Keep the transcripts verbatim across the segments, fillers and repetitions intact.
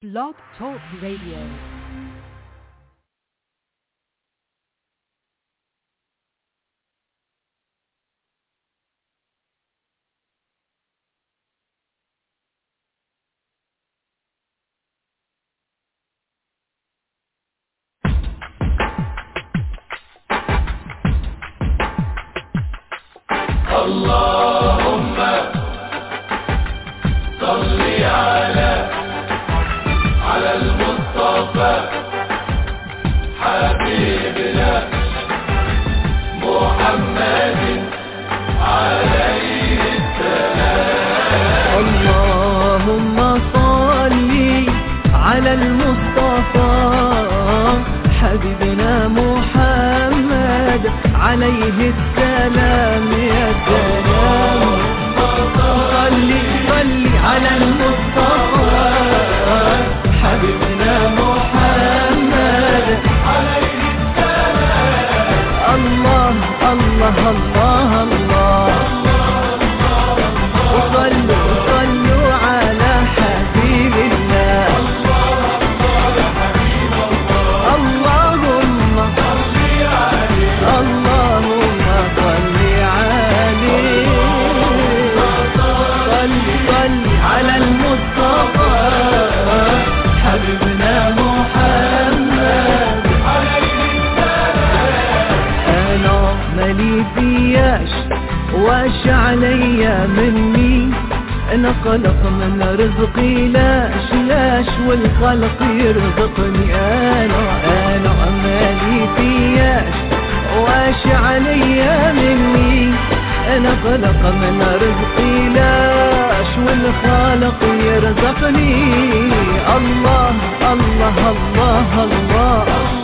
Blog Talk Radio. اللهم صل على على المصطفى حبيبنا محمد عليه السلام. اللهم صل على المصطفى حبيبنا محمد عليه السلام. يا سلام صل صل على المصطفى حبيبنا محمد عليه السلام. الله الله الله الله وصلوا صلوا على حبيب الله. اللهم اللهم صل عليه صل صل على المصطفى حبيبنا محمد. انا مالي فياش واش عليا مني، انا خلق من رزقي لاش لاش والخلق يرزقني. انا انا مالي فياش واش عليا مني، انا خلق من رزقي لاش والخالق يرزقني. الله الله الله الله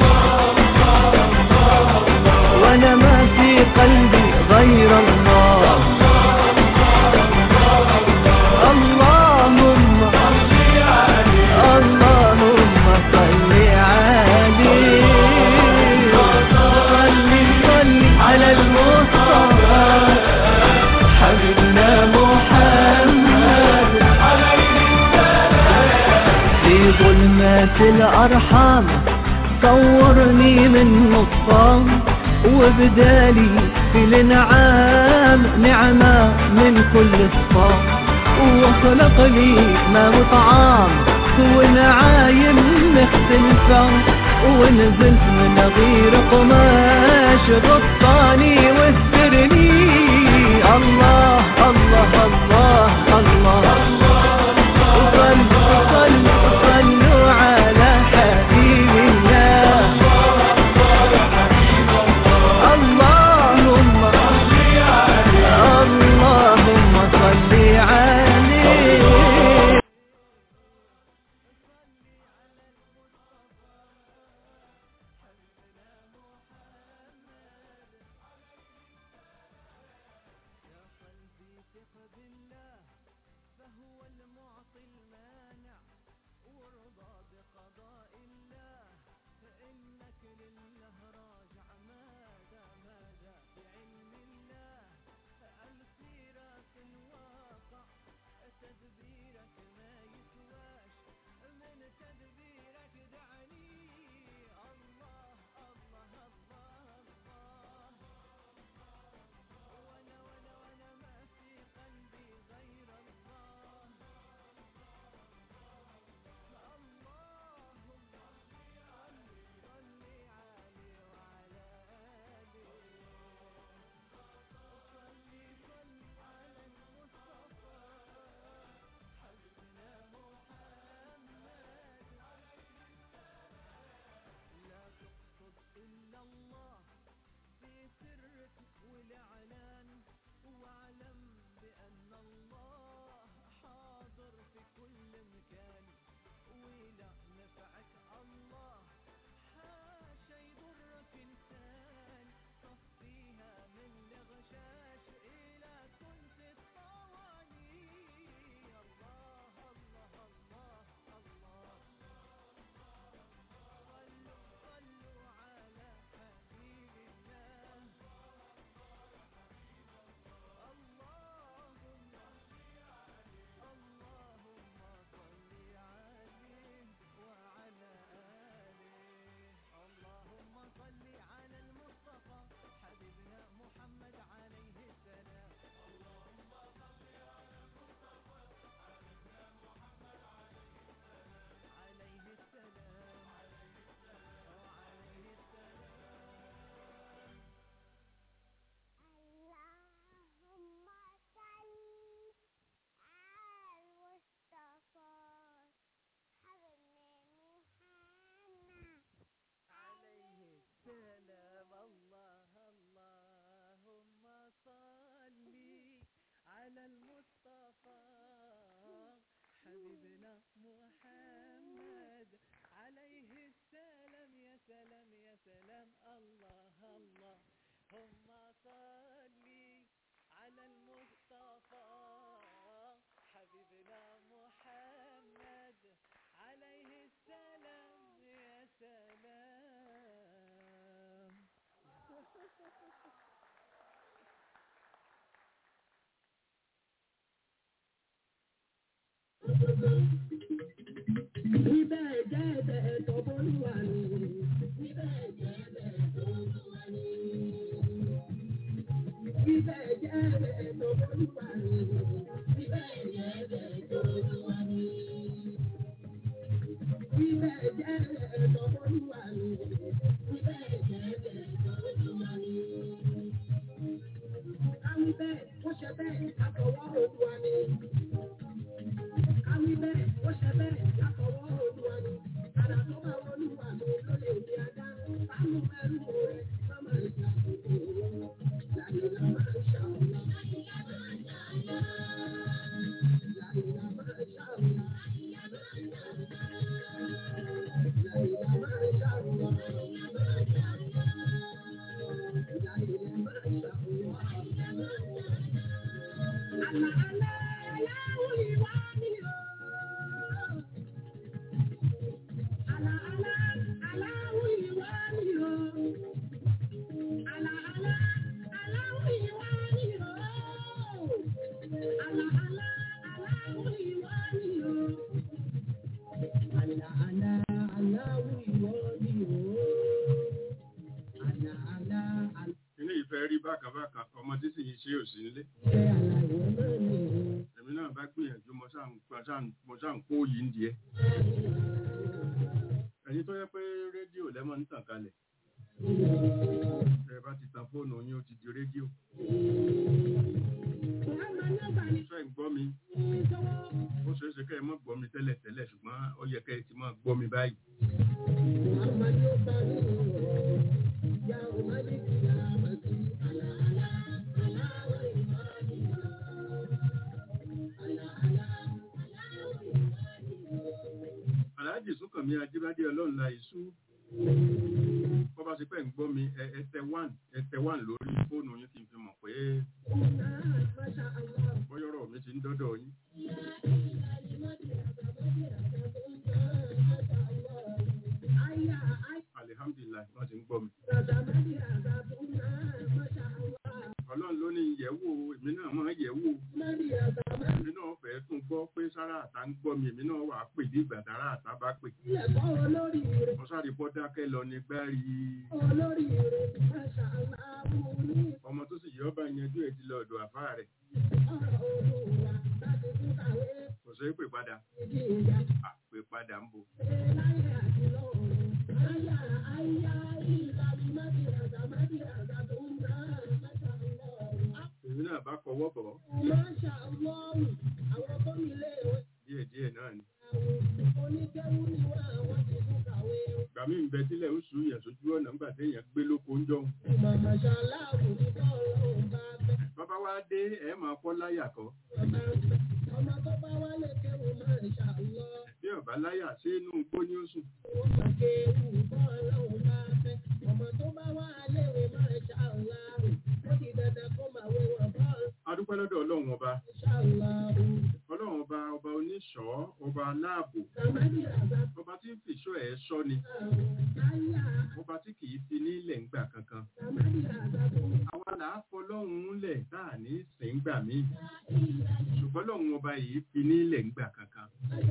وانا ما في قلبي غير الله. اللهم اللهم صل عليه صل صل على المصطفى حبيبنا محمد. في ظلمات الأرحام صورني من نصام، وبدالي في الانعام نعمة من كل صفام، وخلق لي ما وطعام ونعايم مختلفة، ونزلت من غير قماش غطاني واسترني. الله الله الله الله صلوا صلوا صلوا على حبيب الله. اللهم اللهم صل عليه. على المصطفى حبيبنا محمد عليه السلام يا سلام يا سلام الله الله هم صلي على المصطفى حبيبنا محمد عليه السلام يا سلام Ibẹ̀ jẹ́ ẹ̀bẹ̀ tó bólúwa ni. Ibẹ̀ jẹ́ ẹ̀bẹ̀ tó bólúwa ni. Ibẹ̀ jẹ́ ẹ̀bẹ̀ tó bólúwa ni. Ibẹ̀ jẹ́ ẹ̀bẹ̀ tó bólúwa ni. Ibẹ̀ jẹ́ ẹ̀bẹ̀ tó bólúwa ni. Ibẹ̀ jẹ́ ẹ̀bẹ̀ tó bólúwa ni. Káwí bẹ́ẹ̀, ó ṣe bẹ́ẹ̀, àtọwọ́ Olúwa ni. Káwí bẹ́ẹ̀, ó ṣe bẹ́ẹ̀, àtọwọ́ Olúwa ni. Àrà tó bá Olúwa mi ló lè di ajá. Báwo ẹrú rẹ̀ sọ́mọ ìjà òkú? Làyìnlá máa ń ṣàwọn. Làyìnlá máa ń ṣàwọn. Làyìnlá máa ń ṣàwọn. Làyìnlá máa ń ṣàwọn. Làyìnlá máa ń ṣàwọn. Làyìnlá máa ń ṣàwọn. Làyìnlá máa ń ṣàwọn. Àlà àlà aláwọ̀ ìwà ni o. Àlà àlà aláwọ̀ ìwà ni o. Àlà àlà aláwọ̀ ìwà ni o. Àlà àlà aláwọ̀ ìwà ni o. Àlà àlà aláwọ̀ ìwà ni o. Àlà àlà aláwọ̀. Ilé ìfẹ́ rí bákàbákà ọmọdé sì yìí ṣe òsì nílé. Èmi náà bá gbìyànjú mo ṣáà ń kó yìí ń díẹ̀. Ẹ̀yin tó yẹ pé rédíò lẹ́mọ̀ ń tàn kalẹ̀. Ẹ bá ti tan fóònù yín ó ti di rédíò. Ṣé ń gbọ́ mi? Ó ṣeé ṣe kẹ́ ẹ mọ́ gbọ́ mi tẹ́lẹ̀ tẹ́lẹ̀ ṣùgbọ́n ó yẹ kẹ́ ẹ ti máa gbọ́ mi báyìí. Aláàjì Súnkànmí Ajíbádé Ọlọ́run la ìṣú. Bọ́ bá ṣe pẹ́ ń gbọ́ mi ẹ̀tẹ̀ one ẹ̀tẹ̀ one lórí fóònù yín kí n fi mọ̀ pé bọ́yọ̀rọ̀ mi ti ń dọ́dọ̀ yín. Alihamdulilayi wọ́n ti ń gbọ́ mi. Ọlọ́run ló ní yẹ̀wò èmi náà máa yẹ̀wò. Èmi náà fẹ́ tún gbọ́ pé sára àtà ń gbọ́ mi èmi náà wà á pè ní ìgbà sára àtà bá pè. Mo sáré bọ́ dákẹ́ lọ ní gbárí. Ọmọ tó sì yọ ọba yanjú ẹ̀ ti lọ ọ̀dọ̀ àfáà rẹ̀. Kò sọ pé padà. Àpè padà ń bò. Èmi náà bá kọwọ́ bọ̀. Díẹ̀ díẹ̀ náà ni. Gbà mí ń bẹ sílẹ̀ ń sùn yẹn sójú ọ̀nà ńgbà téèyàn gbé lóko ń jọun. Bàbá wa dé ẹ̀ máa kọ́ láyà kọ́. Ọmọ tó bá wá lè kéwù máa ń ṣàlọ́. Bí ọ̀bá láyà ṣé inú igbó ni ó sùn. Ó máa kéwù bọ́ ọlọ́run bá fẹ́. Ọmọ tó bá wá léwe máa ń ṣàlọ́. Ó di dandan kó máa wé wọn bọ́ọ̀lù. A dúpẹ́ lọ́dọ̀ ọlọ́run ọba. Ọlọ́run ọba ọba oníṣọ́ ọba aláàbò. Ọba tí ń fìṣọ́ ẹ̀ ṣọ́ ni. Ọba tí kì í fi nílẹ̀ ńgbà kankan. Àwa là á fọlọ́run lẹ̀ táà ní sìn gbà míì. Ṣùgbọ́n lọ́run ọba yìí fi nílẹ̀ ńgbà kankan.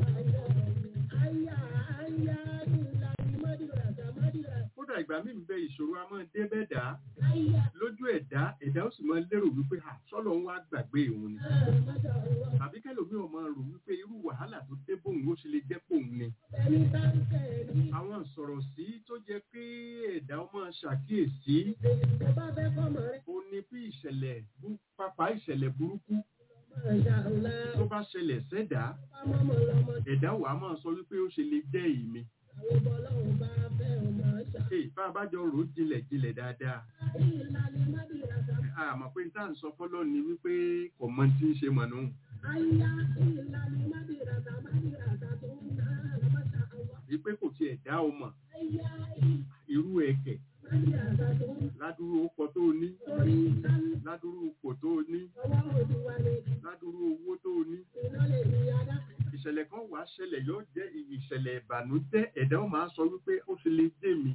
Kódà ìgbà míì ń bẹ ìṣòro a máa dé bẹ́ẹ̀ dá. Lójú ẹ̀dá ẹ̀dá ó sì máa lérò wípé sọ́lọ́ ń wá gbàgbé òun ni. Tàbí kẹ́lòmí ò máa rò wípé irú wàhálà tó dé bóun ó ṣe lè jẹ́ pòun ni. Àwọn sọ̀rọ̀ sí tó jẹ́ pé ẹ̀dá ó máa ṣàkíyèsí. Ó ní bí ìṣẹ̀lẹ̀ pápá ìṣẹ̀lẹ̀ burúkú tó bá ṣẹlẹ̀ sẹ́dá, ẹ̀dá wà máa sọ wípé ó ṣe lè jẹ́ ìmí. Èyí bá a bá jọ rò ó jinlẹ̀ jinlẹ̀ dáadáa. Àmọ́ pé tá à ń sọ fọ́lọ́ ni wípé kò mọ tí ń ṣe mọ̀ nù. Wípé kò tiẹ̀ dá o mọ̀. Irú ẹ̀kẹ́. Ládùúrú ọkọ̀ tó ní. Ládùúrú ọkọ̀ tó ní. Ládùúrú owó tó ní. Ìṣẹ̀lẹ̀ kan wà ṣẹlẹ̀ yóò jẹ́ ìṣẹ̀lẹ̀ ìbànújẹ́ ẹ̀dá ó máa sọ wípé ó ṣe lè dé mi.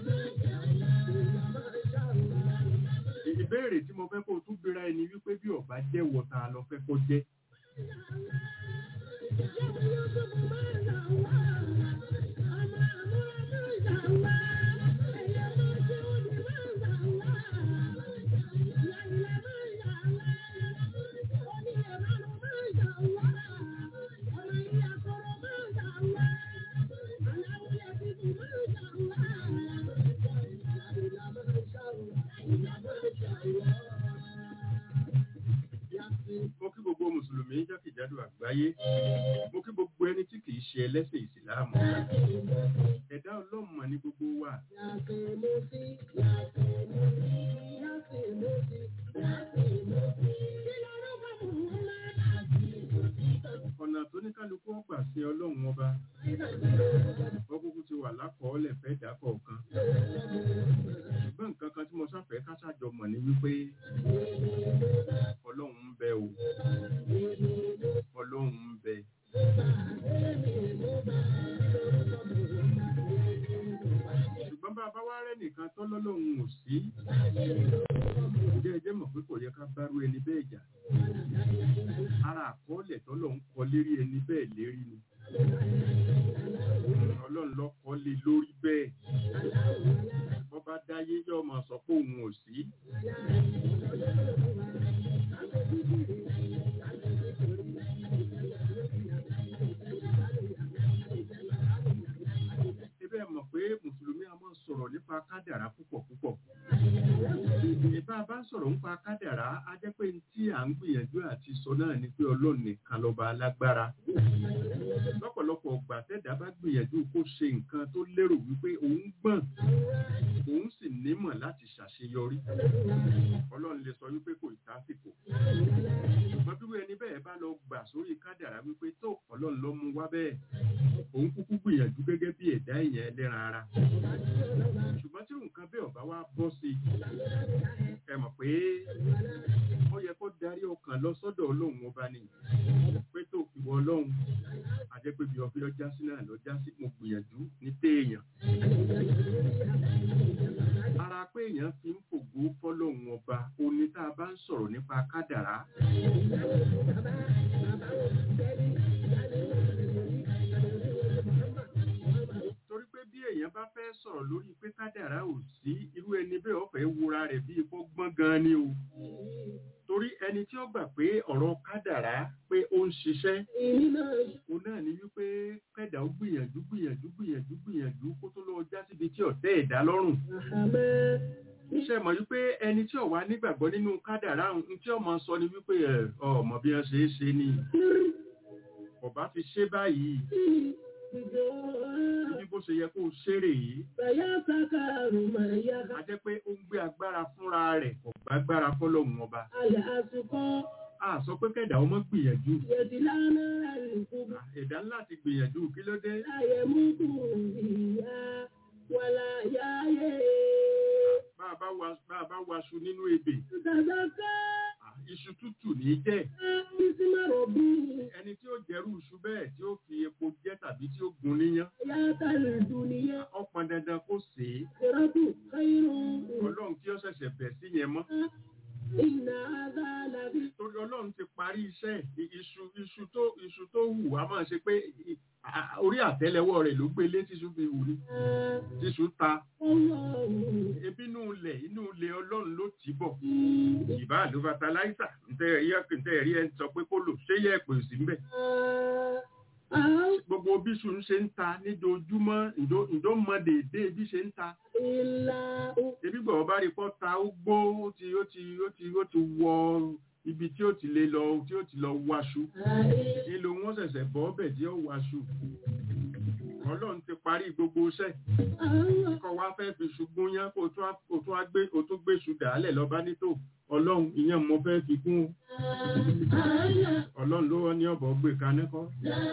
Ìbéèrè tí mo fẹ́ kó tún gbéra ẹni wípé bí ọ̀bá jẹ́ wọ̀ta lọ fẹ́ kó jẹ́. Mo kí gbogbo Mùsùlùmí jákèjádò àgbáyé. Mo kí gbogbo ẹni tí kìí ṣe ẹlẹ́sìn Ìsìláàmù. Ẹ̀dá ọlọ́mọ ní gbogbo wa. Ọ̀nà tó ní kálukú ọgbà sí Ọlọ́run ọba. Ọkùnkùn ti wà lákọọ́lẹ̀ fẹ́ dà kọ̀ọ̀kan. Ṣùgbọ́n nǹkan kan tí mo sáfẹ́ káṣájọ mọ̀ ní wípé Ọlọ́run ń bẹ o. Ọlọ́run ń bẹ. Ṣùgbọ́n bá a bá wá rẹ́ nìkan tó lọ́lọ́run ò sí. Ǹjẹ́ ẹ jẹ́ mọ̀ pé kò yẹ ká bárú ẹni bẹ́ẹ̀ jà? Ara àkọọ́lẹ̀ tọ́lọ́run kọ lérí ẹni bẹ́ẹ̀ lérí ni. Ọlọ́run ló kọ lé lórí bẹ́ẹ̀. Bọ́ bá dáyé yóò máa sọ pé òun ò sí. Ibẹ̀ mọ̀ pé Mùsùlùmí a máa sọ̀rọ̀ nípa kádàrá púpọ̀ púpọ̀. Ìbá bá sọ̀rọ̀ nípa kádàrá, a jẹ́ pé tí à ń gbìyànjú àti sọ náà ni pé Ọlọ́run nìkan lọ́ba alágbára. Lọ́pọ̀lọpọ̀ ọgbà tẹ́dá bá gbìyànjú kó ṣe nǹkan tó lérò wípé òun gbọ́n, òun sì nímọ̀ láti ṣàṣeyọrí. Ọlọ́run lè sọ wípé kò ìtásìkò. Ṣùgbọ́n bí ẹni bẹ́ẹ̀ bá lọ gbà sórí kádàrá wípé tó Ọlọ́run ló mú wá bẹ́ẹ̀, òun kúkú gbìyànjú gẹ́gẹ́ bí ẹ̀dá èèyàn ẹlẹ́ran ara. Ṣùgbọ́n tí nǹkan bẹ́ẹ̀ ọ̀bá wá bọ́ sí i, ẹ mọ̀ pé ó yẹ kó darí ọkàn lọ sọ́dọ̀ Ọlọ́run ọba ni. Pé tó ìwọ Ọlọ́run, àjẹ́ pé bí ọbẹ̀ ọjà sí náà lọ́jà sí mo gbìyànjú ní téèyàn. Ara pé èèyàn fi ń fògo fọ́lọ́run ọba, oní tá a bá ń sọ̀rọ̀ nípa kádàrá. Torí pé bí èèyàn bá fẹ́ sọ̀rọ̀ lórí pé kádàrá ò sí, irú ẹni bẹ́ẹ̀ ó fẹ́ wúra rẹ̀ bí ipò gbọ́n gan ni o. Torí ẹni tí ó gbà pé ọ̀rọ̀ kádàrá pé ó ń ṣiṣẹ́, òun náà ni wípé kẹ́dà ó gbìyànjú gbìyànjú gbìyànjú gbìyànjú kó tó lọ já síbi tí ọ̀tẹ́ ẹ̀dá lọ́rùn. Iṣẹ́ mọ̀ wípé ẹni tí ó wà nígbàgbọ́ nínú kádàrá ohun tí ó máa sọ ni wípé ọmọ bí wọ́n ṣe é ṣe ni. Ọba ti ṣe báyìí. Ibi bó ṣe yẹ kó ṣeré yìí. A jẹ́ pé ó ń gbé agbára fúnra rẹ̀, kò gbá agbára fọ́lọ́run ọba. A sọ pé kẹ́dà ọmọ gbìyànjú. Ẹ̀dá ńlá ti gbìyànjú kí ló dé? Bá a bá waṣu nínú ebè. Iṣu tútù ní jẹ́. Ẹni tí ó jẹ́rú iṣu bẹ́ẹ̀ tí ó fi epo jẹ́ tàbí tí ó gun níyán. Ó pọn dandan kó sè é. Ọlọ́run tí ó ṣẹ̀ṣẹ̀ bẹ̀ sí yẹn mọ́. Torí Ọlọ́run ti parí iṣẹ́ iṣu iṣu tó iṣu tó hù á máa ṣe pé orí àtẹ́lẹwọ́ rẹ̀ ló gbé lé tíṣu fi hù ní. Tíṣu ta. Ebi inú ilẹ̀ inú ilẹ̀ Ọlọ́run ló tì bọ̀. Ìbá ló fatalaisa ntẹ́ ẹ̀rí ẹ̀ ń sọ pé kó lò ṣé yẹ pè sí mbẹ̀. Gbogbo bí ṣu ń ṣe ń ta nídojúmọ́ ìdó mọ déédéé bí ṣe ń ta. Ebi gbọ̀wọ́ bá rí pọ́ ta ó gbó ó ti ó ti ó ti ó ti wọ ibi tí ó ti lè lọ tí ó ti lọ waṣu. Ìlò wọn ṣẹ̀ṣẹ̀ bọ́ ọbẹ̀ tí ó waṣu. Ọlọ́run ti parí gbogbo iṣẹ́ kọ́ wá fẹ́ fi ṣùgbọ́n yán kó tún á gbé kó tún gbé ṣùdà álẹ̀ lọ bá nítò ọlọ́run ìyẹn mo fẹ́ fi kún ọlọ́run ló wọ́n ní ọ̀bọ̀ gbé kanẹ́kọ́.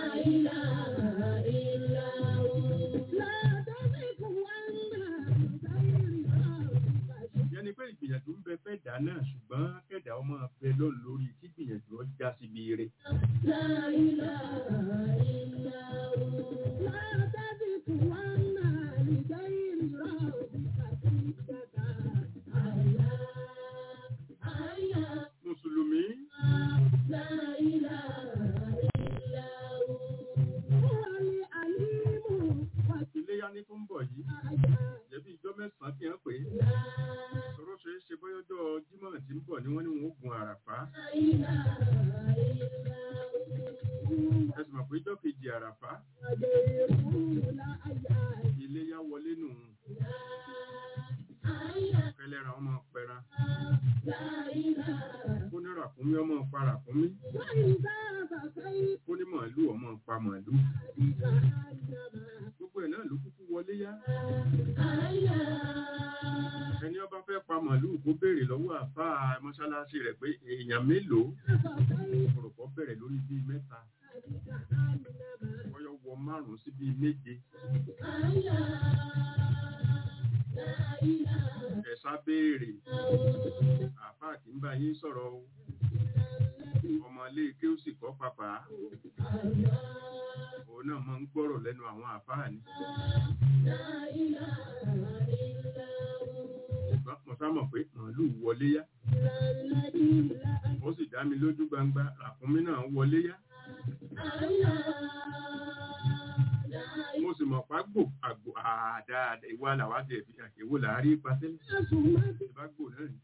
yẹn ni pé ìgbìyànjú ń bẹ fẹ́ dà náà ṣùgbọ́n kẹ̀dà ọmọ abẹ lọ́nà lórí kí ìgbìyànjú ọ já síbi eré. Mùsùlùmí. Iléyá ní tó ń bọ̀ yìí, jẹ̀bi ìjọ mẹ́sàn-án tí wọ́n pè é. Sọ̀rọ̀ ṣe é ṣe bọ́yọ́jọ́ Jímọ̀ tí ń bọ̀ ni wọ́n ní wọn ó gun àràfá. Ẹ sì mọ̀ pé ìjọ kejì àràfá. Iléyá wọlé nù. Kẹlẹ́ra ọmọ pẹran. Kó ní ràkúnmí ọmọ pa ràkúnmí. Kó ní màálù ọmọ pa màálù. Gbogbo ẹ̀ náà ló kúkú wọlé yá. Ẹni ọba fẹ́ pa màálù kó béèrè lọ́wọ́ àfáà mọ́ṣáláṣí rẹ̀ pé èèyàn mélòó. Ọ̀pọ̀lọpọ̀ bẹ̀rẹ̀ lórí bíi mẹ́ta. Ọyọ wọ márùn-ún sí bíi méje. Ẹ̀sà béèrè. Àfáà kì ń bá yín sọ̀rọ̀ o. Ọmọ ilé ike ó sì kọ́ pàpà. Òun náà máa ń gbọ́rọ̀ lẹ́nu àwọn àfáà ni. Mo sá mọ̀ pé màálù wọlé yá. Ó sì dá mi lójú gbangba ràkúnmí náà wọlé yá. Mo sì mọ̀ pàgbò àgbò àdáadá ìwà làwá jẹ̀ fi àkèwò láàárí pàtẹ́lẹ̀. Ìbágbò náà ni.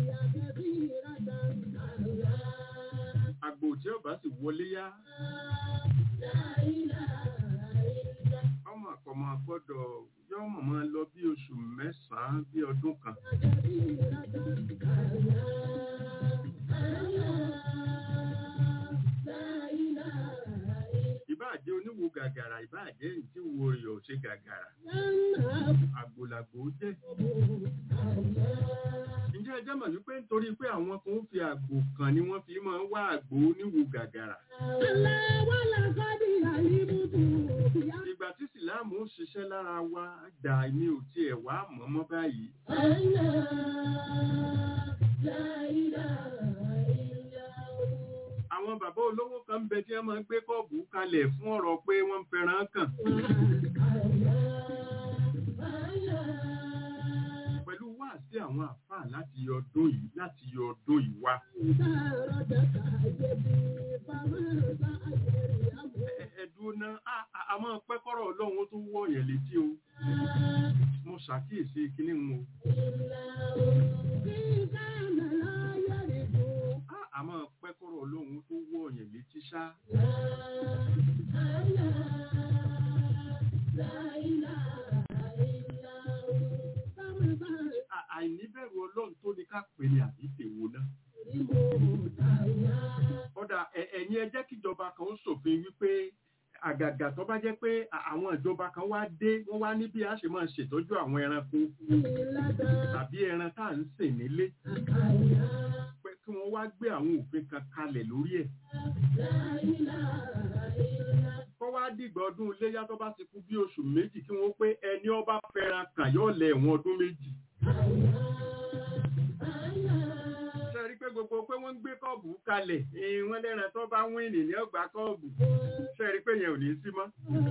Àgbò tí ọba sì wọlé yá. Ọmọ àkọ́mọ gbọ́dọ̀ yọ́ mọ̀ máa lọ bí oṣù mẹ́sàn-án bí ọdún kan. Ìbáàjẹ́ oníwo gàgàrà, ìbáàjẹ́ ìtí wo rẹ̀ ò ṣe gàgàrà. Àgbòlàgbò jẹ́. Ǹjẹ́ ẹ jẹ́ mọ̀ wípé nítorí pé àwọn kan ń fi àgbò kan ni wọ́n fi máa ń wá àgbò oníwo gàgàrà. Ìgbà tí Ìsìláàmù ń ṣiṣẹ́ lára wa dà ní ò tí ẹ̀ wá mọ́mọ́ báyìí. Àwọn bàbá olówó kan ń bẹ tí wọ́n máa ń gbé kọ́ọ̀bù kalẹ̀ fún ọ̀rọ̀ pé wọ́n ń fẹ́ràn kàn. Pẹ̀lú wá sí àwọn àfáà láti yọ ọdún yìí láti yọ ọdún yìí wá. Ẹ̀dùn náà a máa pẹ́ kọ́rọ̀ Ọlọ́run tó wọ́ yẹn létí o. Mo ṣàkíyèsí kíní wọn. A máa pẹ́ kọ́rọ̀ Ọlọ́run tó wọ́ yẹn létí ṣá. Àìníbẹ̀rù Ọlọ́run tó ní ká pè ní àbí tèwo náà. Ọ̀dà ẹ̀yin ẹ jẹ́ kíjọba kan ó ṣòfin wípé àgàgà tó bá jẹ́ pé àwọn ìjọba kan wá dé wọ́n wá ní bí a ṣe máa ṣètọ́jú àwọn ẹranko tàbí ẹran tá à ń sìn nílé pé kí wọ́n wá gbé àwọn òfin kan kalẹ̀ lórí ẹ̀. Kọ́ wá dìgbà ọdún iléyá tó bá ti kú bí oṣù méjì kí wọ́n pé ẹni ọba fẹ́ràn kàn yóò lẹ̀ ẹ̀wọ̀n ọdún méjì. Ṣé rí pé gbogbo pé wọ́n ń gbé kọ́ọ̀bù kalẹ̀ wọ́n lẹ́ran tó bá wíìnì ní ọgbà kọ́ọ̀bù. Ṣé rí pé yẹn ò ní sí mọ́?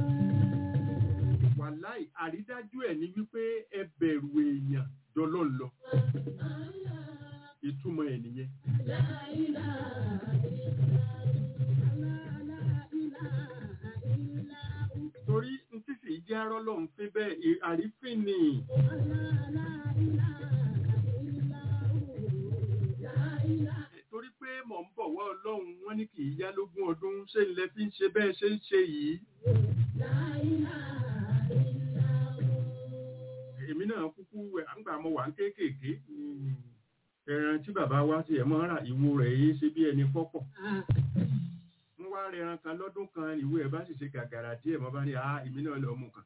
Wàláì àrídájú ẹ̀ ní wípé ẹ bẹ̀rù èèyàn dọ́lọ́ lọ. Ìtumọ̀ ẹ̀ nìyẹn. Torí n tí sì jẹ́ arọ́lọ́ ń fi bẹ́ẹ̀ àrífín ni. Torí pé mọ̀ ń bọ̀ wá Ọlọ́run wọ́n ní kì í yá lógún ọdún ṣé ilẹ̀ fi ń ṣe bẹ́ẹ̀ ṣe ń ṣe yìí. Èmi náà kúkú àgbà mo wà ń kéékèèké. Ẹran tí bàbá wa ti ẹ̀ mọ́ ra ìwo rẹ̀ yé ṣe bí ẹni pọ́pọ̀. Wọ́n wá bá rẹ ẹran kan lọ́dún kan ìwé ẹ̀ bá sì ṣe gàgàrà díẹ̀ mo bá ní àá èmi náà lọ mú kan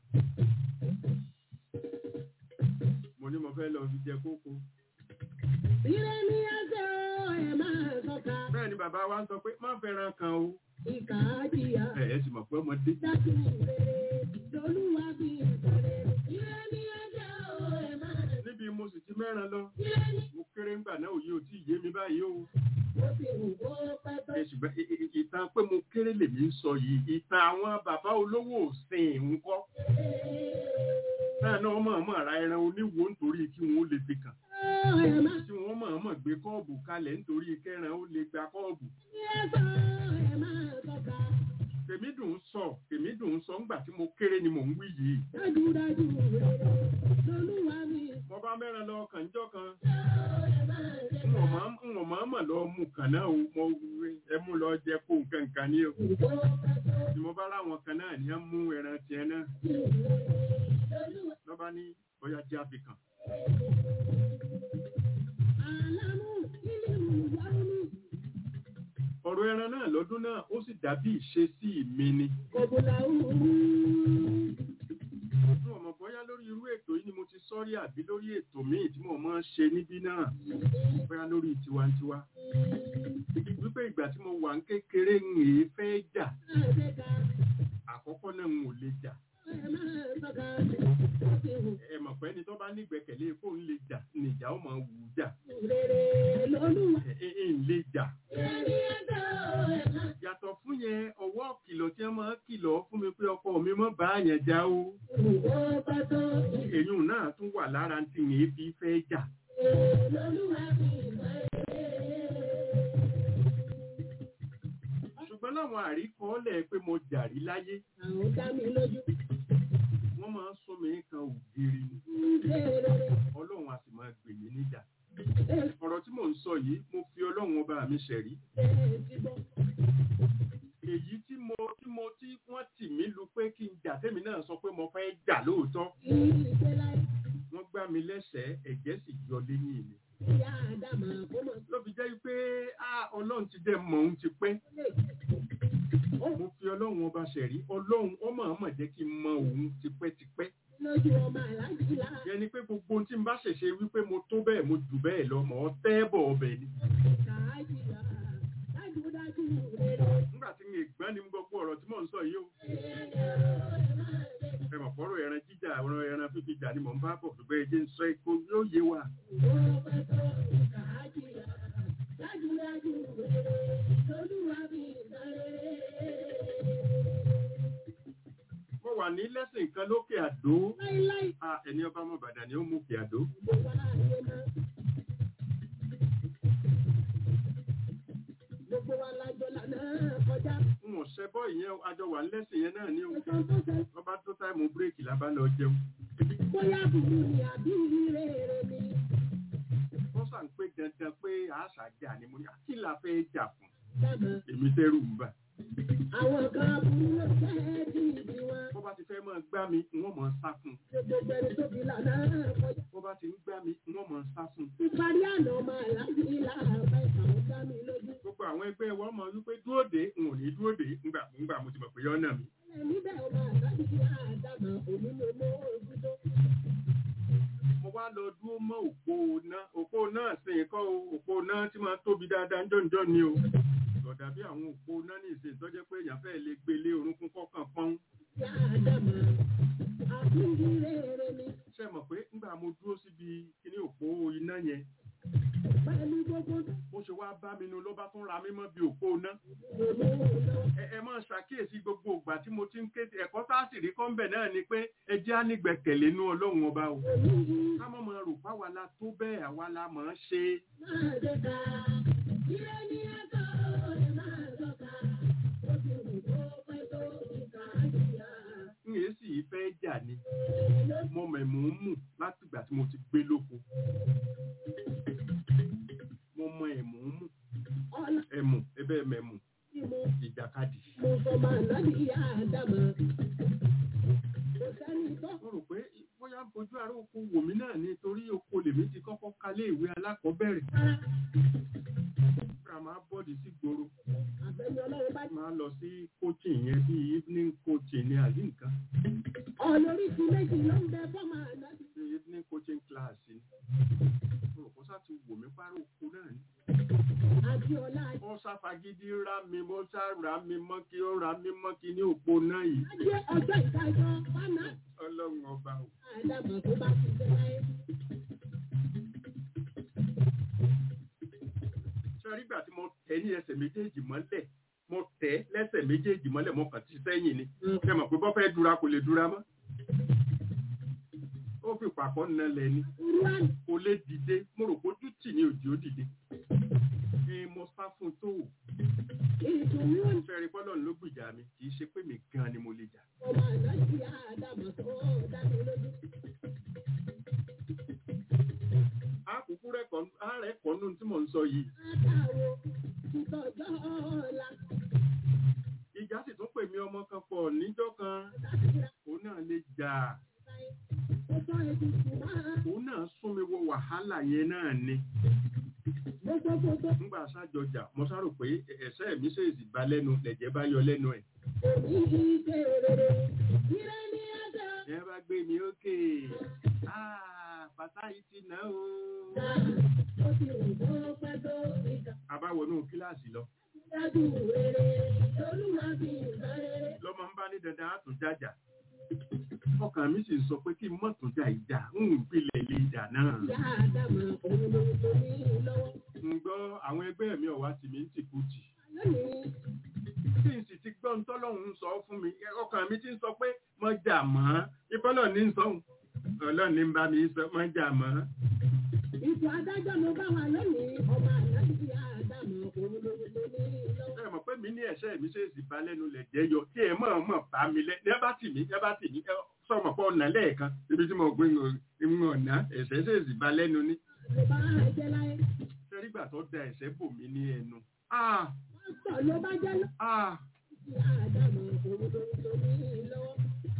mo ní mo fẹ́ lọ fi jẹ kókó. Ire ni ẹjọ́ ẹ̀ máa sọ́ka. Bẹ́ẹ̀ ni bàbá wa ń sọ pé má fẹ́ràn kan o. Ìkà àjíyà. Ẹ ẹ sì mọ̀ pé ọmọdé. Dájú rere lolúwa bí ìbẹ̀rẹ̀. Ire ni ẹjọ́ ẹ̀ máa. Níbi mo sì ti mẹ́ran lọ. Ire ni. Mo kéré ńgbà náà òye ò tí ì yé mi báyìí o. Mo ti wù kó pẹ́ tó. Ẹ ṣùgbọ́n ìtàn pé mo kéré lèmi ń sọ yìí. Ìtàn àwọn bàbá olówó òsìn ńkọ́. Náà náà mọ̀ mọ̀ ra ẹran oníwo nítorí kí wọ́n lè fi kàn. Tí wọ́n mọ̀ mọ̀ gbé kọ́ọ̀bù kalẹ̀ nítorí kẹ́ran ó lè gba kọ́ọ̀bù. Tèmi dùn sọ, tèmi dùn sọ ńgbà tí mo kéré ni mò ń wí yìí. Dájúdájú rere lolúwa mi. Mo bá mẹ́ran lọ kànjọ́ kan. N ò máa mọ̀ lọ mú kàn náà o, mo ẹ mú lọ jẹ kó nǹkan kan ní o. Tí mo bá láwọn kan náà ní á mú ẹran tiẹ̀ náà. Lọ́ba ní bóyá jẹ́ àfikàn. Ọ̀rọ̀ ẹran náà lọ́dún náà ó sì dàbí ìṣesí mi ni. Mo mọ̀ bóyá lórí irú ètò yìí ni mo ti sọ́rí àbí lórí ètò míì tí mo máa ń ṣe níbí náà. Bóyá lórí tiwantiwa. Wípé ìgbà tí mo wà ń kékeré ń èé fẹ́ jà. Àkọ́kọ́ náà ń ò lè jà. Ẹ mọ̀ pé ẹni tó bá nígbẹ̀kẹ̀lé kó ń lè jà nìjà ó máa wù ú jà. Ẹ ń lè jà. Yàtọ̀ fún yẹn ọwọ́ kìlọ̀ tí wọ́n máa kìlọ̀ fún mi pé ọkọ mi mọ́ bá yẹn já o. Èyún náà tún wà lára tí yẹn fi fẹ́ jà. Ṣùgbọ́n láwọn àríkọ́ọ́lẹ̀ pé mo jàrí láyé. Wọ́n máa ń sọ mí kan ògiri ni. Ọlọ́run a sì máa gbè mí níjà. Ọ̀rọ̀ tí mò ń sọ yìí, mo fi Ọlọ́run ọba mi ṣẹ̀rí. Èyí tí mo tí mo tí wọ́n tì mí lu pé kí n jà tẹ́mi náà sọ pé mo fẹ́ jà lóòótọ́. Wọ́n gbá mi lẹ́sẹ̀ẹ́, ẹ̀jẹ̀ sì yọ lẹ́yìn mi. Ló fi jẹ́ pé Ọlọ́run ti dẹ̀ mọ̀ òun ti pẹ́. Mo fi Ọlọ́run ọba ṣẹ̀rí. Ọlọ́run ó máa mọ̀ jẹ́ kí n mọ òun tipẹ́tipẹ́. Yẹn ni pé gbogbo ohun tí n bá ṣẹ̀ṣẹ̀ wípé mo tó bẹ́ẹ̀ mo jù bẹ́ẹ̀ lọ mọ̀ ọ́ tẹ́ẹ̀bọ̀ ọbẹ̀ ni. Nígbà tí n gbọ́n ni gbogbo ọ̀rọ̀ tí mò ń sọ yìí o. Ẹ mọ̀ fọ́rọ̀ ẹran jíjà ọ̀rọ̀ ẹran fífi jà ni mò ń bá bọ̀ gbogbo ẹjẹ́ ń sọ ikú yóò yé wa. Mo wà ní lẹ́sìn kan lókè àdó. Ẹni ọba mọ̀ bàdà ni ó mú kí àdó. Gbogbo wa lájọ lànà kọjá. N ò ṣẹbọ ìyẹn àjọ wà lẹ́sìn yẹn náà ní o. Ọba tó táìmù bírèkì la bá lọ jẹun. Bóyá bùrù ni àbí rere ni. Wọ́n sàn pé dandan pé àṣà jà ni mo ní kí la fẹ́ jà fún. Èmi tẹ́rù ń bà. Àwọn kan burú ló fẹ́ di ìdí wọn. Bó bá ti fẹ́ máa gbá mi, wọ́n máa sá fún. Gbogbo ẹni tó fi lànà kọjá. Bó bá ti ń gbá mi, wọ́n máa sá fún. Ìparí àná máa láti ilá àbẹ́ ìkàwé gbá mi lójú. Gbogbo àwọn ẹgbẹ́ wọn mọ̀ wípé dúró dé, n ò ní dúró dé, ńgbà ńgbà mo ti mọ̀ pé yọ́nà mi. Níbẹ̀ ó máa láti ilá àdàmà òní mo mọ́ ojú tó. Mo wá lọ dúró mọ́ òpó náà, òpó náà sì ń kọ́ òpó náà tí máa tóbi dáadáa jọ́njọ́ ni o. Lọ̀dà bí àwọn òpó náà ní ìsìn tó jẹ́ pé èèyàn fẹ́ lè gbélé orúnkún kọ́kàn pọ́n. Ṣé mọ̀ pé ńgbà mo dúró síbi kíní òpó iná yẹn? Bó ṣe wá bá mi nu ló bá tún ra mímọ́ bí òpó náà. Ẹ máa ṣàkíyèsí gbogbo ìgbà tí mo ti ń ké ẹ̀kọ́ sáàsì rí kọ́ńbẹ̀ náà ni pé ẹ jẹ́ á nígbẹ̀kẹ̀lé nú Ọlọ́run ọba o. Ká mọ̀ mọ̀ rò páwa la tó bẹ́ẹ̀ àwa la mọ̀ ọ́n ṣe. N yé sì fẹ́ jà ni. Mo mẹ̀mú ń mú láti ìgbà tí mo ti gbé lóko. Mo mọ ẹ̀mú ń mú. Ẹ̀mù ẹbẹ̀ mẹ̀mù. Ìjàkadì. Mo rò pé bóyá ojú ara oko wò mí náà ni torí oko lèmi ti kọ́kọ́ kalé ìwé alákọ̀ọ́bẹ̀rẹ̀. Grandma bọ́ọ̀dì sí gbòòrò. Ẹni ọlọ́run bá máa lọ sí coaching yẹn bí evening coaching ní àbí nǹkan. ọlórí ti méjì ló ń bẹ fọ́mà náà. Bí evening coaching class ni. Mo rò kó sá ti wò mí párò oko náà ni. Àti ọ̀la Wọ́n sáfagídí rá mi, mo sá ra mi mọ́ kí ó ra mi mọ́ kí ní òpó náà yìí. ajé ọjọ́ ìdájọ́ fánà. Ọlọ́run ọba o. Àdàmọ̀ tó bá ti jẹ́ láyé. Ṣé rí ìgbà tí mo tẹ̀ ní ẹsẹ̀ méjèèjì mọ́lẹ̀, mo tẹ̀ lẹ́sẹ̀ méjèèjì mọ́lẹ̀, mo kàn ti sẹ́yìn ni. Ṣé mọ̀ pé bọ́ fẹ́ dúra kò lè dúra mọ́? Ó fi pàkọ́ nà lẹ̀ ni. Kò lè dìde, mo rò pójú tì ní òjì ó dìde. Ẹ mo sá fún tó wò. Ṣé rí bọ́lọ̀ ló gbìjà mi? Kì í ṣe pé mi gan ni mo lè jà. Ọmọ àná ti àdàmọ̀ tó dá mi lójú. Àkùkù rẹ̀ kọ́ ààrẹ kọ́ nù tí mò ń sọ yìí. Àtàwọ̀ ìtọ́jọ́ ọ̀la. Ìjà sì tún pè mí ọmọ kan pọ̀ níjọ́ kan. Òun náà lè jà. Ó sọ èdè ṣùgbọ́n. Òun náà sún mi wo wàhálà yẹn náà ni. Gbogbogbò. Nígbà sájọjà, mo sáró pé ẹ̀sẹ̀ mi ṣèṣì bá lẹ́nu lẹ̀jẹ̀ bá yọ lẹ́nu ẹ̀. Òní ìṣe rere. Ìrẹ́ ní ẹ̀jẹ̀. Ẹ bá gbé mi ókè. Bàtà yìí ti nà ó. Ó ti rìn tó pẹ́ tó ìkà. A bá wọnú kíláàsì lọ. Dájú rere. Olúwa fi ìgbà rere. Lọ́mọ ń bá ní dandan á tún jájà. Ọkàn mi sì sọ pé kí n mọ̀ tún jà ìjà, ń pilẹ̀ lè jà náà. Ìyá Àdàmọ̀ òun ló ń tó ní lọ́wọ́. Ń gbọ́ àwọn ẹgbẹ́ mi ọ̀wá tì mí ń tìkú tì. Lónìí. Tí n sì ti gbọ́ ń tọ́lọ́hún sọ fún mi, ọkàn mi ti ń sọ pé mo jà mọ́. Ìbọ́lọ̀ ní ń sọ Ọlọ́run ní ń bá mi sọ mo jà mọ́. Ipò adájọ́ ló bá wà lónìí. Ọmọ àná ti Àdàmọ̀ òun ló ń tó ní lọ́wọ́. Ẹ mọ̀ pé mi ní ẹ̀ṣẹ̀ mi ṣe sì bá lẹ́nu lẹ̀ jẹ́ yọ tí ẹ mọ̀ mọ̀ bá mi lẹ́ ẹ bá tì mí ẹ bá tì mí sọ̀mọ̀ pọ̀ ọ̀nà lẹ́ẹ̀kan ibi tí mo gbé ń ọ̀nà ẹ̀ṣẹ̀ ṣe sì bá lẹ́nu ní. Ló bá jẹ́ láyé. Ṣẹ́rígbà tó da ẹ̀ṣẹ̀ bò mí ní ẹnu. Wọ́n sọ ló bá jẹ́ lọ. Ìyá Àdàmọ̀ òun ló ń tó ní lọ́wọ́.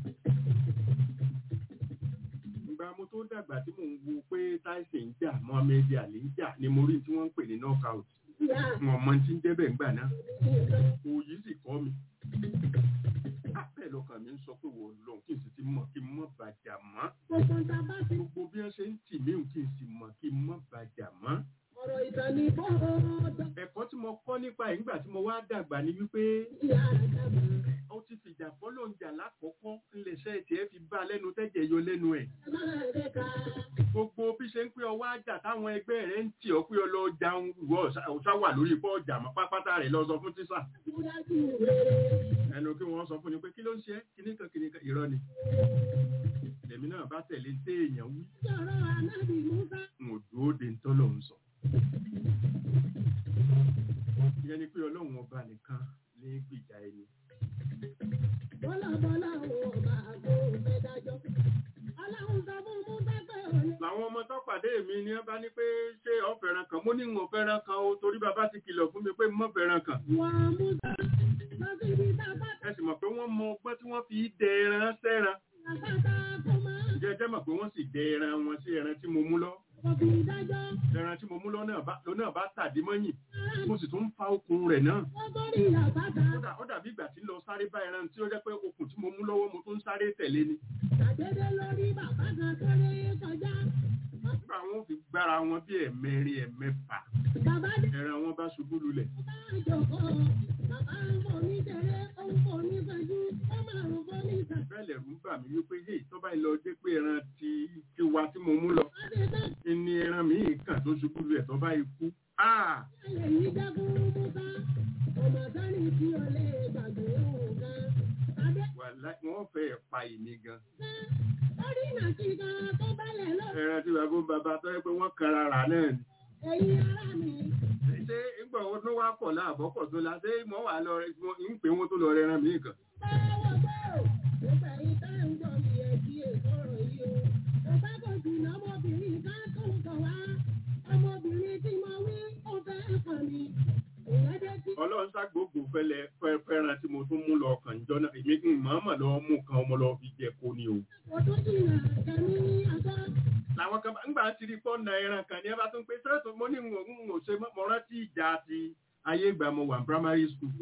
Ìgbà mo tó dàgbà tí mò ń wo pé Tyson ń jà Mohammed Ali ń jà ni mo rí tí wọ́n ń pè ní knockout. Wọ́n mọ tí ń débẹ̀ ńgbà náà. Òyì sì kọ́ mi. Bẹ́ẹ̀ lọ́kàn mi ń sọ pé wọ́n lọ kí n sì ti mọ̀ kí n mọ̀ bàjà mọ́. Gbogbo bí wọ́n ṣe ń tì mí kí n sì mọ̀ kí n mọ̀ bàjà mọ́. Ọ̀rọ̀ ìtàn ni bọ́ọ̀dọ̀. Ẹ̀kọ́ tí mo kọ́ nípa ẹ̀ nígbà tí mo wá dàgbà ni wípé Ìyá Àdàmọ̀. ó ti fìjà fọ́lọ́ ń jà lákọ̀ọ́kọ́ ńlẹ̀ṣẹ́ tí ẹ fi bá lẹ́nu tẹ́jẹ̀ yọ lẹ́nu ẹ̀. Gbogbo bí ṣe ń pé ọwọ́ àjà táwọn ẹgbẹ́ rẹ̀ ń tì ọ́ pé ọlọ́ jàun ìwọ ọ̀sá wà lórí pọ́ ọjà mọ́ pápátá rẹ̀ lọ sọ fún tíṣà. Ẹnu kí wọ́n sọ fún ni pé kí ló ń ṣe kíníkan kíníkan irọ́ ni. Èmi náà bá tẹ̀lé téèyàn wí. N ò dúró de ń tọ́lọ̀ ń sọ. Ìyẹn ni pé ọlọ́run ọba nìkan ní gbìjà ẹni. Bọ́lá bọ́lá ọba àgbo fẹ́ dájọ́. Ọlọ́run sọ fún mú pẹ́pẹ́ òní. Làwọn ọmọ tó pàdé mi ní ẹ bá ní pé ṣé ọ fẹ́ràn kan, mo ní n ò fẹ́ràn kan o torí bàbá ti kìlọ̀ fún mi pé mo fẹ́ràn kan. Wọ́n mú sá lọ sí ibi tá a bá. Ẹ sì mọ̀ pé wọ́n mọ ọgbọ́n tí wọ́n fi dẹ ẹran sẹ́ran. Àpáta kò máa. Jẹ́jẹ́ mọ̀ pé wọ́n sì dẹ ẹran wọn sí ẹran tí mo mú lọ. Òbí dájọ́. Ẹran tí mo mú lọ náà bá tàdí mọ́yìn. Mo sì tún fa okùn rẹ̀ náà. Wọ́n borí àpáta. Ó dàbí ìgbà tí ń lọ sáré bá ẹran tí ó jẹ́ pé okùn tí mo mú lọ́wọ́ mo tún sáré tẹ̀lé ni. Àdédé lórí bàbá kan tó lé kọjá. Nígbà wọn fi gbára wọn bí ẹ̀mẹrin ẹ̀mẹfà. Bàbá dé. Ẹran wọn bá ṣubú lulẹ̀. Bàbá àjọkọ̀. Bàbá ń fò ní tẹ̀lé. Ó ń fò ní sẹ́jú. Ó máa ń fò ní sẹ́jú. Bẹ́ẹ̀ lẹ̀rù ń bà mí wípé yé ìtọ́ba ìlọ dé pé ẹran ti ti wa tí mo mú lọ. Ìní ẹran mi kàn tó ṣubú lulẹ̀ tó bá ikú. Ayé yìí jẹ́ fún Musa. Ọmọ sẹ́ni tí o lè gbàgbé òun gan. Adé. Wọ́n fẹ́ pa èmi gan. Lórí ìnàkí gan tó bálẹ̀ lọ. Ẹran tí bàbá bàbá tó yẹ pé wọ́n kanra rà náà ni. Èyí ara mi. Ṣé ìgbà wo ló wá pọ̀ láàbọ̀ pọ̀ tó la ṣé mo wà lọ ń pè wọ́n tó lọ rẹran mi kan. Báwo báwo, gbogbo ẹ̀yin tá ń gbọ́ mi ẹ̀ kí èso rọ̀ yìí o. Mo bá kò jù ní ọmọbìnrin ká tó ń bọ̀ wá. Ọmọbìnrin tí mo wí ó fẹ́ kàn mí. Ọlọ́run ṣàgbógbò fẹ́lẹ̀ fẹ́ràn tí mo tún mú lọ kàn jọ náà èmi kí n mọ̀ọ́mọ̀ lọ mú kan ọmọ lọ fi jẹ kó ni o. Ọdún jìnnà kẹ́mi àgbọ̀. Làwọn kan ńgbà tí rí pọ́nà ẹran kan ní ẹ bá tún pé sẹ́ẹ̀tù mo ní n ò ṣe mọ́ rántí ìjà ti ayé ìgbà mo wà ní primary school.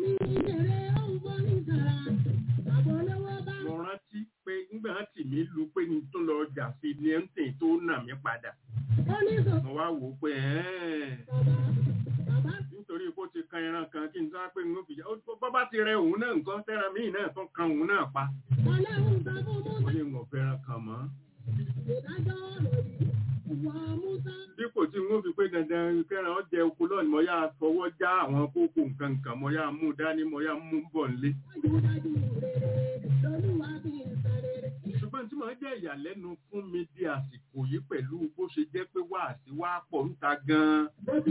Mo rántí pé nígbà tí mi lu pé ní tó lọ jà sí ní ẹ̀ǹtẹ̀ tó nà mí padà. Mo wá wò ó pé nítorí kó ti kan ẹran kan kí n sá pé n ó fi jẹ́ bọ́ bá ti rẹ òun náà nǹkan tẹ́ran míì náà tó kan òun náà pa. Mo ní mo fẹ́ràn kan mọ́. Dípò tí wọ́n fi pé dandan kẹ́ran ó jẹ oko lọ́nà mo yá fọwọ́ já àwọn kókó nǹkan nǹkan mo yá mú dání mo yá mú bọ̀ nílé. Ṣùgbọ́n tí màá jẹ́ ìyàlẹ́nu fún mi di àsìkò yìí pẹ̀lú bó ṣe jẹ́ pé wáàsí wá pọ̀ níta gan-an.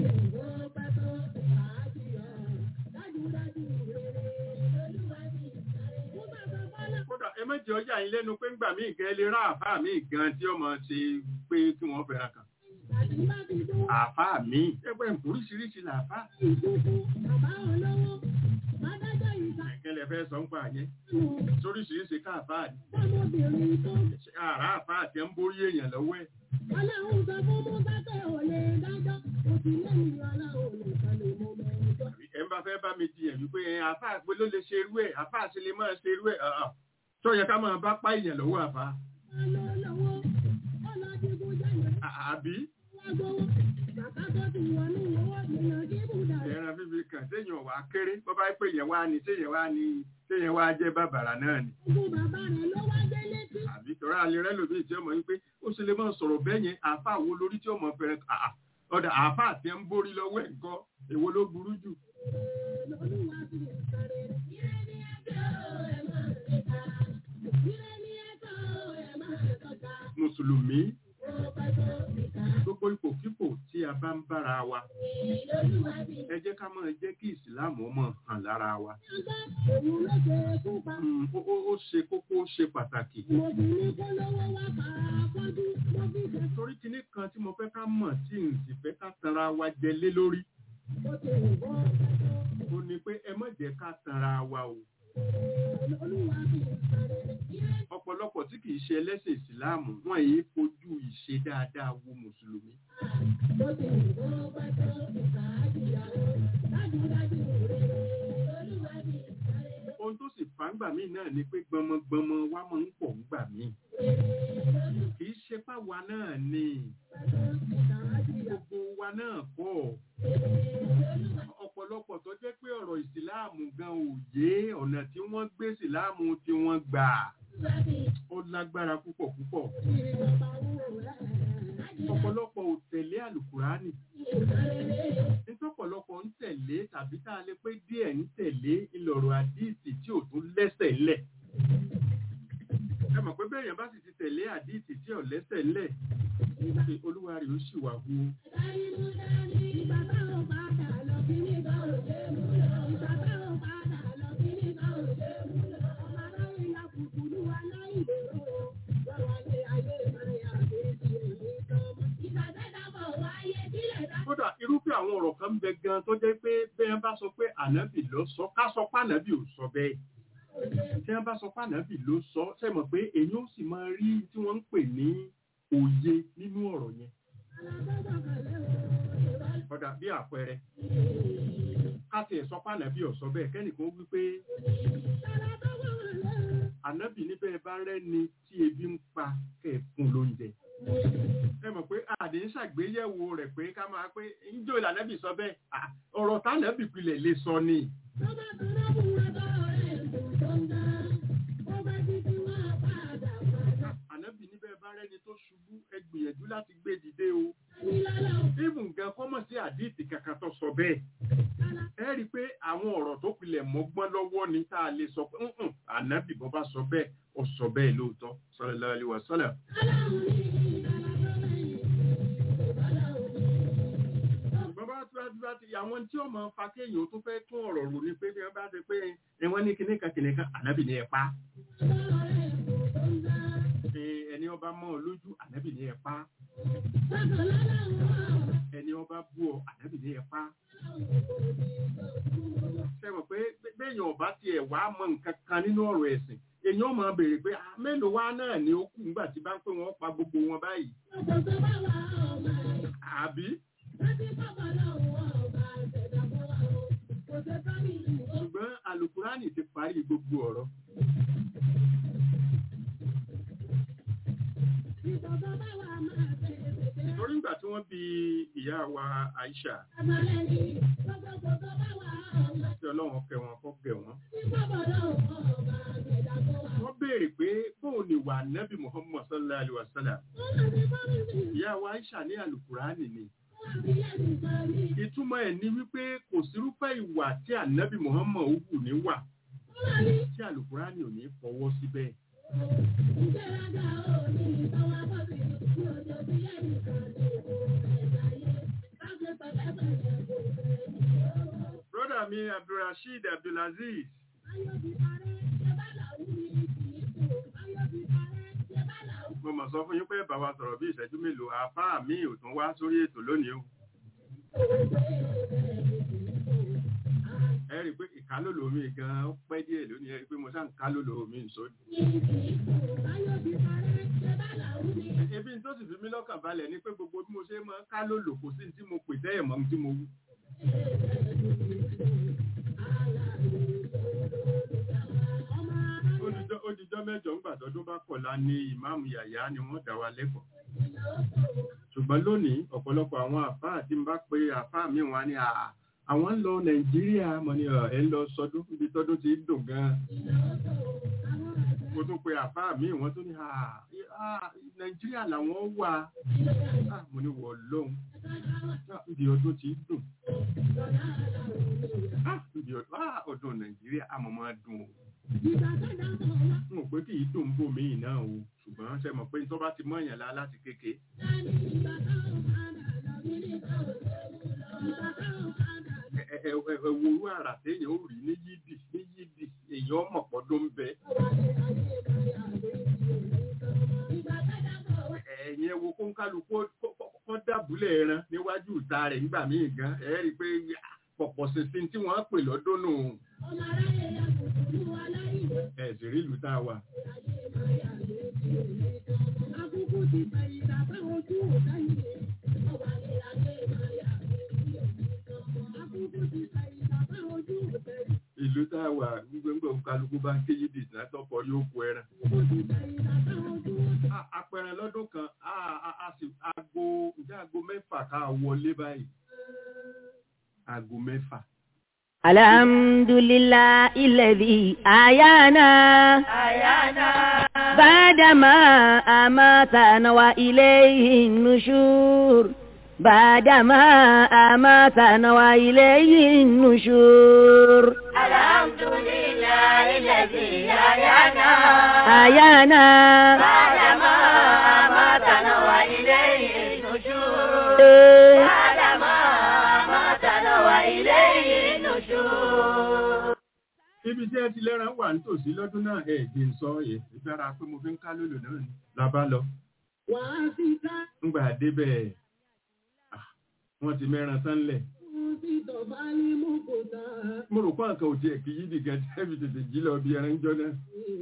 Kódà ẹ méjì ọjà yín lẹ́nu pé ńgbà míì gan lè rá àfáà míì gan tí ọmọ ṣe pé kí wọ́n fẹ́ràn kan. Àfáà míì ẹgbẹ́ oríṣiríṣi làfáà. Ẹ̀kẹ́lẹ̀ fẹ́ sọ ń pa àyẹ́. Sóríṣiríṣi káàfáà ni. Àrá àfáà tí ń borí èèyàn lọ́wọ́ ẹ̀. Ọlọ́run sọ fún Mọ́sá pé ò lè dájọ́, òsì lẹ́yìn ọlọ́run lè sọlẹ̀ mọ́ mẹ́rin. Ẹ bá fẹ́ bá mi jiyàn wípé àfáà pé ló lè ṣe irú ẹ̀, àfáà ṣe lè máa ṣe irú ẹ̀. Tó yẹ ká máa bá pa èèyàn lọ́wọ́ àfáà. Àbí? Ẹran fífi kàn téèyàn wá kéré, bọ́ bá pé èèyàn wá ní téèyàn wá ní téèyàn wá jẹ́ bàbàrà náà ni. Àbí tọ́ra alẹ́ rẹ́ lòdì tí ọmọ yín pé ó sì lè máa sọ̀rọ̀ bẹ́ẹ̀ yẹn àáfàá wo lórí tí ọmọ fẹ́rẹ̀ ọ̀dà àáfàá tí ń borí lọ́wọ́ ẹ̀ nǹkan èwo ló burú jù. Mùsùlùmí gbogbo ipòkípò tí a bá ń bára wa ẹ jẹ́ ká máa jẹ́ kí ìsìláàmù ọmọ hàn lára wa. Ó ṣe kókó ó ṣe pàtàkì. Torí kinní kan tí mo fẹ́ ká mọ̀ tí n sì fẹ́ ká tanra wa jẹ lé lórí. Ó ní pé ẹ má jẹ́ ká tanra wa o. Ọ̀pọ̀lọpọ̀ tí kìí ṣe ẹlẹ́sìn ìsìláàmù wọ́n èyí fojú ìṣe dáadáa wo mùsùlùmí. Ohun tó sì fàǹgbà míì náà ni pé gbọmọgbọmọ wa máa ń pọ̀ ńgbà míì. Kìí ṣe páwa náà ni gbogbo wa náà kọ́. Ọ̀pọ̀lọpọ̀ tó jẹ́ pé ọ̀rọ̀ ìsìláàmù gan ò yé ọ̀nà tí wọ́n gbé ìsìláàmù tí wọ́n gbà. Ó lágbára púpọ̀ púpọ̀. Ọ̀pọ̀lọpọ̀ ò tẹ̀lé àlùkùránì. Nítọ́pọ̀lọpọ̀ ń tẹ̀lé tàbí tá a lè pé díẹ̀ ń tẹ̀lé ìlọ̀rọ̀ àdíìsì tí ò tún lẹ́sẹ̀ lẹ̀. Ẹ mọ̀ pé bẹ́ẹ̀ yẹn bá sì ti tẹ̀lé àdíìsì tí ò lẹ́sẹ̀ lẹ̀. Ṣé olúwa rẹ̀ ó sì wà hu? Kódà irúfẹ́ àwọn ọ̀rọ̀ kan bẹ gan tó jẹ́ pé bẹ́ẹ̀ bá sọ pé ànábì ló sọ ká sọ pé ànábì ò sọ bẹ́ẹ̀. Tí wọ́n bá sọ pé ànábì ló sọ ṣe mọ̀ pé èyí ó sì máa rí tí wọ́n ń pè ní òye nínú ọ̀rọ̀ yẹn. Kódà bí àpẹẹrẹ ká tiẹ̀ sọ pé ànábì ò sọ bẹ́ẹ̀ kẹ́nìkan wí pé ànábì níbẹ̀ bá rẹ́ni tí ebi ń pa kẹ̀kún lóúnjẹ. Ẹ mọ̀ pé àdé ń ṣàgbéyẹ̀wò rẹ̀ pé ká máa pé ìjọ ìlànàbì sọ bẹ́ẹ̀ ọ̀rọ̀ tánàbì pilẹ̀ lè sọ ni. Ànábì níbẹ̀ bá rẹ́ni tó ṣubú ẹ gbìyànjú láti gbé dìde o. Ibùn nǹkan kọ́mọ̀ sí àdíìtì kankan tó sọ bẹ́ẹ̀. Ẹ rí i pé àwọn ọ̀rọ̀ tó pilẹ̀ mọ́gbọ́n lọ́wọ́ ni tá a lè sọ pé ànábì bọ́ bá sọ bẹ́ẹ̀ ó sọ bẹ́ẹ̀ lóòótọ́ sallallahu alaihi wasallam. Àwọn tí ó mọ̀ fa kéèyàn tó fẹ́ tún ọ̀rọ̀ rò ní pé bí wọ́n bá ṣe pé ẹwọ́n ní kíní kan kíní kan ànábì ní ẹ̀pá. Ẹni ọba mọ́ ọ lójú ànábì ní ẹ̀pá. Ẹni ọba bú ọ ànábì ní ẹ̀pá. Ṣé mọ̀ pé béèyàn ọba tiẹ̀ wá mọ nǹkan kan nínú ọ̀rọ̀ ẹ̀sìn èèyàn máa béèrè pé mélòó wá náà ni ó kù nígbà tí bá ń pè wọ́n pa gbogbo wọn báyìí. Àbí? ṣùgbọ́n àlùkùránì ti parí gbogbo ọ̀rọ̀. Torí ìgbà tí wọ́n bi ìyá wa Aisha, tí Ọlọ́run kẹ́ wọn kọ́ gẹ̀ wọ́n, wọ́n béèrè pé bóun ni wà Nábì Muhammad sallallahu alaihi wasallam. Ìyá wa Aisha ní àlùkùránì ni. Ìtumọ̀ ẹ̀ ni wípé kò sírúfẹ́ ìwà tí Ànábì Muhammad ó wù ní wà tí àlùkùránì ò ní fọwọ́ síbẹ̀. Brother mi Abdulrasheed Abdulaziz, mo mọ̀ sọ fún yín pé bàbá sọ̀rọ̀ bí ìṣẹ́jú mélòó, àfáà mi ò tún wá sórí ètò lónìí o. Ẹ rí pé ìkálòlò mi gan ó pẹ́ díẹ̀ lónìí, ẹ rí pé mo sáà ń kálòlò mi sódì. Ebi tó sì fi mí lọ́kàn balẹ̀ ni pé gbogbo bí mo ṣe máa kálòlò kò sí tí mo pè tẹ́yẹ̀ mọ́ tí mo wú. Ó dijọ́ mẹ́jọ ń gbàdọ́dún bá kọ̀lá ní ìmáàmù Yàyà ni wọ́n dá wa lẹ́kọ̀ọ́. Ṣùgbọ́n lónìí ọ̀pọ̀lọpọ̀ àwọn àfáà tí ń bá pé àfáà mi wá ní àà àwọn ń lọ Nàìjíríà mọ̀ ní ẹ̀ ń lọ sọdún ibi tọ́dún ti dùn gan-an. Mo tún pe àfáà mi wọ́n tún ní àà Nàìjíríà làwọn wà. Mo ní wọ̀ lóhun. Ibi ọdún ti dùn. Ibi ọdún Nàìjíríà àmọ́ máa dùn o. Mo pé kì í dùn bò mí náà o, ṣùgbọ́n ṣe mọ̀ pé tó bá ti mọ́ èèyàn lá láti kéke. Ẹ̀wòrú àrà téèyàn ó rí ní yídì ní yídì èèyàn mọ̀pọ̀ tó ń bẹ. Ẹ̀yìn ẹwo kó ń kálukú kọ́ dábúlẹ̀ ẹran níwájú ìta rẹ̀ nígbà míì gan, ẹ̀ rí pé pọ̀pọ̀ sísìn tí wọ́n pè lọ́dún nù. Ẹ̀sìn rí ìlú tá a wà. Ìlú tá a wà gbogbo kálukú bá ń ké yídì látọ̀pọ̀ yóò kó ẹran. Apẹ̀rẹ̀ lọ́dún kan, aago ǹjẹ́ aago mẹ́fà ká wọlé báyìí. Aago mẹ́fà. Alhamdulillah alladhi ayana ayana badama amatana wa ilayhi nushur badama amatana wa ilayhi nushur. Alhamdulillah alladhi ayana ayana badama amatana wa ilayhi nushur badama amatana wa ilayhi. Ibi tí ẹ ti lẹ́ran wà nítòsí lọ́dún náà ẹ̀ jẹ́ ń sọ ẹ̀ ìfẹ́ra pé mo fi ń ká lòlò náà ni labá lọ. Ńgbà débẹ̀ wọ́n ti mẹ́ran sánlẹ̀. Mo rò pọ́n kan ò tiẹ̀ kì í yídì gan tẹ́bí tètè jí lọ bí ẹran jọ náà.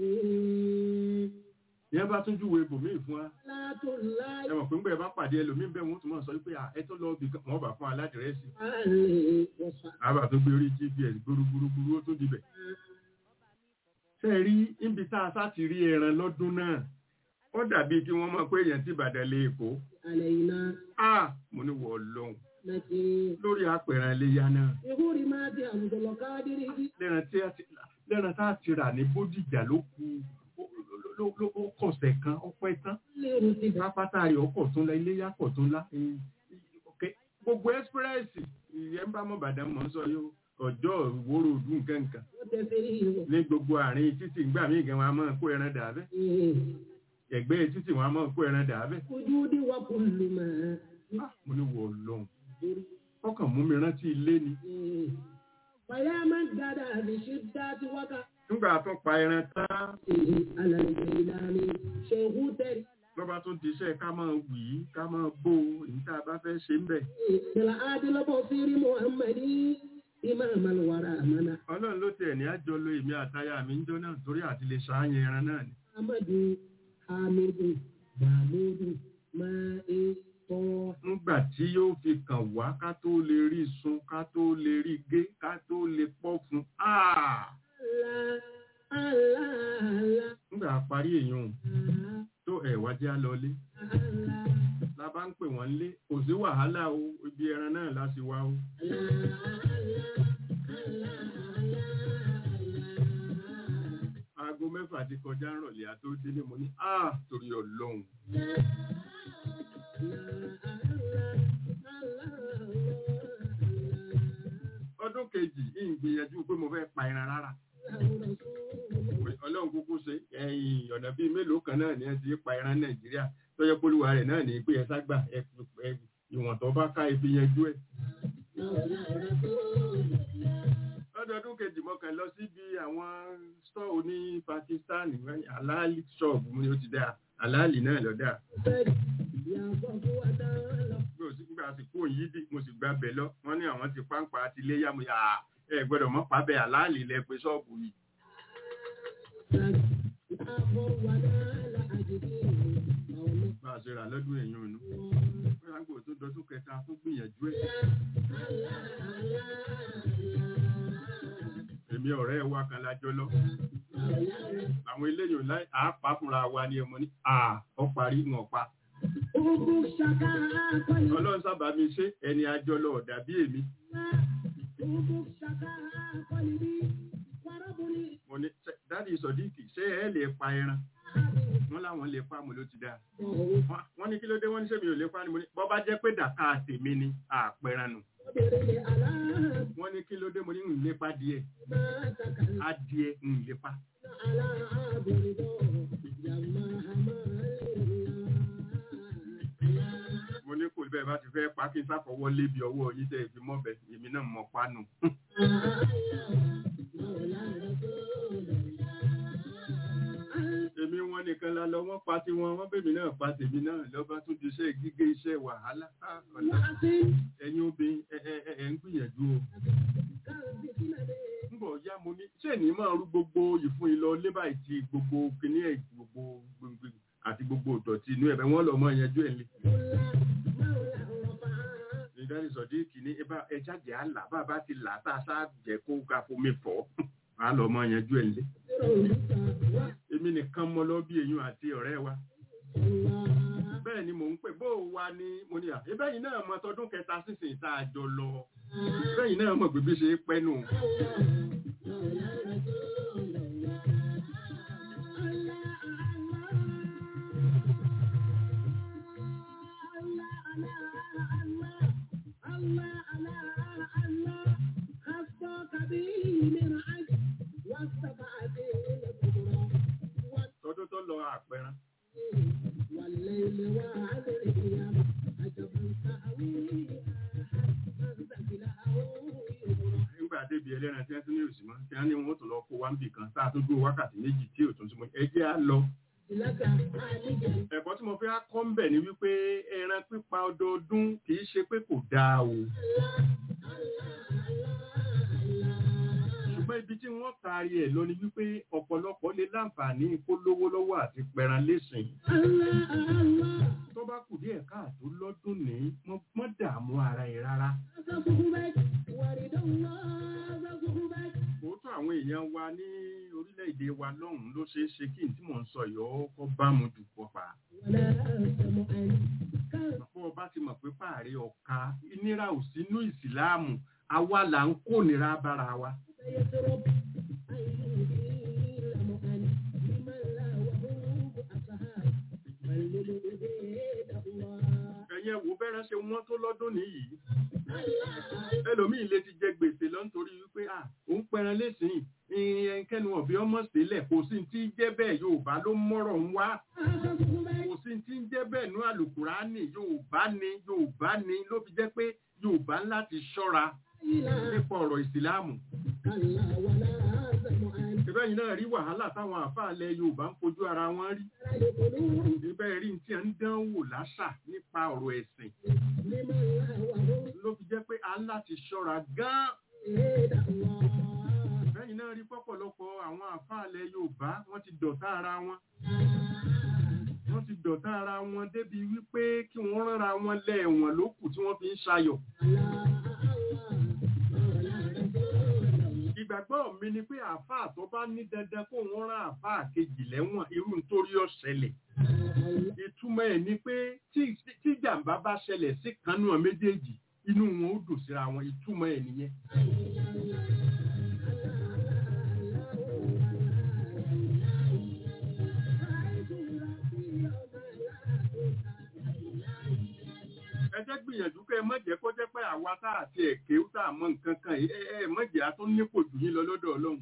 Ìyẹn bá tún júwe ibòmíì fún wa. Ẹ mọ̀ pé ńgbà ẹ bá pàdé ẹlòmíín bẹ́ẹ̀ wọ́n tún mọ̀ sọ pé ẹ tó lọ bí wọ́n bá fún aládìrẹ́sì. Àbá tó gbé orí G P S gbúrúgbúrúgbúrú ó tó dibẹ̀. Ṣé ẹ rí níbi tá a sá ti rí ẹran lọ́dún náà? Ó dàbí kí wọ́n mọ̀ pé èèyàn ti Ìbàdàn lé Èkó. Ah! Mo ní wọ̀ lóhùn. Lórí apẹ̀rẹ̀ iléyá náà. Lẹ́ran tá a ti rà ní Bódìjà ló kù. Ló kọ̀sẹ̀ kan ọpẹ́ tán pápátá rẹ̀ ọkọ̀ tún lá iléyá kọ̀ tún lá gbogbo ẹ́sprẹ́sì ìyẹn bá mọ̀ bàdàn mọ̀ sọ yóò ọjọ́ ìwòrò ọdún kẹ́ǹkà ní gbogbo àárín títì ńgbà míì gan wọn a máa kó ẹran dàbẹ́ ẹ̀gbẹ́ títì wọn a máa kó ẹran dàbẹ́. Mo ní wọ̀ lọ́hùn ọkàn mú mi rántí ilé ni. Nígbà tó pa ẹran tán, lọ́ba tó di iṣẹ́ ká máa wì í, ká máa bó èyí tá a bá fẹ́ ṣe ń bẹ̀. Ọlọ́run ló tẹ̀ ní àjọ lo èmi àtayà mi ń jọ náà torí àti lè ṣàáyàn ẹran náà ni. Nígbà tí yóò fi kàn wá ká tó lè rí sun, ká tó lè rí gé, ká tó lè pọ́ fún. Nígbà parí èèyàn tó ẹ̀wà jẹ́ lọlé. La bá ń pè wọ́n lé, kò sí wàhálà o, ibi ẹran náà láti wá o. Aago mẹ́fà ti kọjá ń rọ̀lẹ́ àtó délé mo ní, ah, torí Ọlọ́run. Ọdún kejì ìgbìyànjú pé mo fẹ́ pa ẹran rárá. Ọlọ́run kúkú ṣe ẹ̀yìn ọ̀nà bíi mélòó kan náà ni ẹ ti pa ẹran Nàìjíríà tó yẹ pólúwa rẹ̀ náà ní pé ẹ ságbà ìwọ̀n tó bá ká ibi yanjú ẹ̀. Lọ́dọọdún kejì mo kàn lọ síbi àwọn stọ́ọ̀ oní Pakistan aláàlì ṣọ́ọ̀bù mi ó ti dá aláàlì náà lọ́dà. Nígbà àsìkò yìí mo sì gba bẹ̀ lọ, wọ́n ní àwọn ti páńpá àti iléyà mo yà ẹ gbọ́dọ̀ mọ́ pàbẹ̀ aláàlì lẹ pé ṣọ́ọ̀bù yìí. Bá a ṣe rà lọ́dún èèyàn ònú. Rágbò tó dọdún kẹta tó gbìyànjú ẹ̀. Èmi ọ̀rẹ́ wa kan lájọ lọ. Àwọn eléyìí láì àápá fúnra wa ní ọmọ ní à ọ parí wọn pa. Ọlọ́run sábà mi ṣe ẹni àjọ lọ ọ̀dà bí èmi. Mo ní dáàdì Sọ̀díkì ṣé ẹ lè pa ẹran? Wọ́n láwọn lè pa mo ló ti dáa. Wọ́n ní kí ló dé wọ́n ní ṣé mi ò lè pa ni mo ní bọ́ bá jẹ́ pé dàkà tèmi ni àpẹran nù. Wọ́n ní kí ló dé mo ní ń lépa díẹ̀. Adìẹ ń lépa. Mo ní kò bẹ́ẹ̀ bá ti fẹ́ pa kí n sáfọwọ́ lébi ọwọ́ yìí tẹ́ ìfi mọ́bẹ̀ èmi náà mọ̀ pánù. Èmi wọn nìkan la lọ wọ́n pa tí wọn wọ́n bèmí náà pa tèmi náà lọ́ba tún di iṣẹ́ gígé iṣẹ́ wàhálà. Ẹ̀yin obìnrin ẹ̀ ń gbìyànjú o. Nbọ̀ ya mo ní ṣé ní máa rú gbogbo ìfún ìlọ lébà ìtì gbogbo kìíní ẹ̀ gbogbo gbogbo àti gbogbo ìdọ̀tí inú ẹ̀bẹ̀ wọ́n lọ mọ́ yanjú ẹ̀ lé. Ìdáni Sọ̀díkì ní ẹja jẹ́ àlà bàbá ti là tá a sá jẹ́ kó ga fomi fọ́ á lọ mọ́ yanjú ẹ̀ lé. Èmi nìkan mọ́ lọ bí èyún àti ọ̀rẹ́ wa. Bẹ́ẹ̀ ni mò ń pè bó wa ní mo ní à ẹbẹ́yìn náà mọ tọdún kẹta sísìn tá a jọ lọ. Bẹ́yìn náà mọ̀ gbogbo ṣe pẹ́ nù. Tọdún tó lọ àpẹran. Nígbà débi ẹlẹ́ran tí wọ́n tún ní òsì mọ́, tí wọ́n ní wọ́n tó lọ kó wá ń bì kan, sáà tó dúró wákàtí méjì tí ò tún súnmọ́. Ẹ jẹ́ á lọ. Ẹ̀kọ́ tí mo fẹ́ kọ́ ń bẹ̀ ni wípé ẹran pípa ọdọọdún kì í ṣe pé kò dáa o. Ṣùgbọ́n ibi tí wọ́n taari ẹ̀ lọ ni wípé ọ̀pọ̀lọpọ̀ lè láǹfààní kó lówó lọ́wọ́ àti pẹran lẹ́sìn. Tó bá kù díẹ̀ káàtó lọ́dún ní mọ́ dààmú ara ẹ̀ rárá. Òótọ́ àwọn èèyàn wa ní orílẹ̀-èdè wa lọ́hùn-ún ló ṣeé ṣe kí n tí mò ń sọ yọ kọ́ bá mu jù pọ̀ pa. Àpò ọba ti mọ̀ pé páàrí ọ̀ka ìnira ò sínú ìsìláàmù àwa là ń kó nira bára wa. Ẹ̀yẹ wo bẹ́rẹ̀ ṣe wọ́n tó lọ́dún nìyí. Ẹlòmíì lè ti jẹ gbèsè lọ nítorí wípé à òun pẹran lẹ́sìn ẹnkẹ́nu ọ̀bí ọmọ sílẹ̀ kò sí tí ń jẹ́ bẹ́ẹ̀ Yorùbá ló mọ́rọ̀ ń wá. Kò sí tí ń jẹ́ bẹ́ẹ̀ ní Àlùkùránì Yorùbá ni Yorùbá ni ló fi jẹ́ pé Yorùbá ńlá ti ṣọ́ra nípa ọ̀rọ̀ ìsìláàmù. Ìbẹ́ yìí náà rí wàhálà táwọn àfáàlẹ̀ Yorùbá ń fojú ara wọn rí. Ìbẹ́ rí tí a ń dán wò láṣà nípa ọ̀rọ̀ ẹ̀sìn. Ló fi jẹ́ pé a ń láti ṣọ́ra gan-an. Ìbẹ́ yìí náà rí pọ̀pọ̀lọpọ̀ àwọn àfáàlẹ̀ Yorùbá wọ́n ti dọ̀tá ara wọn. Wọ́n ti dọ̀tá ọ̀tá ara wọn débi wípé kí wọ́n ránra wọn lẹ́ẹ̀wọ̀n lókù tí wọ́n fi ń ṣayọ̀. Ìgbàgbọ́ mi ni pé àáfàá tó bá ní dandan kó wọ́n rán àáfàá kejì lẹ́wọ̀n irú nítorí ó ṣẹlẹ̀. Ìtumọ̀ ẹ̀ ni pé tí jàǹbá bá ṣẹlẹ̀ sí kanú ọ̀ méjèèjì inú wọn ó dùn síra wọn, ìtumọ̀ ẹ̀ nìyẹn. Ẹ jẹ́ gbìyànjú kẹ́ ẹ má jẹ́ kó jẹ́ pé àwa tá àti ẹ̀kẹ́ tá a mọ̀ nǹkan kan ẹ ẹ má jẹ́ a tún nípò jù yín lọ lọ́dọ̀ Ọlọ́run.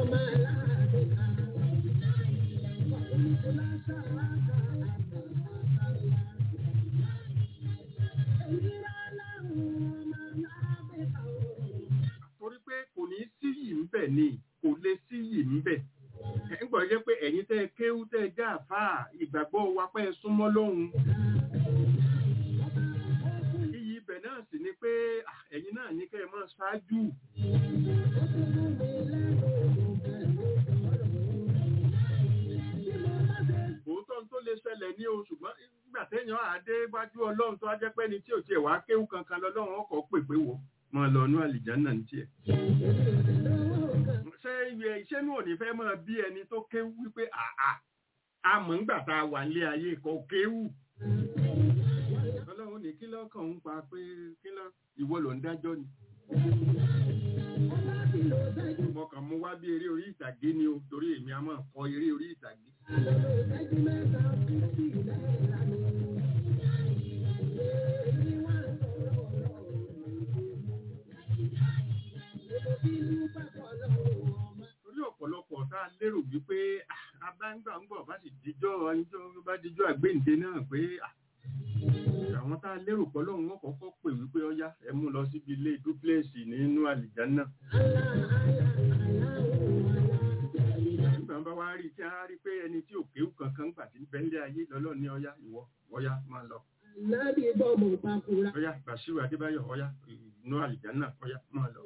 Torí pé kò ní sí yìí ń bẹ̀ ni kò lè sí yìí ń bẹ̀. Ẹ ń gbọ́ jẹ́ pé ẹ̀yin tẹ́ ẹ kéwú tẹ́ ẹ já àfáà ìgbàgbọ́ wa pé ẹ súnmọ́ lọ́hùn. Ibẹ̀ náà sì ni pé ẹ̀yin náà ní kẹ́ ẹ máa ṣáájú. Òótọ́ tó lè ṣẹlẹ̀ ní o ṣùgbọ́n nígbà téèyàn àdé wájú Ọlọ́run tó á jẹ́ pé ní tí ò tiẹ̀ wá kéwú kankan lọ́lọ́run ọkọ̀ pè pé wò máa lọ inú àlìjánà ní tiẹ̀. Ṣé iṣẹ́ náà ò ní fẹ́ máa bí ẹni tó kéwú wípé àà àmọ́ ńgbà tá a wà nílé ayé kọ́ kéwú. Ọlọ́run ní kí lọ́kàn ń pa pé kí lọ́ ìwọ ló ń dájọ́ ni. Mo kàn mú wá bí eré orí ìtàgé ni o torí èmi a máa kọ eré orí ìtàgé. Torí ọ̀pọ̀lọpọ̀ tá a lérò wípé abáńgbàǹgbọ̀ bá sì dijọ́ bá dijọ́ àgbéǹde náà pé àwọn tá a lérò pọ̀ lọ́hùn wọn kọ́kọ́ pè wípé ọyá ẹ mú lọ síbi ilé dúpléèsì nínú àlìjánà. Nígbà bá wá rí tí a rí pé ẹni tí ò kéwù kankan gbà tí ń bẹ́ńlẹ̀ ayé lọ́lọ́ ní ọyá ìwọ ọyá máa lọ. Ọyá Bàṣírù Adébáyọ̀ ọyá inú àlìjánà ọyá máa lọ.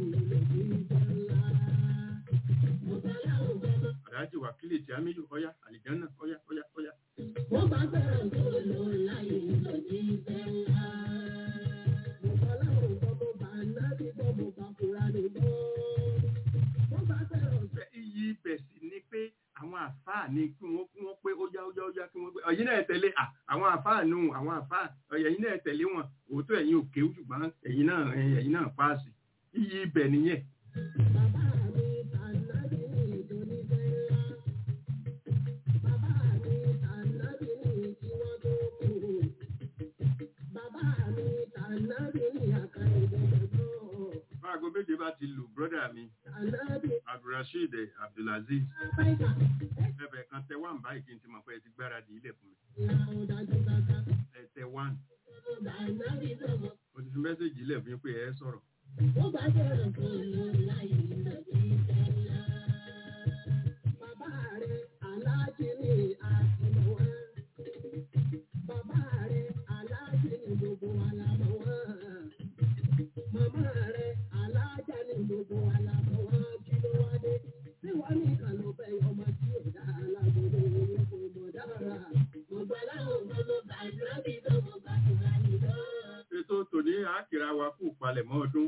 Àdájì Wákìlì tí a méjì ọyá àlìjánà ọyá ọyá ọyá. Wọ́n bá bẹ̀rẹ̀ tó lọ láyé lójú ìfẹ́ ńlá. Mo bá láwọn ọmọ bá náà bí bọ́mọ bá fura lè bọ́. Wọ́n bá bẹ̀rẹ̀ tó. Iyì ibẹ̀ sì ni pé àwọn àfáà ní kí wọ́n kí wọ́n pé ó yá ó yá ó yá kí wọ́n pé ọ̀yìn náà tẹ̀lé àwọn àfáà nù àwọn àfáà ọ̀yìn náà tẹ̀lé wọn òótọ́ ẹ̀yin ò kéwú ṣùgbọ́n ẹ̀yin náà ẹ̀yin náà páàsì. Iyì ibẹ̀ nìyẹn. Bàbá mi tànàbí ìdóní fẹ́ ńlá. Bàbá mi tànàbí tí wọ́n tó kú. Bàbá mi tànàbí àkàrà ìdọ̀dọ̀. Fáàgó méje bá ti lù brọ́dà mi. Abdulrasheed Abdulaziz. Ẹbẹ̀ kan tẹ wá ń báyìí kí n ti mọ̀ pé ẹ ti gbáradì ilẹ̀ fún mi. Ẹ tẹ wá. Mo ti fi mẹ́sẹ̀jì ilẹ̀ fún yín pé ẹ sọ̀rọ̀. Ó bá bẹ̀rẹ̀ tó lọ láyé lójú ìfẹ́ ńlá. Bàbá rẹ̀ aláàjì ni àtìmọ̀ wá. Bàbá rẹ̀ aláàjì ni gbogbo alámọ̀ wá. Màmá rẹ̀ aláàjà ni gbogbo alámọ̀ wá. Kí ló wá dé? Bí wọ́n ní ìkà ló bẹ̀ ọmọ tí ò dá alágbèrè owó kò mọ̀ dára. Gbogbo aláwọ̀ gbogbo bàjẹ́ bí gbogbo bàjẹ́ àyíká. Ètò tòní àkìrà wa kù palẹ̀mọ́ ọdún.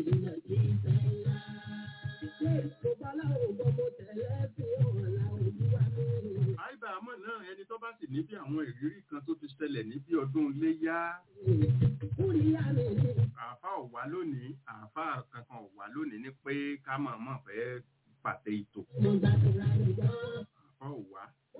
Àìbá àmọ́ náà ẹni tó bá sì ní bí àwọn ìrírí kan tó ti ṣẹlẹ̀ ní bí ọdún Iléyá. Àáfà ò wá lónìí, àáfà kankan ò wá lónìí ní pé ká mọ̀ mọ̀ fẹ́ pàtẹ ètò. Àáfà ò wá.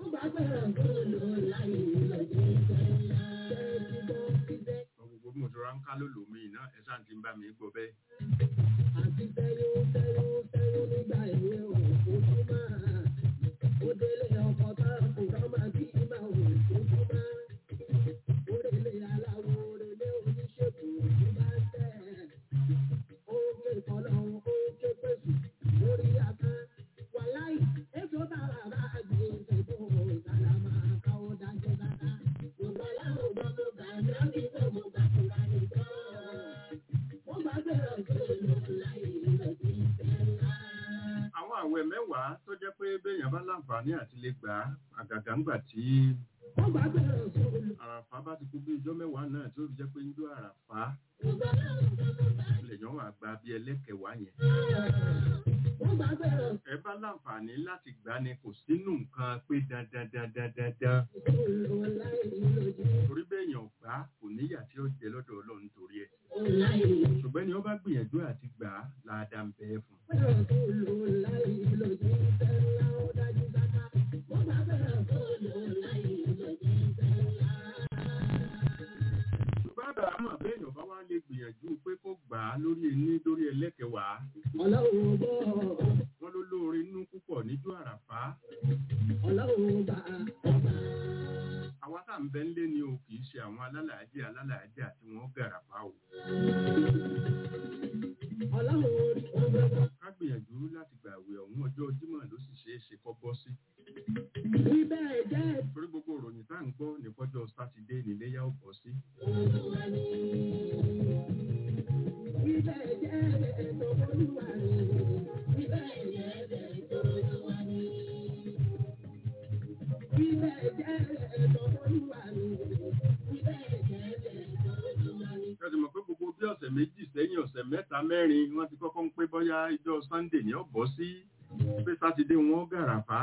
Gbogbo mo ti ra ń ká lólùmí náà ẹ sáà ti ń bá mi gbọ́ bẹ́ẹ̀. Àti tẹ́yọ́ tẹ́yọ́ tẹ́yọ́ nígbà ìwé òkú tó máa. Ó délé ọkọ̀ tá kò rọ́mà bí ìmọ̀ òkú tó máa. Ó délé aláwo relé oníṣègùn tó bá tẹ̀. Ó ké kọ́lọ́ ó ké pèsè lórí àká. Wàláì èso bàbá bá gbé ìṣègùn ìtàlá máa káwọ́ dájọ́ dáadáa. Yorùbá láwọn gbọ́dọ̀ gbà lórí gbogbo gbàgbọ́ra nìkan. Wọ́n bá bẹ̀rẹ̀ tó lọ láyé lójú ìfẹ́ ńlá. Àwọn àwẹ̀ mẹ́wàá tó jẹ́ pé béèyàn bá láǹfààní àti lè gbà á àgàgà ńgbà tí àràfá bá ti kú bí ijọ́ mẹ́wàá náà tí ó fi jẹ́ pé ijọ́ àràfá lèyàn wà gba bí ẹlẹ́kẹ̀wá yẹn. Ẹ bá láǹfààní láti gbà ni kò sínú nǹkan pé dandan dandan dandan. Torí bẹ́ẹ̀yàn gbà kò níyà tí ó jẹ lọ́dọ̀ Ọlọ́run torí ẹ̀. Ṣùgbọ́n ni wọ́n bá gbìyànjú àti gbà á láàdá ń bẹ fún. Bàbá àmọ̀ bẹ́ẹ̀yàn bá wá lè gbìyànjú pé kó gbà á lórí ẹni lórí ẹlẹ́kẹ̀wàá. Wọ́n ló lóore inú púpọ̀ níjọ́ àràfá. Àwa tá ń bẹ ń lé ni o kì í ṣe àwọn alálàájì alálàájì àti wọn gàràfá o. Ká gbìyànjú láti gbààwẹ̀ ọ̀hún ọjọ́ Jímọ̀ ló sì ṣeé ṣe kọ́ bọ́ sí. Torí gbogbo ìròyìn tá ń gbọ́ nípọ́jọ́ Sátidé níléyà ó bọ́ sí. Ẹ̀sìn mọ̀ pé gbogbo bí ọ̀sẹ̀ méjì sẹ́yìn ọ̀sẹ̀ mẹ́ta mẹ́rin wọ́n ti kọ́kọ́ ń pé bọ́yá ìjọ Sunday ní ọ̀bọ̀ sí pé Sátidé wọn gàràfá.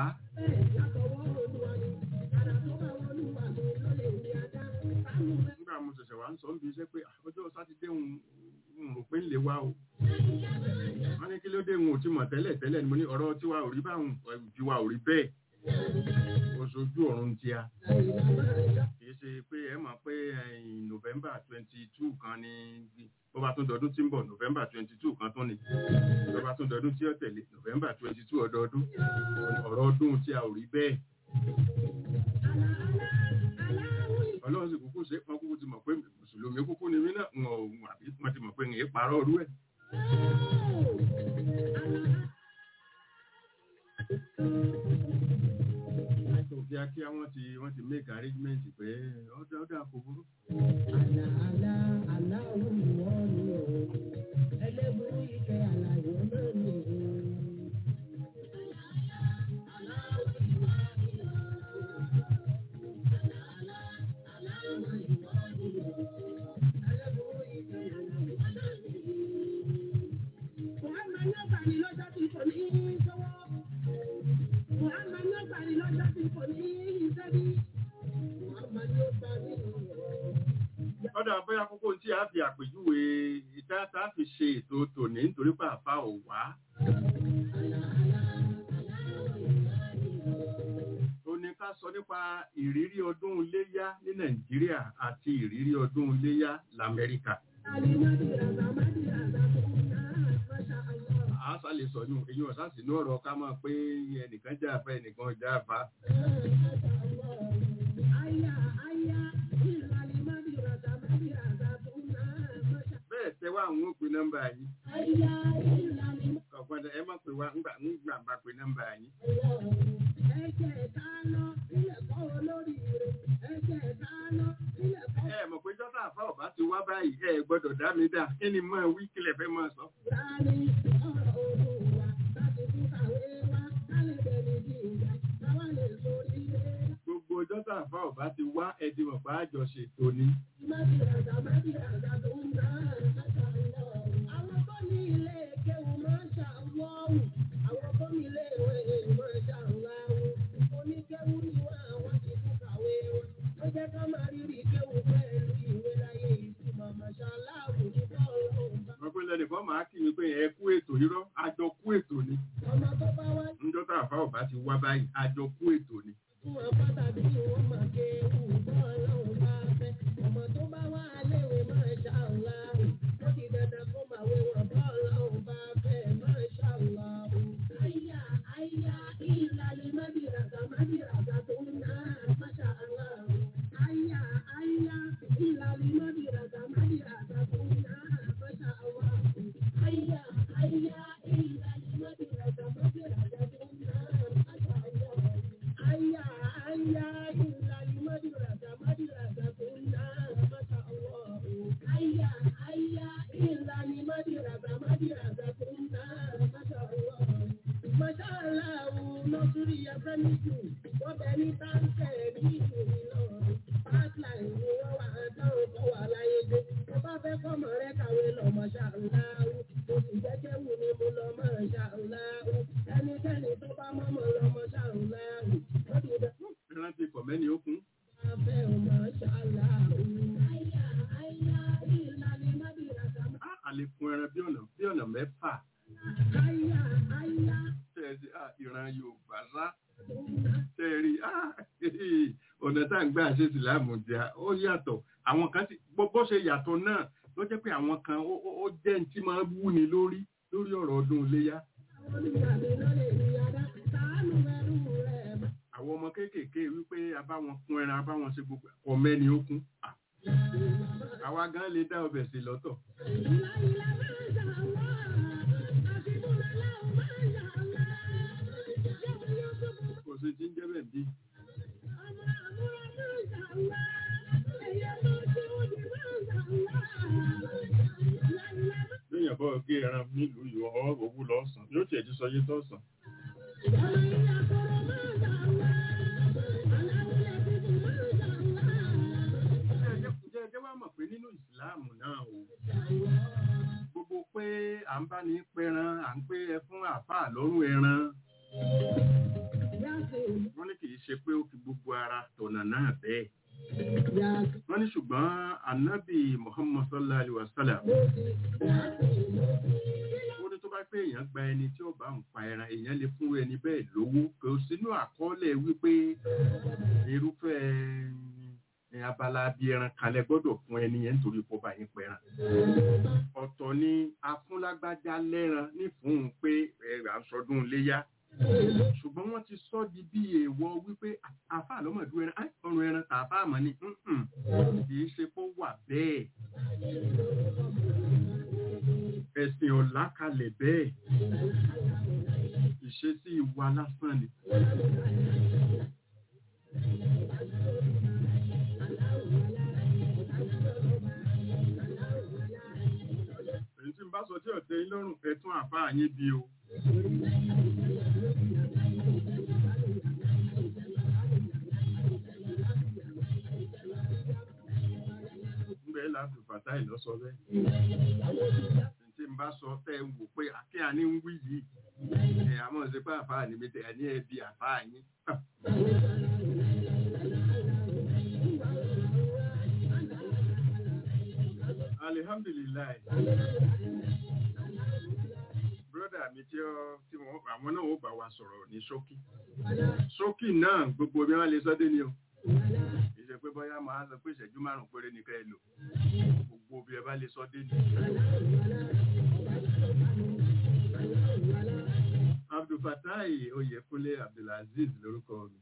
Nígbà mo ṣẹ̀ṣẹ̀ wá ń sọ ń bí iṣẹ́ pé ọjọ́ Sátidé ń rò pé ń lè wá o. Wọ́n ní kí ló dé ń ò ti mọ̀ tẹ́lẹ̀ tẹ́lẹ̀ ni mo ní ọ̀rọ̀ tiwa ò rí báwọn tiwa ò rí bẹ́ẹ̀. Oṣooju ọ̀run tí a. Kìí ṣe pé ẹ mọ̀ pé November twenty two kan ní bó bá tún dọdún tí ń bọ̀ November twenty two kan tún ni. Bó bá tún dọdún tí ó tẹ̀lé November twenty two ọdọọdún. Ọ̀rọ̀ ọdún tí a ò rí bẹ́ẹ̀. Ọlọ́run sì kúkú ṣe wọ́n kúkú ti mọ̀ pé Mùsùlùmí kúkú ni mí náà ń ọ̀hún àbí wọ́n ti mọ̀ pé ń yé parọ́ ọdún ẹ̀. Kíákíá wọ́n ti wọ́n ti make arrangement pé ọdún ọdún àkókò. Àlà àlà àlà òun ni wọ́n ní o, ẹlẹ́gbẹ̀rún ìfẹ́ àlàyé náà ní o. Àlà àlà òun ni wọ́n ní o, àlà àlà àlà òun ni wọ́n ní o, ẹlẹ́gbẹ̀rún ìfẹ́ àlàyé náà ní o. Wọ́n máa ń yọ̀gbà ní lọ́jọ́ tí kò ní í sọ́wọ́. Wọ́n máa ń yọ̀gbà ní lọ́jọ́ tí kò ní í sẹ́bí. Wọ́n máa ń yọ̀gbà ní ọ̀dọ̀ àbẹ́yà kókó tí a fi àpèjúwe ìdáta fi ṣe ètò tòní nítorí pé àfá ò wá. Ó ní ká sọ nípa ìrírí ọdún iléyá ní Nàìjíríà àti ìrírí ọdún iléyá l'Amẹ́ríkà. Àásà lè sọ yún èyí ọ̀sá sí ní ọ̀rọ̀ ká máa pé ẹnìkan jẹ́ àfá ẹnìkan jẹ́ àfá. Bẹ́ẹ̀ tẹ́ wá àwọn òpin nọ́mbà yìí. Ọ̀pọ̀lọpọ̀ ẹ má pè wá ńgbà ńgbà bá pè nọ́mbà yìí. Ẹ mọ̀ pé jọ́tà àfá ọ̀bá ti wá báyìí ẹ gbọ́dọ̀ dá mi dá kí ni mọ́ wí kílẹ̀ fẹ́ mọ́ sọ. Gbogbo jọ́tà àfá ọ̀bá ti wá ẹdí mọ̀ bá àjọṣe tó ní. Àwọn tó ní ilé kéwù máa ń ṣàwọ́wù, àwọn tó ní ilé ìwé máa ń ṣàwọ́wù, oníkéwù ni wọ́n àwọn ti tún kàwé wọn. Ó jẹ́ ká máa rírì kéwù pẹ̀lú ìwé láyé ìtumọ̀ màṣáláàwù ní bọ́ọ̀lù. Wọ́n pẹ́ lẹ́nìkan máa kí mi pé ẹ kú ètò irọ́, àjọ kú ètò ni. Ọmọ tó bá wá. Ńjọ́ tá àfá ọ̀bá ti wá báyìí, àjọ kú ètò ni. Fún ọ̀pátá bí wọ́n máa kéwù bọ́ọ̀lù bá fẹ́, ọmọ tó bá wá léwe máa ṣàwọ́wù. Ó di dandan kó máa wé wọn bọ́ọ̀lù bá fẹ́ máa ṣàwọ́wù. Àyà àyà ìlàlẹ̀ mádìràgà mádìràgà tó ń ná máṣá aláwọ̀. Àyà àyà ìlàlẹ̀ mádìràgà mádìràgà tó ń ná máṣá aláwọ̀. Àyà àyà ìlàlẹ̀ mádìràgà mádìràgà tó ń ná máṣá aláwọ̀. mẹ́fà tẹ̀sí ìran Yorùbá sá tẹ̀rí ọ̀nà tá à ń gbà ṣe ìsìlámù jẹ́ ó yàtọ̀ àwọn kan ti bó ṣe yàtọ̀ náà ló jẹ́ pé àwọn kan ó jẹ́ ní tí máa ń wúni lórí lórí ọ̀rọ̀ ọdún iléyá. àwọn ọmọ kéékèèké wípé abáwọn kún ẹran abáwọn ṣe gbogbo ọmẹ́ni ó kún àwa gan lè dá ọbẹ̀ sí lọ́tọ̀. kò sí tí ń jẹ́ bẹ́ẹ̀ bí. lóyìn àbọ̀ gé ẹran nílùú yìí ọwọ́ òwú lọ́sàn yóò tiẹ̀ ti sọ yé tọ̀sán. jẹ́ wá mọ̀ pé nínú ìsìláàmù náà o gbogbo pé à ń bá ní pẹran à ń pé ẹ fún àfáà lọ́rùn ẹran wọ́n ní kì í ṣe pé ó fi gbogbo ara tọ̀nà náà bẹ́ẹ̀. wọ́n ní ṣùgbọ́n anábì Muhammad sallallahu alaihi wasallam ó ní tó bá pé èèyàn gba ẹni tí ó bá ń pa ẹran èèyàn lè fún ẹni bẹ́ẹ̀ lówó kò sínú àkọọ́lẹ̀ wípé irúfẹ́ abala bí ẹran kalẹ̀ gbọ́dọ̀ fún ẹni yẹn nítorí kó bá yín pẹran. ọ̀tọ̀ ni afúnlágbájá lẹ́ran ní fún un pé ẹ̀rọ aṣọdún léyá ṣùgbọ́n wọ́n ti sọ di bí èèwọ̀ wípé àfáà lọ́mọdún ẹran ọrùn ẹran tàbá àmọ́ ni kì í ṣe kó wà bẹ́ẹ̀ ẹ̀sìn ọ̀la kalẹ̀ bẹ́ẹ̀ ìṣesí ìwà lásán ni. èyí tí n bá sọ tí ọ̀tẹ̀ yín lọ́rùn ẹ̀tún àfáà yín bí o. Ńbẹ́ láti fàtà ìlọ́sọ bẹ́ẹ̀. Tí n bá sọ tẹ́ ń wò pé akíá ní ń wí yìí, ẹ̀ àmọ́ ṣe pé àfáà ní mi tẹ̀ ní ẹbí àfáà yín. Alhamdulillah. Brọ́dà mi tí àwọn náà ó bá wa sọ̀rọ̀ ní ṣókí. Ṣókí náà gbogbo bí wọ́n lè sọ́dé ni o. Ìṣẹ́ pé bọ́yá máa sọ pé ìṣẹ́jú márùn-ún péré ní ká ẹ lò. Gbogbo bí ẹ bá lè sọ́dé ni. Abdulfatai Oyèkúnlé Abdulaziz lórúkọ mi.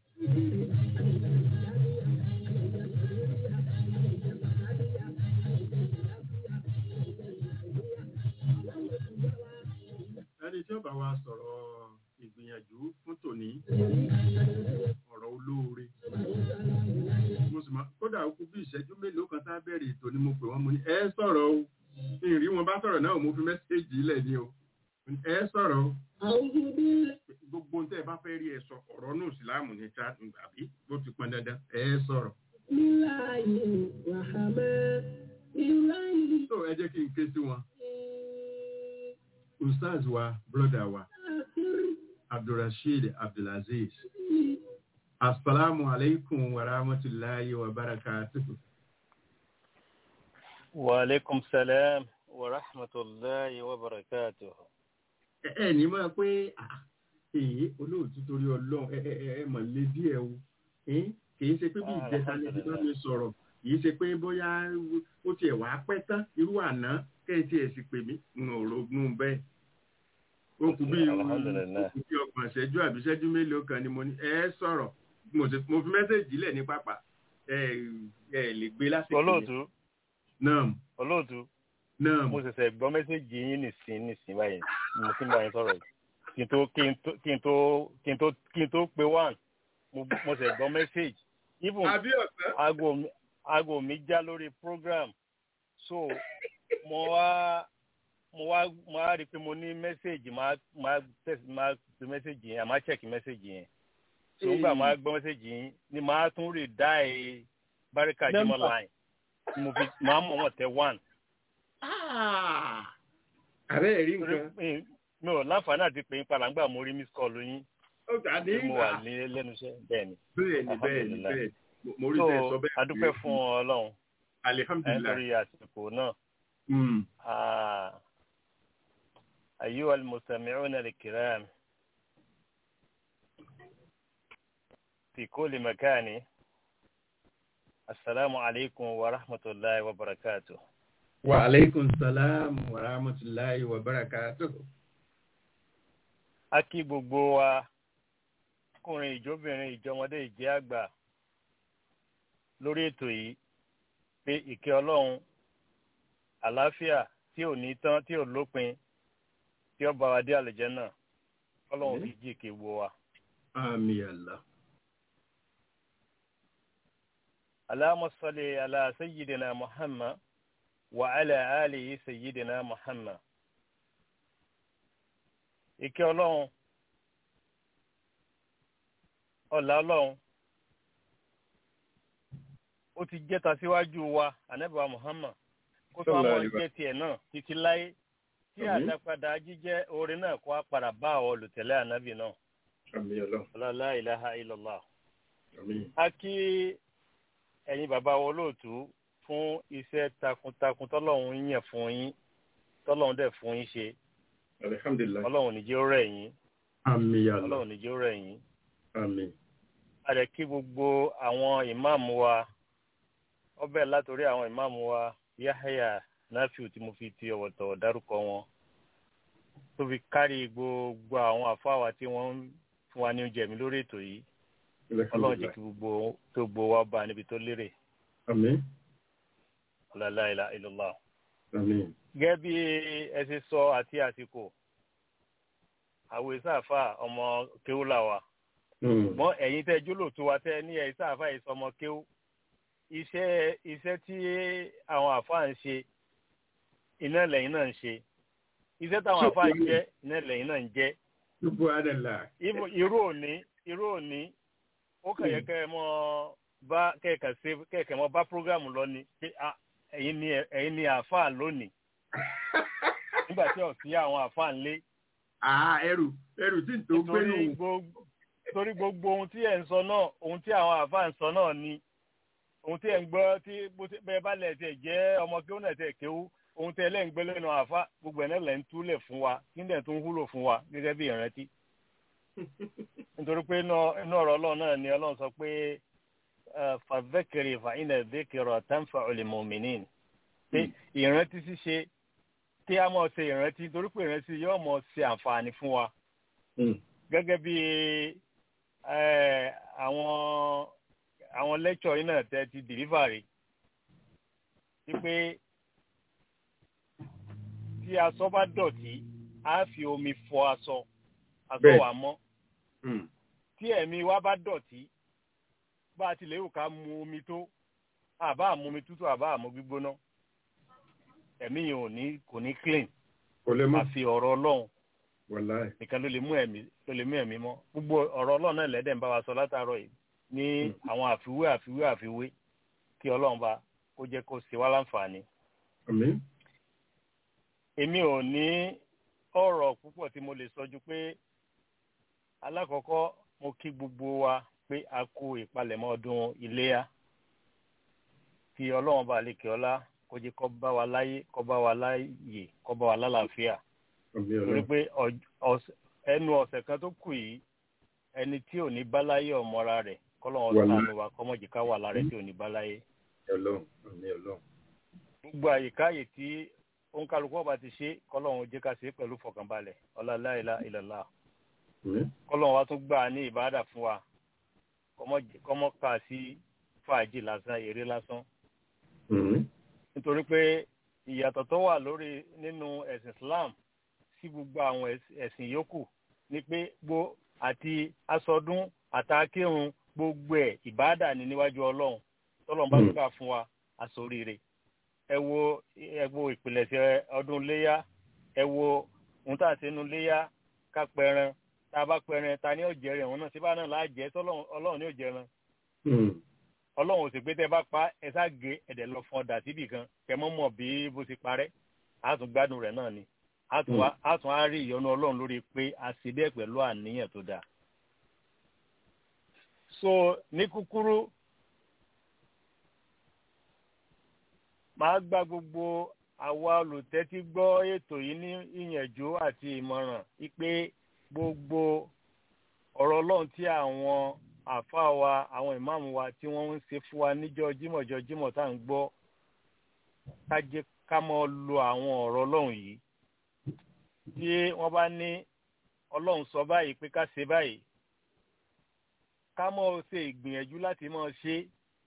Ẹni tí ó bá wa sọ̀rọ̀ ìgbìyànjú fún tòní ọ̀rọ̀ olóore. Mo sì máa kódà ó kú bí ìṣẹ́jú mélòó kan tá bẹ̀rẹ̀ ètò ni mo pè wọ́n mo ní ẹ sọ̀rọ̀ o. Ìrí wọn bá sọ̀rọ̀ náà mo fi mẹ́sẹ́jì ilẹ̀ ni o. Ẹ sọ̀rọ̀ o. Gbogbo ohun tẹ́ ẹ bá fẹ́ rí ẹ sọ ọ̀rọ̀ náà ìsìláàmù ní ta àbí bó ti pọn dandan ẹ sọ̀rọ̀. So ẹ jẹ́ kí n ké sí wọn. Ustaz wa, brother wa, Abdulrasheed Abdulaziz. Assalamu alaikum wa rahmatullahi wa barakatuh. Wa alaikum salam wa rahmatullahi wa barakatuh. Ẹ ní máa pé èyí olóòtú torí Ọlọ́run ẹ mọ̀ lé díẹ̀ o. Kìí ṣe pé bí ìjẹta lè fi bá mi sọ̀rọ̀. Kìí ṣe pé bóyá ó tiẹ̀ wá pẹ́ tán irú àná kẹ́ẹ̀tì ẹ̀ sì pè mí ń òrògùn bẹ́ẹ̀. Ó kù bí ọgbọ̀n ìṣẹ́jú àbí ìṣẹ́jú mélòó kan ni mo ní ẹ sọ̀rọ̀ mo fi mẹ́sẹ̀jì lẹ̀ ní pápá ẹ lè gbé lásìkò. Olóòtú. Náà. Olóòtú. Náà. Mo ṣẹ̀ṣẹ̀ gbọ́ mẹ́sẹ̀jì yín nìsín nìsín báyìí mo ti ń bá yín sọ̀rọ̀ yìí. Kí n tó kí n tó kí n tó kí n tó kí n tó pe one mo ṣẹ̀ gbọ́ mẹ́sẹ̀jì. Even aago mi aago mi já lórí program so mo wá mo wá mo wá rí i pé mo ní mẹ́sẹ̀gì máa máa tẹ̀sí máa pe mẹ́sẹ̀gì yẹn àmá check mẹ́sẹ̀gì yẹn so nígbà máa gbọ́ mẹ́sẹ̀gì yẹn ni máa tún rí dáì Barika Jimoh line mo fi máa mọ̀ wọ́n tẹ one. ààrẹ ẹ̀rí nǹkan. mi ò láǹfààní àti pé padà ńgbà mo rí miss call yín. ó gbà dé ìgbà mo wà ní lẹ́nu iṣẹ́ bẹ́ẹ̀ ni. bẹ́ẹ̀ ni bẹ́ẹ̀ ni bẹ́ẹ̀ ni mo rí tẹ̀ sọ bẹ́ẹ̀. so adúpẹ́ fún Ọlọ́run. alihamdulilayi. ẹ lórí àsìkò náà. أيها المستمعون الكرام في كل مكان، السلام عليكم ورحمة الله وبركاته. وعليكم السلام ورحمة الله وبركاته. A kí gbogbo wa, ọkùnrin ìjọbìnrin ìjọmọdé ìjẹ́ àgbà lórí ètò yìí pé ìkẹ́ Ọlọ́run àlàáfíà tí ò ní tán tí ò lópin tí ó bá wa dé àlùjánnà Ọlọ́run fi jí ìkẹ́ gbogbo wa. Àmín Allah. Allahumma salli ala sayyidina Muhammad wa ala alihi sayyidina Muhammad. Ìkẹ́ Ọlọ́run, ọlá Ọlọ́run, ó ti jẹ́ta síwájú wa, Ànábì wa Muhammad, kó tó àwọn jẹ́ tiẹ̀ náà títí láyé, tí àdápadà jíjẹ́ orin náà kó á padà bá àwọn olùtẹ̀lé Ànábì náà. Àmín Allah. La ilaha illallah. Àmín. A kí ẹ̀yin bàbá wa olóòtú fún iṣẹ́ takuntakun tọ́lọ́run yàn fún yín, tọ́lọ́run dẹ̀ fún yín ṣe. Alhamdulillah. Ọlọ́run ní jẹ́ ó rẹ̀ yín. Àmín Allah. Ọlọ́run ní jẹ́ ó rẹ̀ yín. Àmín. A dẹ̀ kí gbogbo àwọn ìmáàmù wa, ó bẹ̀rẹ̀ látòrí àwọn ìmáàmù wa Yahya Nafiu tí mo fi ti ọ̀wọ̀tọ̀wọ̀ dárúkọ wọn, tó fi kárí gbogbo àwọn àfáwà tí wọ́n ń fún wa ní oúnjẹ mi lórí ètò yìí. Ọlọ́run jẹ́ kí gbogbo tó gbó wa bá níbi tó lérè. Àmín. La ilaha illallah. Àmín. Gẹ́gẹ́ bí ẹ ṣe sọ àti àsìkò, àwọn ìsáàfà ọmọ kéwú làwà. Mọ́ ẹ̀yin tẹ́ jólóòtú wa tẹ́ ní ẹ̀ ìsáàfà ìsọmọ kéwú. Iṣẹ́ iṣẹ́ tí àwọn àfáà ń ṣe, iná lẹ́yìn náà ń ṣe. Iṣẹ́ táwọn àfáà ń jẹ́, iná lẹ́yìn náà ń jẹ́. Irú òní, irú òní, ó kẹ̀yẹ́ kẹ́ mọ́ bá kẹ́kẹ́ mọ́ bá prógrámù lọ ni pé ẹ̀yin ni àfáà lónìí. Nígbà tí ò sí àwọn àfáà ń lé. Ẹrù ẹrù tí ń tó gbé nù. Torí gbogbo ohun tí ẹ̀ ń sọ náà, ohun tí àwọn àfáà ń sọ náà ni ohun tí ẹ̀ ń gbọ́ tí bẹ́ẹ̀ bá lẹ̀ tẹ̀ jẹ́ ọmọ kéwú náà tẹ̀ kéwú, ohun tí ẹ̀ lẹ́ ń gbé lẹ́nu àfáà gbogbo ẹ̀ náà lẹ́ ń túlẹ̀ fún wa, kí ndẹ̀ tó ń wúlò fún wa gẹ́gẹ́ bí ìrántí. Nítorí pé inú ọ̀rọ̀ Ọlọ́run náà ni Ọlọ́run sọ pé fàdékèrè fàínà dékèrè tanfa'ul mu'minin. Pé ìrántí ṣíṣe kí a mọ̀ ṣe ìrántí torí pé ìrántí yóò mọ̀ ṣe àǹfààní fún wa. Gẹ́gẹ́ bí àwọn àwọn lẹ́kṣọ̀ yìí náà tẹ́ ti dìlífàrí. Wípé tí aṣọ bá dọ̀tí, á fi omi fọ aṣọ, aṣọ wa mọ́. Tí ẹ̀mí wa bá dọ̀tí, bá a ti lè wù ká mu omi tó, àbá àmu omi tútù, àbá àmu gbígbóná. Ẹ̀mí yìí ò ní kò ní clean. Kò lè mọ́. Àfi ọ̀rọ̀ Ọlọ́run. Wàláhì. Nìkan ló lè mú ẹ̀mí ló lè mú ẹ̀mí mọ́. Gbogbo ọ̀rọ̀ Ọlọ́run náà lẹ́dẹ̀ ń bá wa sọ látàárọ̀ yìí ní àwọn àfiwé àfiwé àfiwé kí Ọlọ́run bá kó jẹ́ kó ṣe wá láǹfààní. Àmín. Èmi ò ní ọ̀rọ̀ púpọ̀ tí mo lè sọ ju pé alákọ̀ọ́kọ́ mo kí gbogbo wa pé a kú ìpalẹ̀mọ́ ọdún iléyá. Kí Ọlọ́run bá lè kí ọlá kó jẹ́ kó bá wa láyé, kó bá wa láyè, kó bá wa lálàáfíà. Torí pé ẹnu ọ̀sẹ̀ kan tó kù yìí, ẹni tí ò ní bá láyé ọmọra rẹ̀, kọ́lọ́run ṣàánú wa kọ́mọ̀jì ká wà lára tí ò ní bá láyé. Gbogbo àyíkáyè tí òǹkàlùkù ọba ti ṣe, kọ́lọ́run jẹ́ ká ṣe pẹ̀lú fọkànbalẹ̀. Ọlá la ilaha illallah. Kọ́lọ́run wa tún gbà ní ìbádà fún wa. Kọ́mọ́ kà sí fàájì lásán, eré lásán. Nítorí pé ìyàtọ̀ tó wà lórí nínú ẹ̀sìn Islam sí gbogbo àwọn ẹ̀sìn yòókù ni pé gbó àti asọdún àtàkírun gbogbo ẹ̀ ìbádà ní níwájú Ọlọ́run. Tọ́lọ́run bá gbà fún wa aṣoríire. Ẹ wo ẹ wo ìpìlẹ̀ṣẹ̀ ọdún léyá, ẹ wo ohun tá a ṣe nu léyá ká pẹran, tá a bá pẹran ta ni ó jẹrẹ òun náà síbá náà láà jẹ Ọlọ́run ni ó jẹran. Ọlọ́run ò sì pé tẹ́ bá pa ẹ sá gé ẹ̀dẹ̀ lọ fún ọ̀dà síbì kan kẹ mọ́ mọ̀ bí bó ti parẹ́, á tún gbádùn rẹ̀ náà ni. Á tún á rí ìyọ́nú Ọlọ́run lórí pé a ṣe bẹ́ẹ̀ pẹ̀lú àníyàn tó dáa. So ní kúkúrú, màá gba gbogbo àwa olùtẹ́tí gbọ́ ètò yìí ní ìyànjú àti ìmọ̀ràn wípé gbogbo ọ̀rọ̀ Ọlọ́run tí àwọn àfáà wa àwọn ìmáàmù wa tí wọ́n ń ṣe fún wa níjọ́ jímọ̀jọ́ jímọ̀ tá à ń gbọ́ ká jẹ́ ká mọ́ lo àwọn ọ̀rọ̀ Ọlọ́run yìí tí wọ́n bá ní Ọlọ́run sọ báyìí pé ká ṣe báyìí ká mọ́ ṣe ìgbìyànjú láti mọ́ ṣe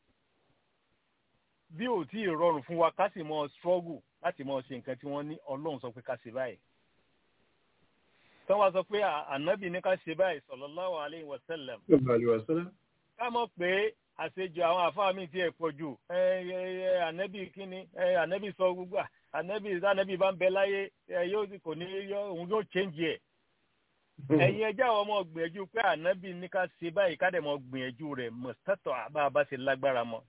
bí ò tí ì rọrùn fún wa ká sì mọ́ struggle láti mọ́ ṣe nǹkan tí wọ́n ní Ọlọ́run sọ pé ká ṣe báyìí. Tọ́ wá sọ pé ànábì ní ká ṣe báyìí sallallahu alayhi wa sallam. Ká mọ̀ pé àṣejù àwọn àfáà mi ti ẹ̀ pọ̀ jù ànábì kíni ànábì sọ gbogbo ànábì ànábì bá ń bẹ láyé yóò kò ní òun yóò change ẹ̀. Ẹ̀yin ẹjẹ́ àwọn ọmọ gbìyànjú pé ànábì ní ká ṣe báyìí ká dẹ̀ mọ́ gbìyànjú rẹ̀ mọ̀sítátọ̀ àbá bá ṣe lágbára mọ́.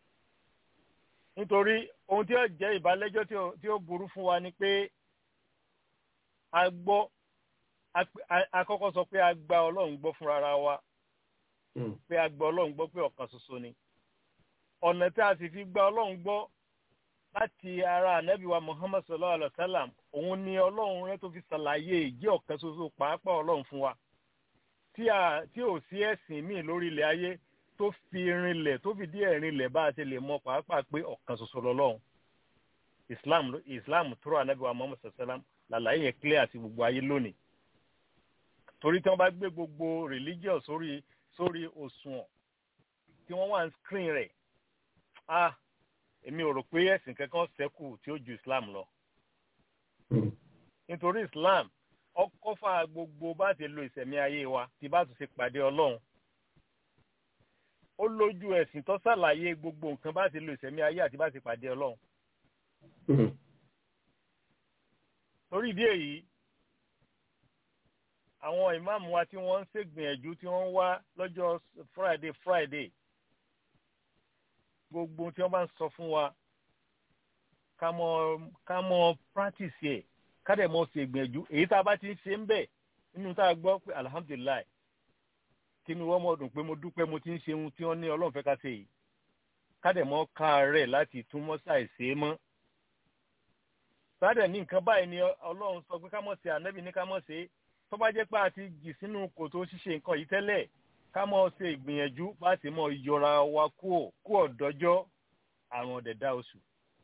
Nítorí ohun tí ó jẹ́ ìbálẹ́jọ́ tí ó burú fún wa ni pé a gbọ́ a kọ́kọ́ sọ pé a gba Ọlọ́run gbọ́ fúnra ara wa pé a gba Ọlọ́run gbọ́ pé ọ̀kan ṣoṣo ni ọ̀nà tí a sì fi gba Ọlọ́run gbọ́ láti ara ànábì wa Muhammad sallallahu alaihi wa sallam òun ni Ọlọ́run rẹ̀ tó fi ṣàlàyé ìjẹ́ ọ̀kan ṣoṣo pàápàá Ọlọ́run fún wa tí ò sí ẹ̀sìn míì lórí ilẹ̀ ayé tó fi rinlẹ̀ tó fi díẹ̀ rinlẹ̀ bá a ṣe lè mọ̀ pàápàá pé ọ̀kan ṣoṣo lọ́lọ́run Islam Islam tó rà ànábì wa Muhammad sallallahu alaihi wa sallam làlàyé yẹn clear àti gbogbo ayé lónìí torí tí wọ́n bá gbé gbogbo religion sórí sórí òṣùwọ̀n tí wọ́n wà ń screen rẹ̀ ah èmi ò rò pé ẹ̀sìn kankan ṣẹ́kù tí ó ju Islam lọ nítorí Islam ọkọ̀ fa gbogbo bá ti lo ìṣẹ̀mí ayé wa tí bá tún ṣe pàdé Ọlọ́run ó lójú ẹ̀sìn tó ṣàlàyé gbogbo nǹkan bá ti lo ìṣẹ̀mí ayé àti bá ti pàdé Ọlọ́run torí ìdí èyí àwọn ìmáàmù wa tí wọ́n ń ṣègbìyànjú tí wọ́n ń wá lọ́jọ́ Friday Friday gbogbo tí wọ́n bá ń sọ fún wa ká mọ̀ ká mọ̀ practice ẹ̀ ká dẹ̀ mọ̀ ṣègbìyànjú èyí tá a bá ti ń ṣe ń bẹ̀ nínú tá a gbọ́ pé alhamdulilayi kí ni wọ́n mọ̀ dùn pé mo dúpẹ́ mo ti ń ṣe ohun tí wọ́n ní Ọlọ́run fẹ́ ká ṣe yìí ká dẹ̀ mọ̀ ká rẹ̀ láti túmọ̀ ṣàìṣe mọ́ sáà ní nǹkan báyìí ni Ọlọ́run sọ pé ká mọ̀ ṣe ànábì ní ká mọ̀ ṣe tó bá jẹ́ pé a ti jì sínú kòtò ṣíṣe nǹkan yìí tẹ́lẹ̀ ká mọ̀ ṣe ìgbìyànjú bá ti mọ̀ yọra wa kúò kúò dọ́jọ́ àrùn ọ̀dẹ̀dá oṣù.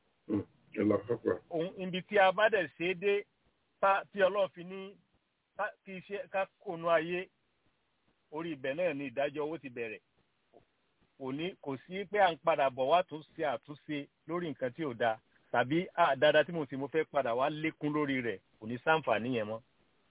ohun ibi tí a bá dẹ̀ ṣe é dé tí Ọlọ́run fi ní kí iṣẹ́ ká kónú ayé orí ibẹ̀ náà ni ìdájọ́ owó ti bẹ̀rẹ̀ kò ní kò sí pé à ń padà bọ̀ wá tún ṣe àtúnṣe lórí nǹkan tí ò dáa tàbí dáadáa tí mo sì mo fẹ́ padà wá lékún lórí rẹ̀ kò ní ṣàǹfààní yẹn mọ́.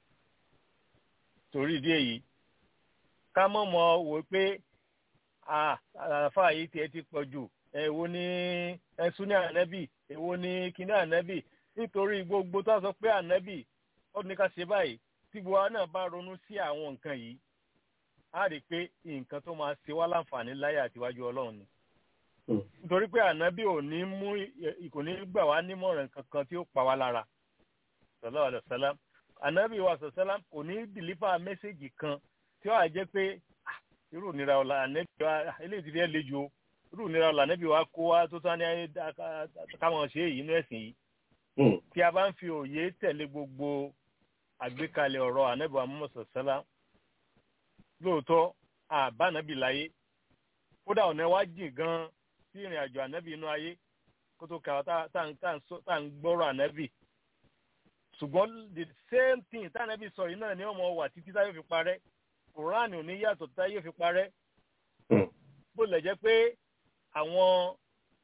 Torí ìdí èyí ká mọ̀ mọ̀ wò pé àfáà yìí tiẹ̀ ti pọ̀ jù èwo ní ẹ̀sùn ní ànábì èwo ní kíní ànábì nítorí gbogbo tó sọ pé ànábì ó ní ká ṣe báyìí tí gbogbo wa náà bá ronú sí àwọn nǹkan yìí á rí i pé nǹkan tó máa ṣe wá láǹfààní láyé àtiwájú Ọlọ́run ni nítorí pé ànábì ò ní mú kò ní gbà wá nímọ̀ràn kankan tí ó pa wá lára sallallahu alaihi wasallam ànábì wa sọ̀sẹ́lá kò ní dìlífà mẹ́sẹ̀gì kan tí ó wà jẹ́ pé irú ìnira ọ̀la ànábì wa eléyìí ti fẹ́ le jù irú ìnira ọ̀la ànábì wa kó wa tó tán ní káwọn ṣe èyí inú ẹ̀sìn yìí tí a bá ń fi òye tẹ̀lé gbogbo àgbékalẹ̀ ọ̀rọ̀ ànábì wa mọ́ sọ̀sẹ́lá lóòótọ́ àbá ànábì láyé kódà ọ̀nà wa jìn gan sí ìrìn àjò ànábì inú ayé kó tó kà wá tá à ń gbọ́rọ̀ ànábì ṣùgbọ́n the same thing tánàbí sọ yìí náà ni ọmọ wà títí táyọ̀ fi parẹ́ Kùránì ò ní yàtọ̀ táyọ̀ fi parẹ́ bó lẹ̀ jẹ́ pé àwọn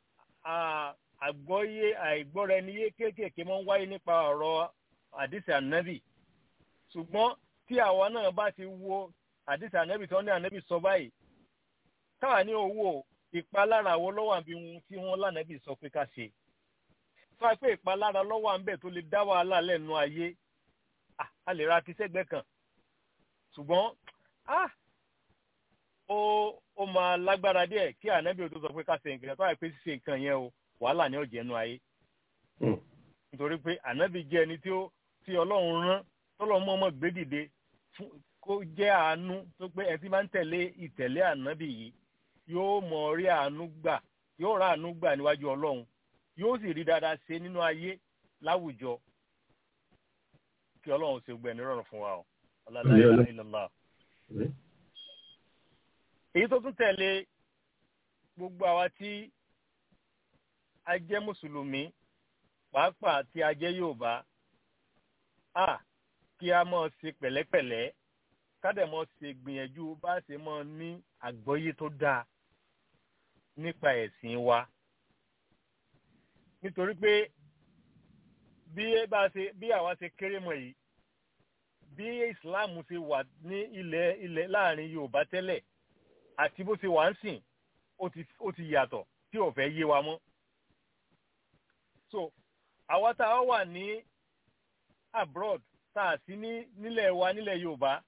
àgbọ́yé àìgbọ́ra ẹni yé kéékèèké máa ń wáyé nípa ọ̀rọ̀ àdìsí ànábì ṣùgbọ́n tí àwa náà bá ti wo àdìsí ànábì tí wọ́n ní ànábì sọ báyìí káwa ní owó ìpalára wo lọ́wọ́ àbí ohun tí wọ́n lánàbì sọ pé ká ṣe fún pé ìpalára lọ́wọ́ à ń bẹ̀ tó lè dá wàhálà lẹ́nu ayé a lè ra kìsẹ́gbẹ́ kan ṣùgbọ́n ó máa lágbára díẹ̀ kí ànábì tó sọ pé ká ṣe nǹkan tó wà pé ṣíṣe nǹkan yẹn o wàhálà ní ọ̀jẹ̀ ẹnu ayé nítorí pé ànábì jẹ́ ẹni tí Ọlọ́run rán tọ́lọ́ mọ́mọ́ gbé dìde kó jẹ́ àánú tó pé ẹ ti máa ń tẹ̀lé ìtẹ̀lé ànábì yìí yóò mọ̀ rí àánú gbà yóò rà àánú gbà níwájú Ọlọ́run yóò sì rí dáadáa ṣe nínú ayé láwùjọ kí ọlọ́run ṣe gbẹ̀ nírọ̀rùn fún wa o la ilaha illallah. èyí tó tún tẹ̀lé gbogbo àwa tí a jẹ́ mùsùlùmí pàápàá tí a jẹ́ Yorùbá a kí a mọ̀ ṣe pẹ̀lẹ́pẹ̀lẹ́ ká dẹ̀ mọ̀ ṣe gbìyànjú bá ṣe mọ̀ ní àgbọ́yé tó dáa nípa ẹ̀sìn wa nítorí pé bí bá ṣe bí àwa ṣe kéré mọ̀ yìí bí Islam ṣe wà ní ilẹ̀ ilẹ̀ láàrin Yorùbá tẹ́lẹ̀ àti bó ṣe wà ń sìn ó ti ó ti yàtọ̀ tí ò fẹ́ yé wa mọ́. so àwa tá a wà ní abroad tá a sí ní nílẹ̀ wa nílẹ̀ Yorùbá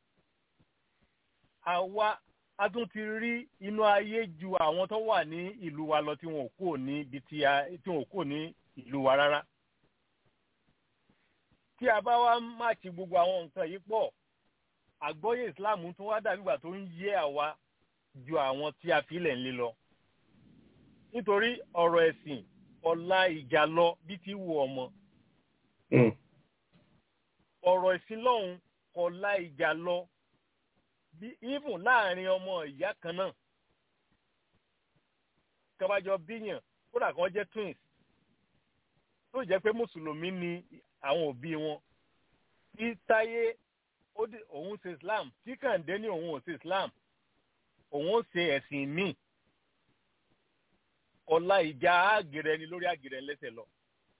àwa a tún ti rí inú ayé ju àwọn tó wà ní ìlú wa lọ tí wọn ò kúrò ní ibi tí a tí wọn ò kúrò ní ìlú wa rárá. tí a bá wá máàkì gbogbo àwọn nǹkan yìí pọ̀ àgbọ́yé Islam tún wá dàbí ìgbà tó ń yé àwa ju àwọn tí a fi lẹ̀ ń lé lọ. nítorí ọ̀rọ̀ ẹ̀sìn ọ̀la ìjà lọ bí ti wù ọmọ. ọ̀rọ̀ ẹ̀sìn lọ́hùn ọ̀la ìjà lọ bí even láàrin ọmọ ìyá kan náà kábàjọ bíyàn kódà kan jẹ́ twins tó jẹ́ pé mùsùlùmí ni àwọn òbí wọn tí táyé òun ṣe Islam tí kàǹdé ní òun ò ṣe Islam òun ó ṣe ẹ̀sìn míì ọ̀la ìjà àgẹ̀rẹ̀ ni lórí àgẹ̀rẹ̀ lẹ́sẹ̀ lọ.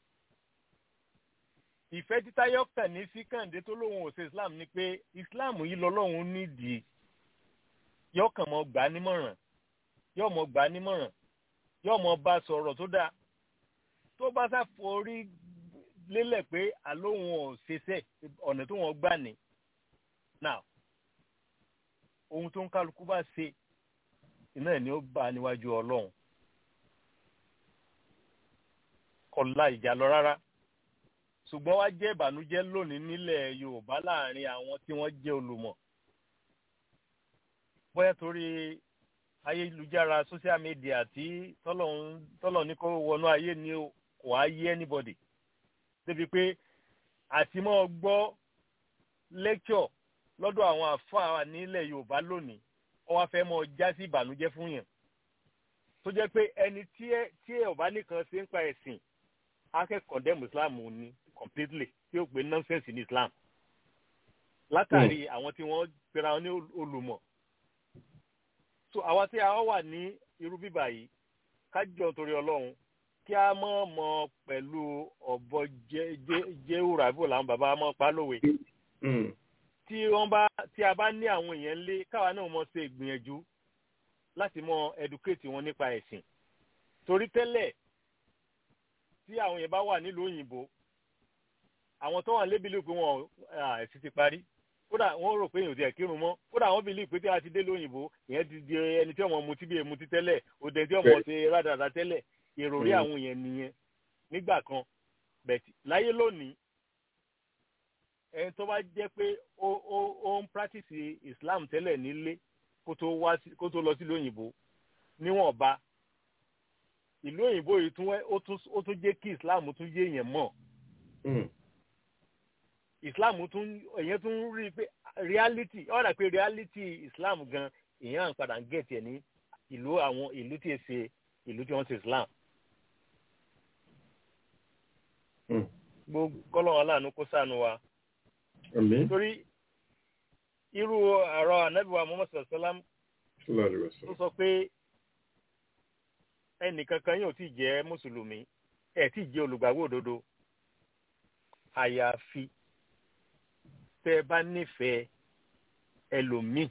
ìfẹ́ tí táyọ̀ kàn ní sí kàǹdé tó lóun ò ṣe Islam ni pé Islam yìí lọ́lọ́run nídìí yóò kàn mọ́ gbà nímọ̀ràn yóò mọ́ gbà nímọ̀ràn yóò mọ́ bá sọ̀rọ̀ tó dáa tó bá sáforí lélẹ̀ pé àlóhun ò ṣeṣẹ́ ọ̀nà tó wọ́n gbà ní. now ohun tó ń kálukú bá ṣe iná ẹ̀ ni ó bá níwájú Ọlọ́run kọ̀ọ̀la ìjà lọ rárá ṣùgbọ́n wá jẹ́ ìbànújẹ́ lónìí nílẹ̀ Yorùbá láàrin àwọn tí wọ́n jẹ́ olùmọ̀ bóyá torí ayélujára social media tí tọ́lọ̀ ní kó wọnú ayé ni kò á yé anybody débi pé àti mọ́ gbọ́ lecture lọ́dọ̀ àwọn àfáà nílẹ̀ Yorùbá lónìí ó wá fẹ́ mọ́ já sí ìbànújẹ́ fún yàn tó jẹ́ pé ẹni tí ẹ tí ẹ ò bá nìkan ṣe ń pa ẹ̀sìn akẹ́kọ̀ọ́ dẹ́mu Islam ní completely tí ó pé nonsense ní Islam látàrí àwọn tí wọ́n pera wọn ní olùmọ̀. so àwa tí a wà ní irú bíbà yìí kájọ torí Ọlọ́run kí a mọ̀ mọ̀ pẹ̀lú ọ̀bọ jẹ́wúrà bò làwọn bàbá mọ̀ pa lówe. tí wọ́n bá tí a bá ní àwọn èèyàn lé káwa náà mọ̀ ṣe ìgbìyànjú láti mọ̀ educate wọn nípa ẹ̀sìn. torí tẹ́lẹ̀ tí àwọn èèyàn bá wà nílùú òyìnbó àwọn tó wà lébìlì pé wọn ẹ̀sìn ti parí kódà wọ́n rò pé èèyàn ti ẹ̀ kírun mọ́ kódà wọ́n bìlì pé tí a ti dé lóyìnbó ìyẹn ti di ẹni tí ọmọ mutí bí èmutí tẹ́lẹ̀ òde tí ọmọ ṣe rádaràda tẹ́lẹ̀ èrò rí àwọn èèyàn nìyẹn nígbà kan bẹ̀tì láyé lónìí ẹni tó bá jẹ́ pé ó ó ó ń practice Islam tẹ́lẹ̀ nílé kó tó wá kó tó lọ sí lóyìnbó níwọ̀nba ìlú òyìnbó yìí tún ó tún jẹ́ kí Islam tún yé èèyàn mọ̀ Islam tún èèyàn tún rí i pé reality ọ̀rọ̀ pé reality Islam gan èèyàn padà ń gẹ̀ẹ́tì ẹ̀ ní ìlú àwọn ìlú tí ì ṣe ìlú tí wọ́n ṣe Islam. gbogbo kọ́lọ́ aláàánú kó ṣàánú wa. torí irú ọ̀rọ̀ anábìwá Muhammad sallam tó sọ pé ẹnìkankan yóò ti jẹ́ mùsùlùmí ẹ̀ tí jẹ́ olùgbàgbọ́ òdodo àyàfi tẹ́ bá nífẹ̀ẹ́ ẹlòmíì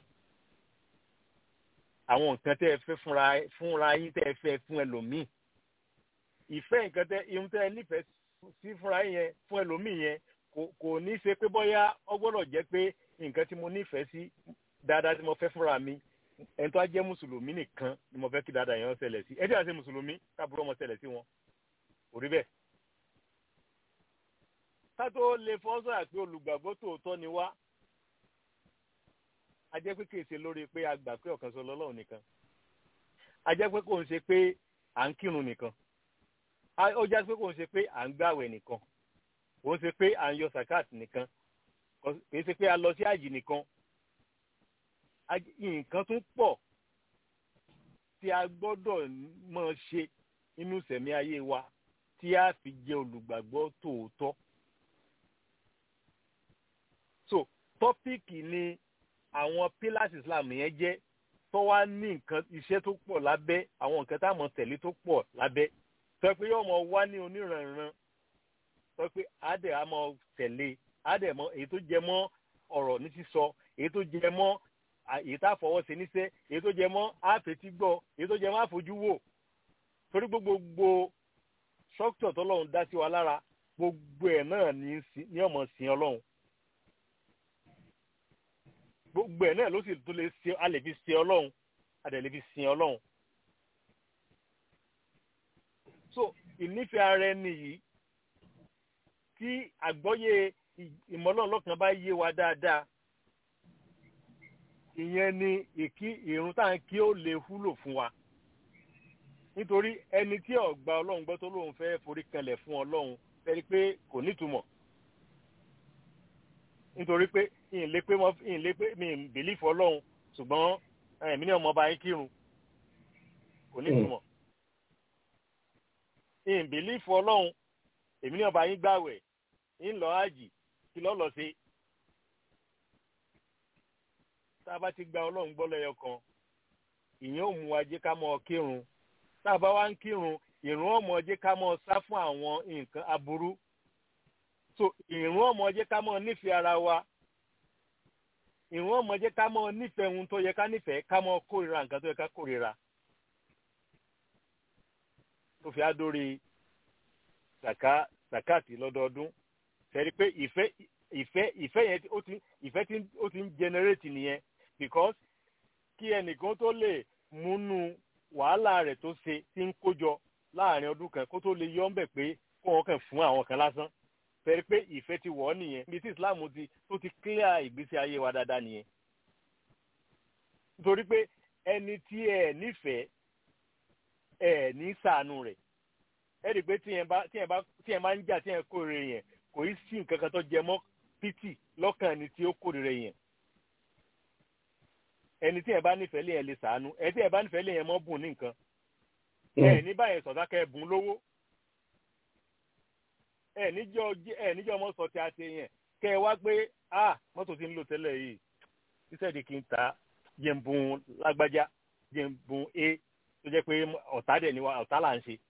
àwọn nǹkan tẹ́ ẹ fẹ́ fúnra fúnra yín tẹ́ ẹ fẹ́ fún ẹlòmíì ìfẹ́ nǹkan tẹ́ ihun tẹ́ ẹ nífẹ̀ẹ́ sí fúnra yẹn fún ẹlòmíì yẹn kò kò ní ṣe pé bóyá ó gbọ́dọ̀ jẹ́ pé nǹkan tí mo nífẹ̀ẹ́ sí dáadáa tí mo fẹ́ fúnra mi ẹni tó á jẹ́ mùsùlùmí nìkan ni mo fẹ́ kí dáadáa yẹn ṣẹlẹ̀ sí ẹ tí a ṣe mùsùlùmí káàbúrò ọmọ ṣẹlẹ̀ sí wọn kò rí bẹ́ẹ̀. ká tó lè fọ́ sọ̀rọ̀ pé olùgbàgbọ́ tòótọ́ ni wá a jẹ́ pé kìí ṣe lórí pé a gbà pé ọ̀kan ṣoṣo lọ́lọ́run nìkan a jẹ́ pé kò ń ṣe pé à ń kírun nìkan ó jẹ́ pé kò ń ṣe pé à ń gbàwẹ̀ nìkan ó ṣe pé à ń yọ zakat nìkan kì í ṣe pé a lọ sí àjì nìkan nǹkan tó pọ̀ tí a gbọ́dọ̀ máa ṣe nínú ìṣẹ̀mí ayé wa tí a fi jẹ́ olùgbàgbọ́ tòótọ́. so tọ́píìkì ni àwọn pillars Islam yẹn jẹ́ tó wá ní nǹkan iṣẹ́ tó pọ̀ lábẹ́ àwọn nǹkan tá a mọ̀ tẹ̀lé tó pọ̀ lábẹ́ tó pé yóò mọ wá ní oníranran tó pé àdẹ̀ á mọ tẹ̀lé àdẹ̀ mọ èyí tó jẹ mọ́ ọ̀rọ̀ ní sísọ èyí tó jẹ mọ́ èyí tá a fọwọ́ ṣe níṣẹ́ èyí tó jẹ mọ́ àfetí gbọ́ èyí tó jẹ mọ́ àfojú wò torí gbogbo structure tọ́lọ́run dá sí wa lára gbogbo ẹ̀ náà ní ọmọ sìn Ọlọ́run gbogbo ẹ̀ náà ló sì tó lè ṣe a lè fi ṣe Ọlọ́run a dẹ̀ lè fi sìn Ọlọ́run. so ìnífẹ̀ẹ́ ara ẹni yìí tí àgbọ́yé ìmọ̀lọ́run lọ́kàn bá yé wa dáadáa ìyẹn ni ìkí ìrun tá à ń kí ó lè wúlò fún wa nítorí ẹni tí ó gba Ọlọ́run gbọ́ tó lóun fẹ́ forí kanlẹ̀ fún Ọlọ́run fẹ́rí pé kò nítumọ̀ nítorí pé ìyìn lé pé ìyìn lé pé mi ì bìlífù Ọlọ́run ṣùgbọ́n ẹ̀mí ní ọmọ bá yín kírun kò nítumọ̀ ìyìn bìlífù Ọlọ́run èmi ní ọba yín gbàwẹ̀ ń lọ ájì kí lọ́ lọ sí. tá a bá ti gba Ọlọ́run gbọ́ lẹ́yọ kan ìyẹn ò mú wa jẹ́ ká mọ́ kírun tá a bá wá ń kírun ìrun ọmọ jẹ́ ká mọ́ sá fún àwọn nǹkan aburú so ìrun ọmọ jẹ́ ká mọ́ nífẹ̀ẹ́ ara wa ìrun ọmọ jẹ́ ká mọ́ nífẹ̀ẹ́ ohun tó yẹ ká nífẹ̀ẹ́ ká mọ́ kórìíra nǹkan tó yẹ ká kórìíra tó fi á dórí sàká sàkáàtì lọ́dọọdún fẹ́rí pé ìfẹ́ ìfẹ́ ìfẹ́ yẹn ó ti ìfẹ́ tí ó ti ń generate nìyẹn because kí ẹnìkan tó lè múnú wàhálà rẹ̀ tó ṣe tí ń kójọ láàrin ọdún kan kó tó lè yọ ọ́n bẹ̀ pé kó wọn kàn fún àwọn kan lásán fẹ́rí pé ìfẹ́ ti wọ̀ ọ́ nìyẹn ibi tí Islam ti tó ti clear ìgbésí ayé wa dáadáa nìyẹn nítorí pé ẹni tí ẹ nífẹ̀ẹ́ ẹ ní ṣàánú rẹ̀ ẹ rí i pé tí ẹ bá tí ẹ bá tí ẹ máa ń jà tí ẹ kórè yẹn kò í sí nǹkan kan tó jẹ mọ́ pítì lọ́kàn ẹni tí ó kórè yẹn ẹni tí ẹ bá nífẹ̀ẹ́ lé yẹn lè ṣàánú ẹ tí ẹ bá nífẹ̀ẹ́ lé yẹn mọ́ bùn ní nǹkan ẹ ní báyẹn sọ̀tà kẹ́ ẹ bùn lówó ẹ níjọ́ ẹ níjọ́ ọmọ sọ tí a ṣe yẹn kẹ́ ẹ wá pé ah mọ́tò tí ń lò tẹ́lẹ̀ yìí iṣẹ́ di kí n ta jẹ́ ń bùn lágbájá jẹ́ ń bùn a tó jẹ́ pé ọ̀tá dẹ̀ ni wa ọ̀tá là ń ṣe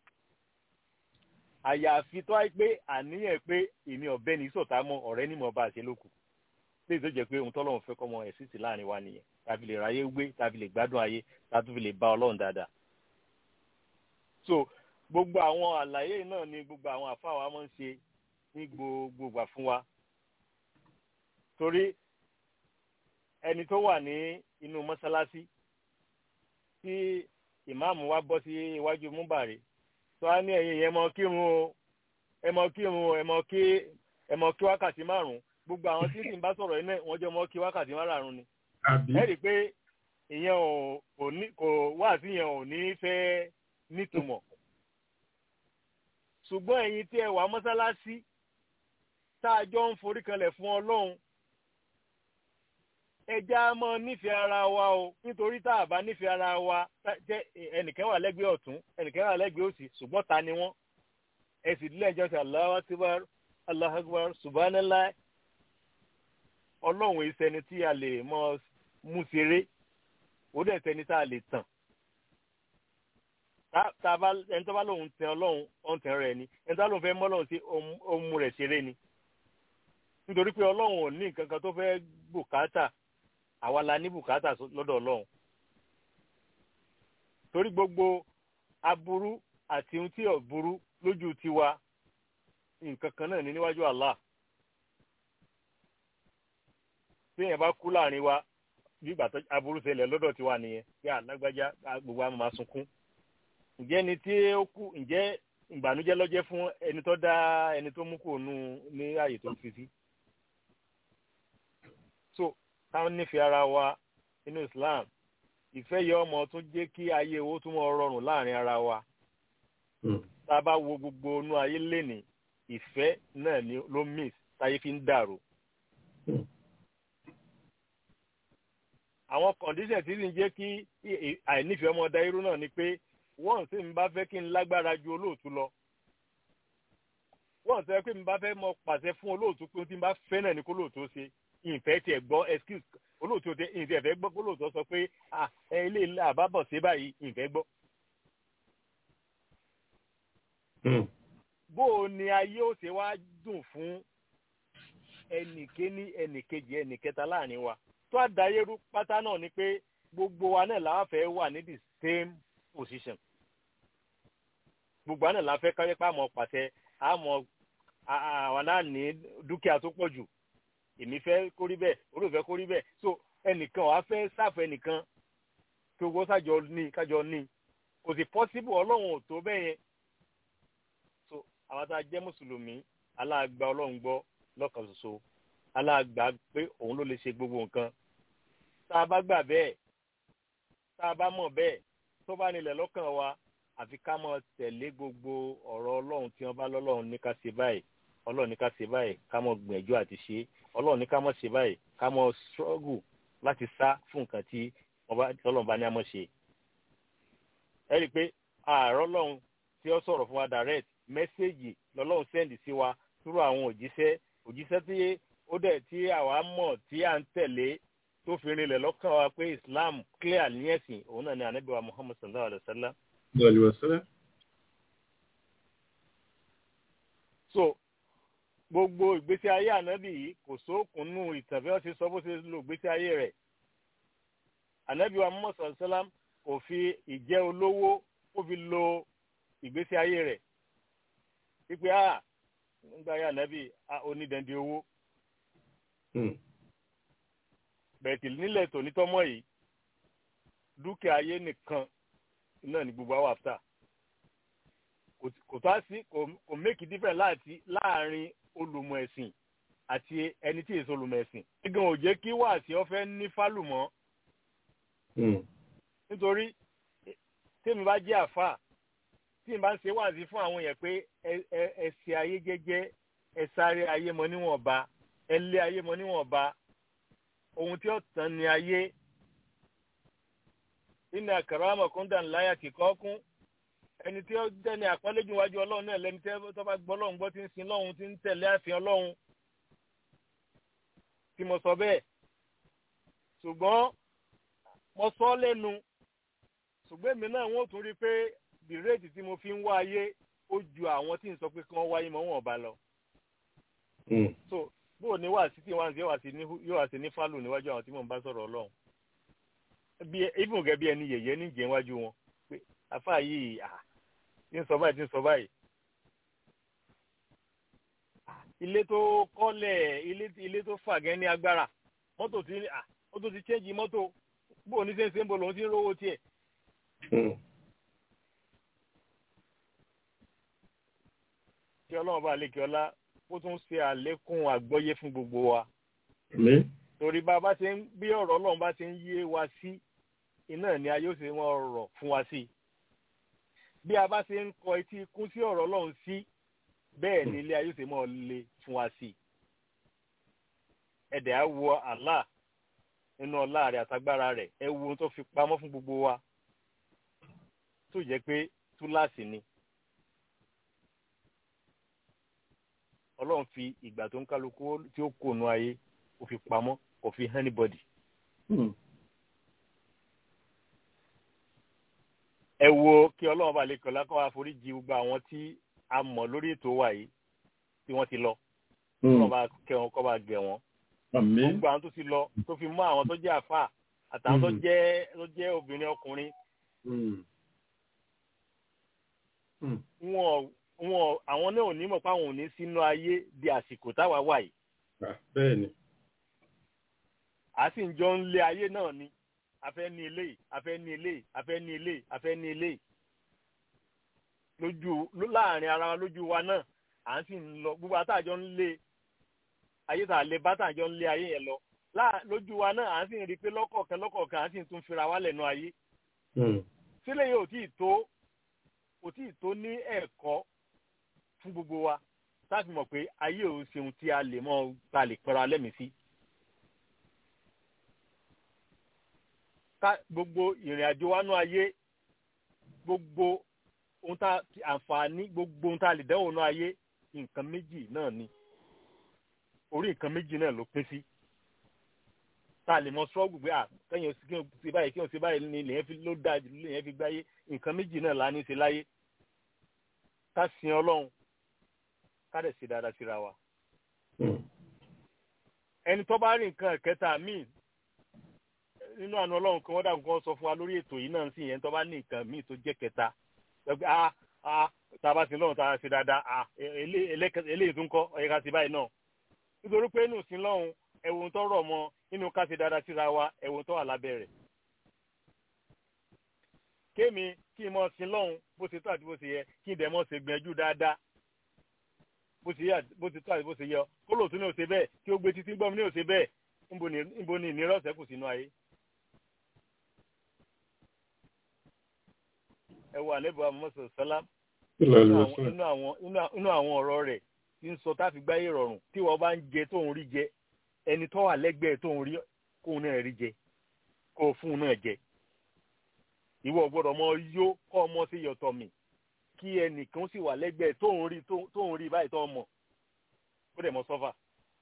àyàfi tó wáyé pé àníyàn pé èmi ọ̀bẹ ní sọ̀tá mọ́ ọ̀rẹ́ ní mọ̀ bá a ṣe lókù léyìí tó jẹ́ pé ohun tọ́lọ́run fẹ́ kọ́ mọ ẹ̀sìn sí láàrin wa nìyẹn tàbí lè ráyé gbé tàbí lè gbádùn ayé tàbí lè bá Ọlọ́run dáadáa. so gbogbo àwọn àlàyé náà ni gbogbo àwọn àfáà wa máa ń ṣe ní gbogbo ìgbà fún wa torí ẹni tó wà ní inú mọ́sálásí tí ìmáàmù wa bọ́ sí iwájú múbàrí tó á ní ẹ̀yin yẹn mọ kírun o ẹ mọ kírun o ẹ mọ kí ẹ mọ kí wákàtí márùn gbogbo àwọn tí sì ń bá sọ̀rọ̀ yìí náà wọ́n jẹ́ mọ kí wákàtí márùn ni. ẹ rí i pé ìyẹn ò ní kò wá sí yẹn ò ní fẹ́ nítumọ̀. ṣùgbọ́n ẹ̀yin tí ẹ wà mọ́sálásí tá a jọ ń forí kanlẹ̀ fún Ọlọ́run ẹja mọ nífẹ̀ẹ́ ara wa o nítorí tá a bá nífẹ̀ẹ́ ara wa jẹ́ ẹnìkan wà lẹ́gbẹ̀ẹ́ ọ̀tún ẹnìkan wà lẹ́gbẹ̀ẹ́ òsì ṣùgbọ́n ta ni wọ́n ẹ sì dílé ẹjọ́ sí Allahu Akbar Allahu Akbar Subhanallah Ọlọ́run ìsẹni tí a lè mọ mú ṣeré ó dẹ̀ sẹni tá a lè tàn tá a bá ẹni tó bá lóun tẹ Ọlọ́run ọ̀n tẹ̀ rẹ̀ ni ẹni tó bá lóun fẹ́ mọ́ Ọlọ́run sí ohun mú rẹ̀ ṣeré ni nítorí pé Ọlọ́run ò ní nǹkan kan tó fẹ́ bùkátà àwa la ní bùkátà lọ́dọ̀ Ọlọ́run torí gbogbo aburú àti ohun tí ò burú lójú tiwa nǹkan kan náà ní níwájú Allah tí èèyàn bá kú láàrin wa bí ìgbà tó aburú ṣẹlẹ̀ lọ́dọ̀ tiwa nìyẹn bí alágbájá gbogbo àmọ́ máa sunkún ǹjẹ́ ni tí ó kú ǹjẹ́ ìbànújẹ́ ló jẹ́ fún ẹni tó dá ẹni tó mú kó nù ní ààyè tó fi sí so táwọn nífẹ̀ẹ́ ara wa nínú Islam ìfẹ́ yẹ ọmọ tún jẹ́ kí ayé owó tún mọ́ rọrùn láàrin ara wa tá a bá wo gbogbo inú ayé lénìí ìfẹ́ náà ni ló miss táyé fi ń dàrú. àwọn condition tí ń jẹ́ kí àìnífẹ̀ẹ́ ọmọ ọ̀dà irú náà ni pé wọ́n sì ń bá fẹ́ kí n lágbára ju olóòtú lọ. wọ́n sọ pé mi bá fẹ́ mọ pàṣẹ fún olóòtú pé tí n bá fẹ́ náà ni kó lóòtú ṣe ìfẹ́ tiẹ̀ gbọ́ excuse olóòtú tẹ ìfẹ́ fẹ́ gbọ́ kó lóòtú sọ pé ẹ ilé ilé àbábọ̀ ṣe báyìí ìfẹ́ gbọ́. bó o ní ayé ó ṣe wá dùn fún ẹnìkéní ẹnìkejì ẹnìkẹta láàrin wa tó àdáyérú pátá náà ni pé gbogbo wa náà làwọn fẹ́ wà ní the same position gbogbo wa náà la fẹ́ káyọ́ pé àmọ́ pàṣẹ àmọ́ àwọn náà ní dúkìá tó pọ̀ jù èmi fẹ́ kórí bẹ́ẹ̀ olóòfẹ́ kórí bẹ́ẹ̀ so ẹnìkan wàá fẹ́ sáfẹ́ nìkan kí owó sájọ ní kájọ ní kò sì possible ọlọ́run ò tó bẹ́ẹ̀ yẹn so àwọn tá a jẹ́ mùsùlùmí aláàgbà ọlọ́run gbọ́ lọ́kàn ṣoṣo aláàgbà pé òun ló lè ṣe gbogbo nǹkan tá a bá gbà bẹ́ẹ̀ tá a bá mọ̀ bẹ́ẹ̀ tó bá nílẹ̀ lọ́kàn wa àfi ká mọ̀ tẹ̀lé gbogbo ọ̀rọ̀ ọlọ́run tí wọ́n bá lọ́lọ́run ní ká ṣe báyìí ọlọ́run ní ká ṣe báyìí ká mọ̀ gbìyànjú àti ṣe ọlọ́run ní ká mọ̀ ṣe báyìí ká mọ̀ struggle láti sá fún nǹkan tí ọlọ́run bá ní àmọ́ ṣe. ẹ rí i pé ààrọ̀ ọlọ́run tí ó sọ̀rọ̀ fún wa direct mẹ́sẹ̀gì lọ́lọ́run sẹ́ndì sí wa through àwọn òjíṣẹ́ òjíṣẹ́ tí ó dẹ̀ tí àwa mọ̀ tí à ń tẹ̀lé tó fi rinlẹ̀ lọ́kàn wa pé Islam clear ní ẹ̀sìn òun náà ni ànábì wa Muhammad sallallahu alayhi wa sallam. so gbogbo ìgbésí ayé ànábì yìí kò sókùnú ìtàn bí wọ́n ṣe sọ bó ṣe lo ìgbésí ayé rẹ̀ ànábì wa Muhammad sallallahu alayhi wa sallam kò fi ìjẹ́ olówó ó fi lo ìgbésí ayé rẹ̀ wípé a nígbà ayé ànábì onídẹ̀ndẹ̀ owó bẹ̀ẹ̀tì nílẹ̀ tònítọ́mọ́ yìí dúkìá ayé nìkan náà ni gbogbo àwọn àfta kò tá sí kò make difference láti láàrin olùmọ̀ ẹ̀sìn àti ẹni tí èso olùmọ̀ ẹ̀sìn gígan ò jẹ́ kí wàásì ọ̀fẹ́ ní fálùmọ́ nítorí tèmi bá jẹ́ àfà tí n bá ń ṣe wàásì fún àwọn èèyàn pé ẹ ṣe ayé jẹ́jẹ́ ẹ sáré ayé mọ níwọ̀nba ẹ lé ayé mọ níwọ̀nba ohun tí ó tán ni ayé nínú àkàrà àmọ̀kúndà ńláyà kìkọ́ kún ẹni tí ó jẹ́ ní àpọ́nlẹ́jù wájú ọlọ́run náà lẹ́ni tó bá gbọ́ ọlọ́run gbọ́ tí ń sin lọ́run tí ń tẹ̀lé àfihàn ọlọ́run tí mo sọ bẹ́ẹ̀ ṣùgbọ́n mo sọ lẹ́nu ṣùgbọ́n èmi náà wọ́n tún rí pé the rate tí mo fi ń wá ayé ó ju àwọn tí ń sọ pé kí wọ́n wáyé mọ́ wọn ọ̀bá lọ. so bó o ní wà sí tí wọ́n yóò wá sí ní fálù níwájú àwọn tí mò ń bá sọ̀rọ̀ ọlọ́run bí even gẹ́gẹ́ bí ẹni yẹ̀yẹ́ ní jẹ́ níwájú wọn pé afá yìí tí ń sọ báyìí tí ń sọ báyìí ilé tó kọ́lẹ̀ ilé tó fàgẹ́ ní agbára mọ́tò tí ó tó ti change mọ́tò bó o ní sẹ́ ń sẹ́ ń bọ̀ lòun ti ń rówó tiẹ̀. kí ọlọ́run bá lè kí ọlá ó tún ṣe àlékún àgbọ́yé fún gbogbo wa. torí bá a bá ṣe ń bí ọ̀rọ̀ ọlọ́run bá ṣe ń yé wa sí iná ni ayé ó ṣe wọ́n rọ̀ fún wa sí. bí a bá ṣe ń kọ etí kún sí ọ̀rọ̀ ọlọ́run sí bẹ́ẹ̀ ni ilé ayé ó ṣe mọ́ le fún wa sí. ẹ̀dẹ̀ á wo Allah nínú ọlá rẹ̀ àtagbára rẹ̀ ẹ wo ohun tó fi pamọ́ fún gbogbo wa tó jẹ́ pé túláàsì ni. ọlọ́run fi ìgbà tó ń kálukú tí ó kónú ayé kò fi pamọ́ kò fi anybody. ẹ wo kí ọlọ́run bá lè kọ́ lákọ́ àforíjì gbogbo àwọn tí a mọ̀ lórí ètò wa yìí tí wọ́n ti lọ. ọlọ́run bá kẹ́ wọn kọ́ bá gẹ̀ wọ́n. gbogbo àwọn tó ti lọ tó fi mọ́ àwọn tó jẹ́ àfà àtàwọn tó jẹ́ tó jẹ́ obìnrin ọkùnrin. wọn wọn àwọn náà ò ní mọ̀ pé àwọn ò ní sínú ayé di àsìkò táwa wà yìí. bẹ́ẹ̀ ni. a sì ń jọ ń lé ayé náà ni a fẹ́ ní ilé a fẹ́ ní ilé a fẹ́ ní ilé a fẹ́ ní ilé lójú láàrin ara wa lójú wa náà à ń sì ń lọ gbogbo àtàjọ ń lé ayé tà lé bá tàjọ ń lé ayé yẹn lọ lójú wa náà à ń sì ń rí i pé lọ́kọ̀ọ̀kan lọ́kọ̀ọ̀kan à ń sì tún fira wa lẹ́nu ayé. sílẹ̀ yìí ò tí ì tó ò tí ì tó ní ẹ̀kọ́ fún gbogbo wa táàfin mọ̀ pé ayé ò ṣeun tí a lè mọ́ ta lè pẹ́ra lẹ́mìí sí. ká gbogbo ìrìn àjò wa nú ayé gbogbo ohun tá àǹfààní gbogbo ohun tá a lè dánwò nú ayé nǹkan méjì náà ni orí nǹkan méjì náà ló pín sí tá a lè mọ sọ́ọ̀gù pé à kẹ́yìn kí n ṣe báyìí kí n ṣe báyìí ni lèyẹn fi ló dáa lèyẹn fi gbáyé nǹkan méjì náà la ní ṣe láyé ká sin ọlọ́run ká dẹ̀ ṣe dáadáa síra wa. ẹni tó bá rí nǹkan kẹta míì nínú àna ọlọ́run kan wọ́n dà nǹkan sọ fún wa lórí ètò yìí náà sí yẹn tó bá ní nǹkan míì tó jẹ́ kẹta pé a a tá a bá sin lọ́run tá a ṣe dáadáa a eléyìí tó ń kọ́ ọ̀yẹ́ ká ṣe báyìí náà nítorí pé inú sin lọ́run ẹ̀wọ̀n tó rọ̀ mọ́ inú ká ṣe dáadáa síra wa ẹ̀wọ̀n tó wà lábẹ́ rẹ̀. kémi kí n mọ sin lọ́run bó ṣe tó àti bó ṣe yẹ kí n dẹ̀ mọ́ ṣe gbìyànjú dáadáa bó ṣe yẹ bó ṣe tó àti bó ṣe yẹ kó lóòótọ́ ní òṣè bẹ́ẹ̀ kí ó gbé títí gbọ́n ní òṣè bẹ́ẹ̀ níbo ni ìnira ọ̀sẹ̀ kù sínú ayé. ẹ wà lẹ́bùn àmọ́sọ̀ sálám inú àwọn ọ̀rọ̀ rẹ̀ tí ń sọ táfi gbáyé rọrùn tí wọ́n bá ń jẹ tó ń rí jẹ ẹni tó wà lẹ́gbẹ̀ẹ́ tó ń rí kóun náà rí jẹ kó fún un náà jẹ ìwọ gbọ́dọ̀ mọ yó kọ́ ọmọ sí yọ̀tọ̀ mi kí ẹnìkan sì wà lẹ́gbẹ̀ẹ́ tó ń rí tó ń rí báyìí tó ń mọ̀ ó dẹ̀ mọ sọ́fà.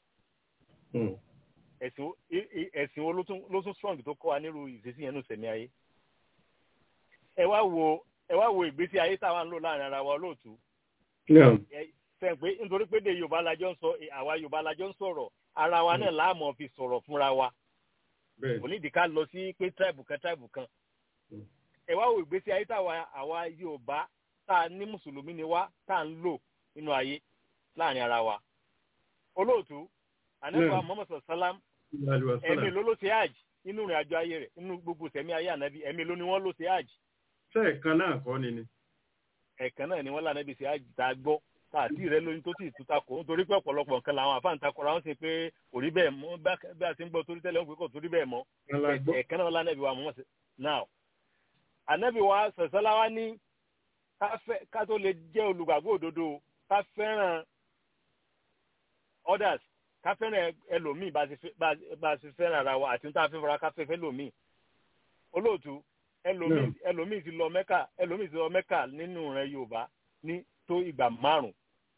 ẹ̀sìn wo ló tún strong tó kọ́ wa nírú ìṣesí yẹn nù sẹ̀mí ayé. ẹ wá wo ẹ wá wo ìgbésí ayé táwa ń lò láàrin ara wa lóòtú. fẹ́ pé nítorí pé de Yorùbá lajọ ń sọ àwa Yorùbá lajọ ń sọ̀rọ̀ ara wa náà láàmú fi sọ̀rọ̀ fúnra wa. kò ní ìdí ká lọ sí pé tribe kan tribe kan. ẹ wá wo ìgbésí ayé táwa àwa Yorùbá tá a ní mùsùlùmí ni wá tá a ń lò nínú ayé láàrin ara wa. olóòtú ànábì Muhammad sallam ẹ̀mí ló ló ṣe hajj nínú ìrìn àjò ayé rẹ̀ nínú gbogbo sẹ̀mí ayé ànábì ẹ̀mí ló ni wọ́n ló ṣe hajj. ṣé ẹ̀kan náà kọ́ ni ni. ẹ̀kan náà ni wọ́n lànàbì ṣe hajj tá a gbọ́ tá a ti rẹ lóyún tó sì tún takò nítorí pé ọ̀pọ̀lọpọ̀ nǹkan làwọn àfáàntakọ̀ra wọn ṣe pé kò rí bẹ́ẹ̀ mọ́ bí a ti ń gbọ́ torí tẹ́lẹ̀ wọn pé kò torí bẹ́ẹ̀ mọ́ ẹ̀kan náà lànàbì wa Muhammad now ànábì wa sọ̀sọ́lá wa ní ká tó lè jẹ́ olùgbàgbọ́ òdodo ká fẹ́ràn others ká fẹ́ràn ẹlòmíì bá a ṣe fẹ́ràn ara wa àti níta fẹ́fara ká fẹ́fẹ́ lòmíì olóòtú ẹlòmíì ẹlòmíì ti lọ mẹ́kà ẹlòmíì ti lọ mẹ́kà nínú rẹ̀ Yorùbá ní tó ìgbà márùn.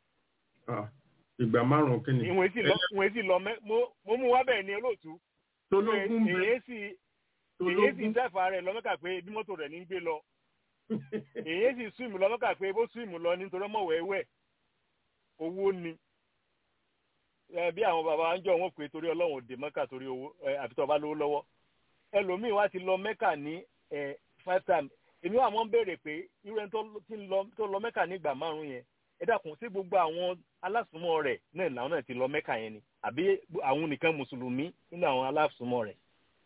ìgbà márùn kí ni. ìwọ̀n èsì lọ ìwọ̀n èsì lọ mẹ́ mo mú wá bẹ́ẹ̀ ni olóòtú. tológun bẹ́ẹ̀ èyí sì èyí sì dáfà rẹ̀ lọ mẹ́kà pé bí mọ́tò rẹ̀ ní gbé lọ èyí sì swim lọ mẹ́kà pé bó swim lọ nítorí ọmọ wẹ́wẹ́ owó ni bí àwọn bàbá wa ń jọ wọn pé torí Ọlọ́run òde mẹ́kà torí owó àfi tó bá lówó lọ́wọ́ ẹlòmíì wá ti lọ mẹ́kà ní five times èmi wà mọ́ ń béèrè pé irú ẹni tó lọ mẹ́kà nígbà márùn yẹn ẹ dákun sí gbogbo àwọn alásùnmọ́ rẹ̀ náà làwọn náà ti lọ mẹ́kà yẹn ni àbí àwọn nìkan mùsùlùmí nínú àwọn alásùnmọ́ rẹ̀.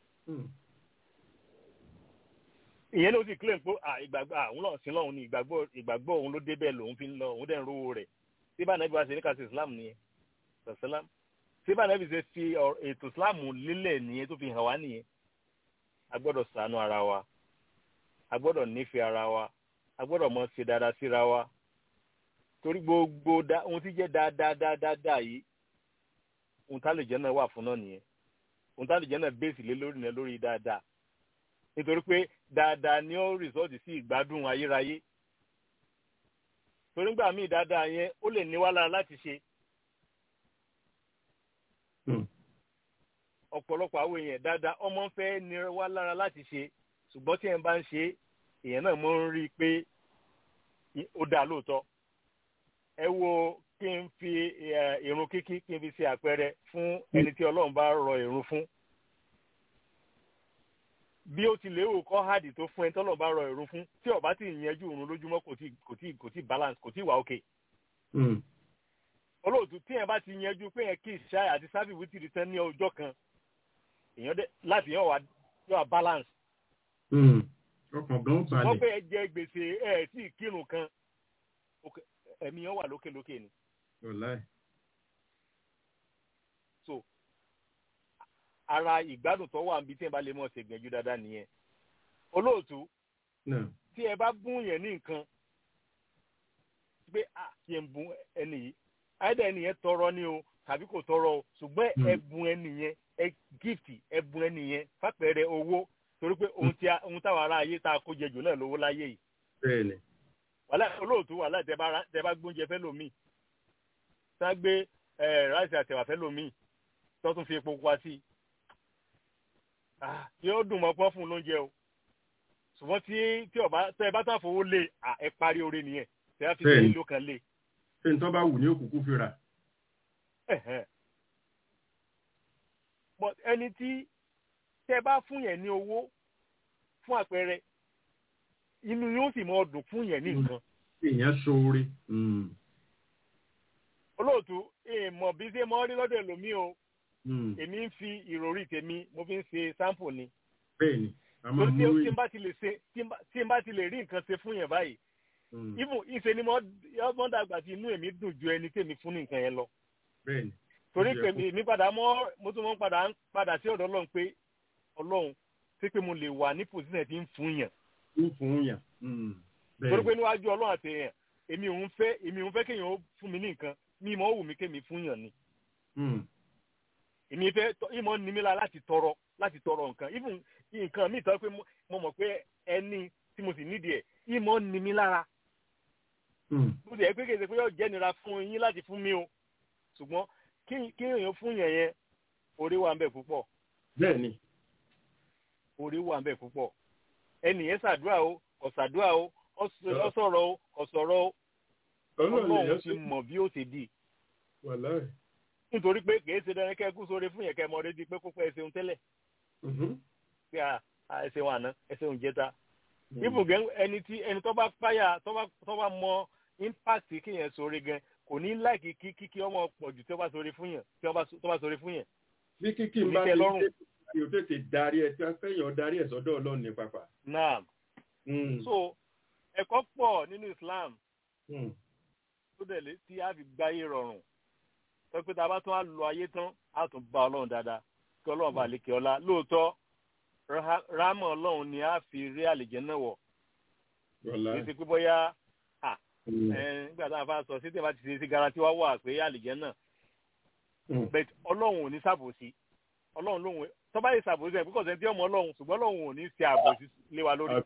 ìyẹn ló sì claim pé ìgbàgbọ́ àwọn náà sí lọ́hùn ní ìgbàgbọ́ òun ló débẹ̀ lòun fi ń lọ òun dẹ̀ ń rówó rẹ̀ síbà nàbí wa ṣe ní kàṣí Islam nìyẹn sàlám síbà nàbí ṣe fi ètò Islam lílẹ̀ nìyẹn tó fi hàn wá nìyẹn a gbọ́dọ̀ ṣàánú ara wa a gbọ́dọ̀ nífẹ̀ẹ́ ara wa a gbọ́dọ̀ mọ̀ ṣe dáadáa síra wa torí gbogbo ohun tí jẹ́ dáadáa dáadáa yìí ohun tá lè jẹ́ náà wà fún náà nìyẹn ohun tá lè jẹ́ náà bẹ́ẹ̀sì lé lórí náà lórí dáadáa nítorí pé dáadáa ni ó rìsọ́ọ̀tì sí ìgbádùn ayérayé torí gbà míì dáadáa yẹn ó lè ní wá lára láti ṣe ọ̀pọ̀lọpọ̀ àwọn èèyàn dáadáa ọmọ ń fẹ́ ní wá lára láti ṣe ṣùgbọ́n tí ẹ̀ ń bá ń ṣe èèyàn náà mọ́ ń rí i pé ó dáa lóòótọ́ ẹ wo kí n fi ìrun kíkí kí n fi ṣe àpẹẹrẹ fún ẹni tí Ọlọ́run bá rọ ìrun fún bí ó ti léwu kọ́ hádì tó fún ẹni tí Ọlọ́run bá rọ ìrun fún tí ó bá ti yanjú ìrun lójúmọ́ kò tí kò tí kò tí balance kò tí wà òkè. olóòtú tí ẹ bá ti yanjú pé yẹn kí ìṣá àti sábì wítìrì tán ní ọjọ́ kan èèyàn dẹ láti yàn wá yọ balance. ọkàn gan balẹ̀. wọ́n fẹ́ jẹ gbèsè ẹ̀ tí kírun kan ẹ̀mí yẹn wà lókè lókè ni. so ara ìgbádùn tó wà níbi tí ẹ bá lè mọ̀ ṣe gbìyànjú dáadáa nìyẹn. olóòtú tí ẹ bá bún yẹn ní nǹkan pé à kí ẹ ń bún ẹni yìí àìdá ẹnìyẹn tọrọ ni o tàbí kò tọrọ o ṣùgbọ́n ẹ̀bùn ẹnìyẹn ẹ gift ẹ̀bùn ẹnìyẹn fàpẹẹrẹ owó torí pé ohun tí ohun táwọn ará ayé tá a kó jẹ jù náà lówó láyé yìí. bẹ́ẹ̀ni. wàhálà olóòtú wàhálà tẹ bá gbóúnjẹ fẹ́ lómi tá a gbé ráìsì àtẹ̀wà fẹ́ lómi tó tún fi epo pa sí i yóò dùn mọ́ pọ́n fún lóúnjẹ o ṣùgbọ́n tí tí ọba tẹ bá tà fowó lé ẹ parí oore nìyẹn tẹ bá fi sí ìlú kan lé. ṣé n tó bá wù ní òkùnkùn fi rà. but ẹni tí tẹ bá fún yẹn ní owó fún àpẹẹrẹ inú yóò sì mọ ọdún fún yẹn ní nǹkan. èèyàn ṣoore. olóòtú èèmọ̀ bí ṣe mọ́ rí lọ́dọ̀ ẹlòmíì o èmi ń fi ìròrí tèmi mo fi ń ṣe sample ni. bẹ́ẹ̀ni torí tí n bá ti lè ṣe tí n bá ti lè rí nǹkan ṣe fún yẹn báyìí even ìṣe ni mo dàgbà tí inú èmi dùn ju ẹni tèmi fún nǹkan yẹn lọ. bẹ́ẹ̀ni. torí pé mi padà mọ́ mo tún mọ́ padà padà sí ọ̀dọ̀ Ọlọ́run pé Ọlọ́run sí pé mo lè wà ní pòsíṣẹ̀ tí ń fún yàn. ń fún yàn. torí pé níwájú Ọlọ́run àti èèyàn èmi òun fẹ́ èmi òun fẹ́ kéèyàn ó fún mi ní nǹkan mi mọ̀ ó wù mí kémi fún yàn ni. èmi fẹ́ ìmọ̀ ní mi la láti tọrọ láti tọrọ nǹkan even nǹkan mi tọ́ pé mo mọ̀ pé ẹni tí mo sì nídìí ẹ̀ ìmọ̀ ní mi lára. mo sì ẹ́ pé kéde pé yóò jẹ́ nira fún yín láti fún mi o ṣùgbọ́n kí èèyàn fún yàn yẹn orí wà ń bẹ púpọ̀. bẹ́ẹ̀ni. orí wà ń bẹ púpọ̀. ẹnìyẹn ṣàdúrà o ọ̀ṣàdúrà o ọ̀sọ̀rọ̀ o ọ̀sọ̀rọ̀ o Ọlọ́run ti mọ̀ bí ó ti di. wàláì. nítorí pé kìí ṣe dandan kẹ́ kú sóore fún yẹn kẹ́ mọ́ ọ́ di pé kó pẹ́ ẹsẹ̀ ń tẹ́lẹ̀. pé ẹsẹ̀ wọn àná ẹsẹ̀ ń jẹta. ibùgẹ́ ẹni tí ẹni tó bá páyà tó bá mọ impact kí yẹn sóore gan kò ní láìkí kí kíkí ọmọ pọ̀ jù tí wọ́n bá sóore fún yẹn tí wọ́n bá sóore fún yẹn. bí kíkí ń bá ti ṣe yóò tètè darí ẹ tí wọ́n fẹ́yàn darí ẹ̀ sọ́dọ̀ Ọlọ́run ní pàpà. náà so ẹ̀kọ́ pọ̀ nínú Islam tó dẹ̀ lé tí a fi gbáyé rọrùn sọ pé tá a bá tún á lo ayé tán á tún bá Ọlọ́run dáadáa kí Ọlọ́run bá lè kí ọlá lóòótọ́ rámọ̀ Ọlọ́run ni a fi rí àlìjẹ́nnà wọ̀ kì í ṣe pé bóyá nígbà tá a bá sọ sí tí a bá ti ṣe sí garanti wá wà pé àlìjẹ́nnà but Ọlọ́run ò ní ṣàbòsí Ọlọ́run lóhun tó bá yẹ ṣàbòsí ẹ̀ pé kò sẹ́ni tí ọmọ Ọlọ́run ṣùgbọ́n Ọlọ́run ò ní ṣe àbòsí lé wa lórí.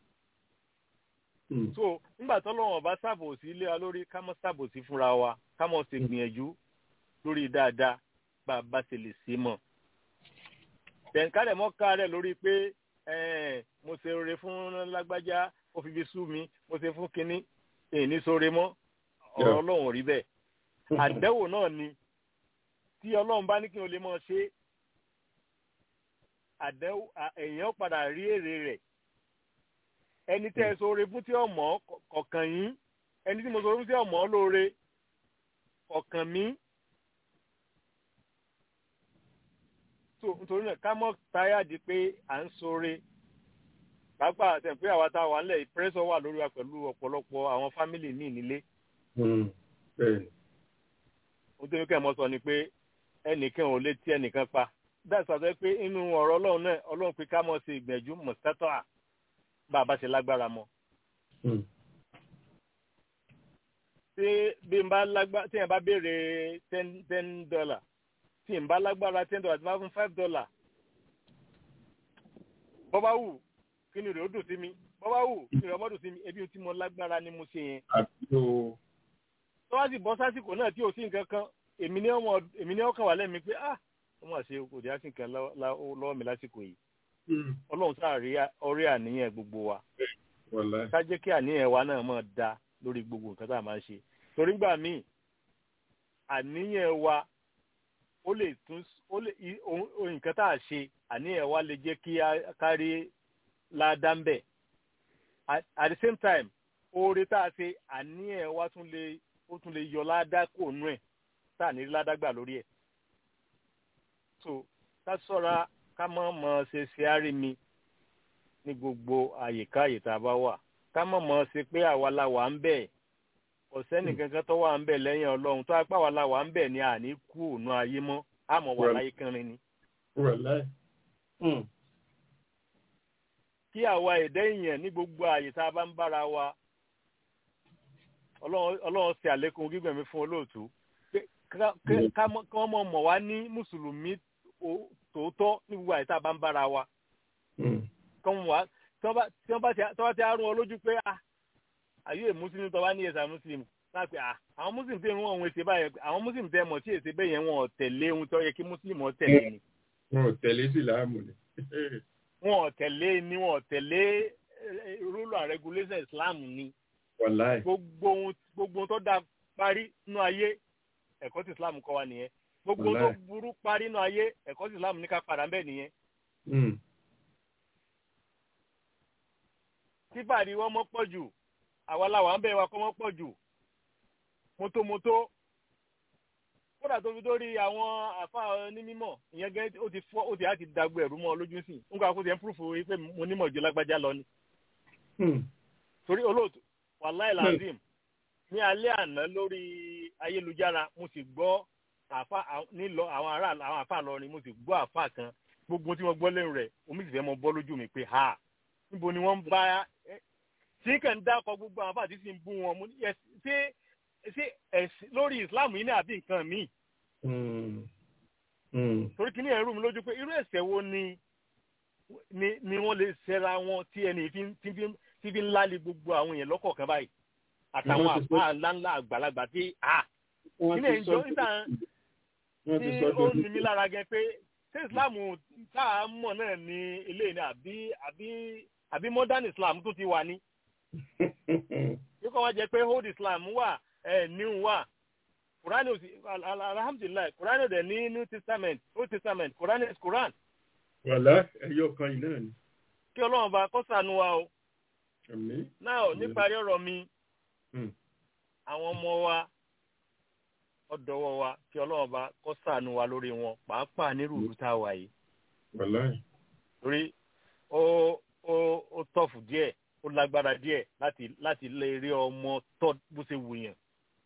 so nígbà tó lọ́wọ́ bá ṣàbòsí lé wa lórí ká mọ́ ṣàbòsí fúnra wa ká mọ́ ṣe gbìyànjú lórí dáadáa bá a bá ṣe lè ṣe mọ̀. tẹ̀ǹkálẹ̀ mọ́ ká rẹ̀ lórí pé mo ṣe oore fún lágbájá ó fi fi sú mi mo ṣe fún kinní èyí ní sóore mọ́ ọ̀rọ̀ Ọlọ́run rí bẹ́ẹ̀. àdẹ́wò náà ni tí Ọlọ́run bá ní kí n lè mọ̀ ṣe àdẹ́wò èèyàn padà rí èrè rẹ̀. ẹni tẹ́ ẹ sóore fún tí ọmọ kọ̀ọ̀kan yín ẹni tí mo sóore fún tí ọmọ lóore kọ̀ọ̀kan mi. nítorí náà ká mọ́ táyà di pé à ń sóore pàápàá àti pé àwa tá a wà nílẹ̀ ìpẹ́rẹ́sọ̀ wà lórí wa pẹ̀lú ọ̀pọ̀lọpọ̀ àwọn fámìlì míì nílé. nítorí kẹ́ ẹ̀ mọ́ sọ ni pé ẹnìkan ò lè tí ẹnìkan pa dáàsì àti pé inú ọ̀rọ̀ Ọlọ́run náà Ọlọ́run pé ká mọ̀ sí ìgbẹ̀jú mọ̀sítátọ́ à bá a bá ṣe lágbára mọ́. tí bí n bá lágbára tí yẹn bá béèrè ten ten dollar tí n bá lágbára ten dollar tí n bá fún five dollar bọ́ bá wù kí ni rẹ̀ ó dùn sí mi bọ́ bá wù kí ni rẹ̀ ọmọ dùn sí mi ebi tí mo lágbára ni mo ṣe yẹn. tó wá sì bọ́ sásìkò náà tí ò sí nǹkan kan èmi ní ọmọ èmi ní ọkàn wà lẹ́mi pé ah wọ́n máa ṣe kò dé àsìkò lọ́wọ́ mi lásìkò yìí. Ọlọ́run sáà rí orí àníyàn gbogbo wa ká jẹ́ kí àníyàn wa náà máa da lórí gbogbo nǹkan tá a máa ń ṣe torí gbà míì àníyàn wa ó lè tún ó lè nǹkan tá a ṣe àníyàn wa lè jẹ́ kí a kárí ládàá ń bẹ̀ at the same time oore tá a ṣe àníyàn wa tún lè ó tún lè yọ ládàá kò nú ẹ̀ tá a ní ládàá gbà lórí ẹ̀ so ká ṣọ́ra ká mọ̀ mọ̀ ṣe ṣe àárí mi ní gbogbo àyíká àyè tá a bá wà ká mọ̀ mọ̀ ṣe pé àwa la wà ń bẹ̀ ọ̀sẹ́nì kankan tó wà ń bẹ̀ lẹ́yìn Ọlọ́run tó apá wa la wà ń bẹ̀ ni àní kú òun ayé mọ́ àmọ́ wà láyé kánrin ni. kí àwa ẹ̀dá èèyàn ní gbogbo àyè tá a bá ń bára wa Ọlọ́run ṣe àlékún gígbẹ̀mí fún olóòtú pé ká wọ́n mọ̀ mọ̀ wá ní mùsùlùmí tòótọ́ ní gbogbo àyíká bá ń bára wa. kọ́mọ wa tí wọ́n bá ti arún ọ lójú pé àyè mùsùlùmí tó wá ní ẹ̀sà mùsùlùmí láti àwọn mùsùlùmí tẹ̀ wọ́n òun èsè báyẹn àwọn mùsùlùmí tẹ̀ mọ̀ tí èsè bẹ́ẹ̀ yẹn wọn ò tẹ̀lé ohun tó yẹ kí mùsùlùmí ọ̀ tẹ̀lé ni. wọn ò tẹ̀lé síláàmù ni. wọn ò tẹ̀lé ni wọn ò tẹ̀lé rule and regulation Islam ni. wàláì. gbogbo ohun gbogbo ohun tó dáa parí nínú ayé ẹ̀kọ́ tí Islam kọ́ wa nìyẹn. gbogbo ohun tó burú parí nínú ayé ẹ̀kọ́ tí Islam ní ká padà ń bẹ̀ nìyẹn. tíbàrí wọn mọ́ pọ̀ jù àwa làwọn ń bẹ̀ wa kọ́ mọ́ pọ̀ jù mótómótó kódà tó fi dórí àwọn àfa onímọ̀ ìyẹn gẹ́gẹ́ ó ti fọ́ ó ti á ti dàgbé ẹ̀rú mọ́ lójú sí nǹkan àkóso yẹn púrúfù pé mo nímọ̀ ju lágbájá lọ ni. torí olóòtú wàláì làzim ní alẹ́ àná lórí ayélujára mo sì gbọ́ àfa nílọ àwọn ará àwọn àfa lọrin mo sì gbọ́ àfa kan gbogbo tí wọ́n gbọ́ lẹ́nu rẹ̀ omi sì fẹ́ mọ bọ́ lójú mi pé ha níbo ni wọ́n ń bá tí kàn ń dákọ̀ gbogbo àwọn àfa àti sì ń bú wọn mo ní ṣé ṣé ẹ̀sìn lórí Islam yìí ní àbí nǹkan míì. torí kí ní ẹ̀rù mi lójú pé irú ẹ̀ṣẹ̀ wo ni ni ni wọ́n lè ṣẹra wọn tí ẹni tí fi ń lálẹ́ gbogbo àwọn èèyàn lọ́kọ̀ọ̀kan báyìí àtàwọn àpá ńláńlá àgbàlagbà tí a ilé ìjọ níta tí ó ní mi lára gẹ pé ṣé Islam tá a mọ̀ náà ní ilé ní àbí àbí àbí modern Islam tó ti wà ní. yóò kọ́ wọ́n jẹ́ pé old Islam wà ẹ̀ new wà Quran ò sí alhamdulilayi Quran ò dẹ̀ ní New Testament Old Testament Quran is Quran. wàlá ẹyọ kan yìí náà ni. kí Ọlọ́run bá kó ṣàánú wa o. àmín. náà níparí ọ̀rọ̀ mi àwọn ọmọ wa ọ̀dọ́wọ́ wa kí Ọlọ́run bá kó ṣàánú wa lórí wọn pàápàá nírú ìlú tá a wà yìí. wàlá. torí ó ó ó tọ̀fù díẹ̀ ó lágbára díẹ̀ láti láti lè rí ọmọ tọ́ bó ṣe wù yàn.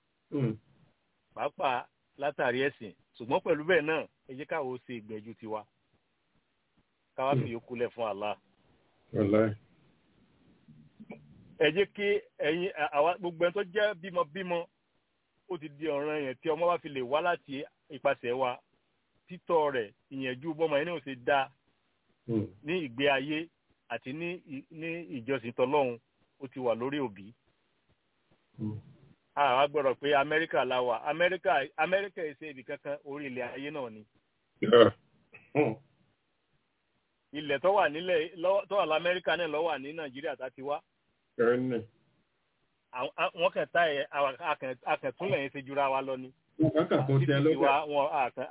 pàápàá látàrí ẹ̀sìn ṣùgbọ́n pẹ̀lú bẹ́ẹ̀ náà ẹ jẹ́ káwọ́ ṣe ìgbẹ́jú tiwa káwá fi yòókù lẹ̀ fún Allah. wàláì. ẹ jẹ́ kí ẹ̀yin àwa gbogbo ẹni tó jẹ́ bímọbímọ ó ti di ọ̀ràn yẹn tí ọmọ wa fi lè wá láti ipasẹ̀ wa títọ́ rẹ̀ ìyẹ̀jú bọ́mọ yẹn náà ṣe dá ní ìgbé ayé àti ní ní ìjọsìn tọlọ́hun ó ti wà lórí òbí. àwa gbọ́dọ̀ pé Amẹ́ríkà la wà Amẹ́ríkà Amẹ́ríkà ẹ̀ ṣe ibì kankan orí ilẹ̀ ayé náà ni. ilẹ̀ tó wà nílẹ̀ tó wà lamẹ́ríkà náà ló wà ní Nàìjíríà tá ti wá. wọ́n kàn tá ẹ̀ akẹ̀túnlẹ̀ yẹn ṣe jura wa lọ ni. títí wa wọn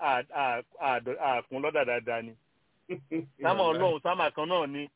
àkùn lọ́dà dáadáa ni. sámà Ọlọ́run sámà kan náà ni.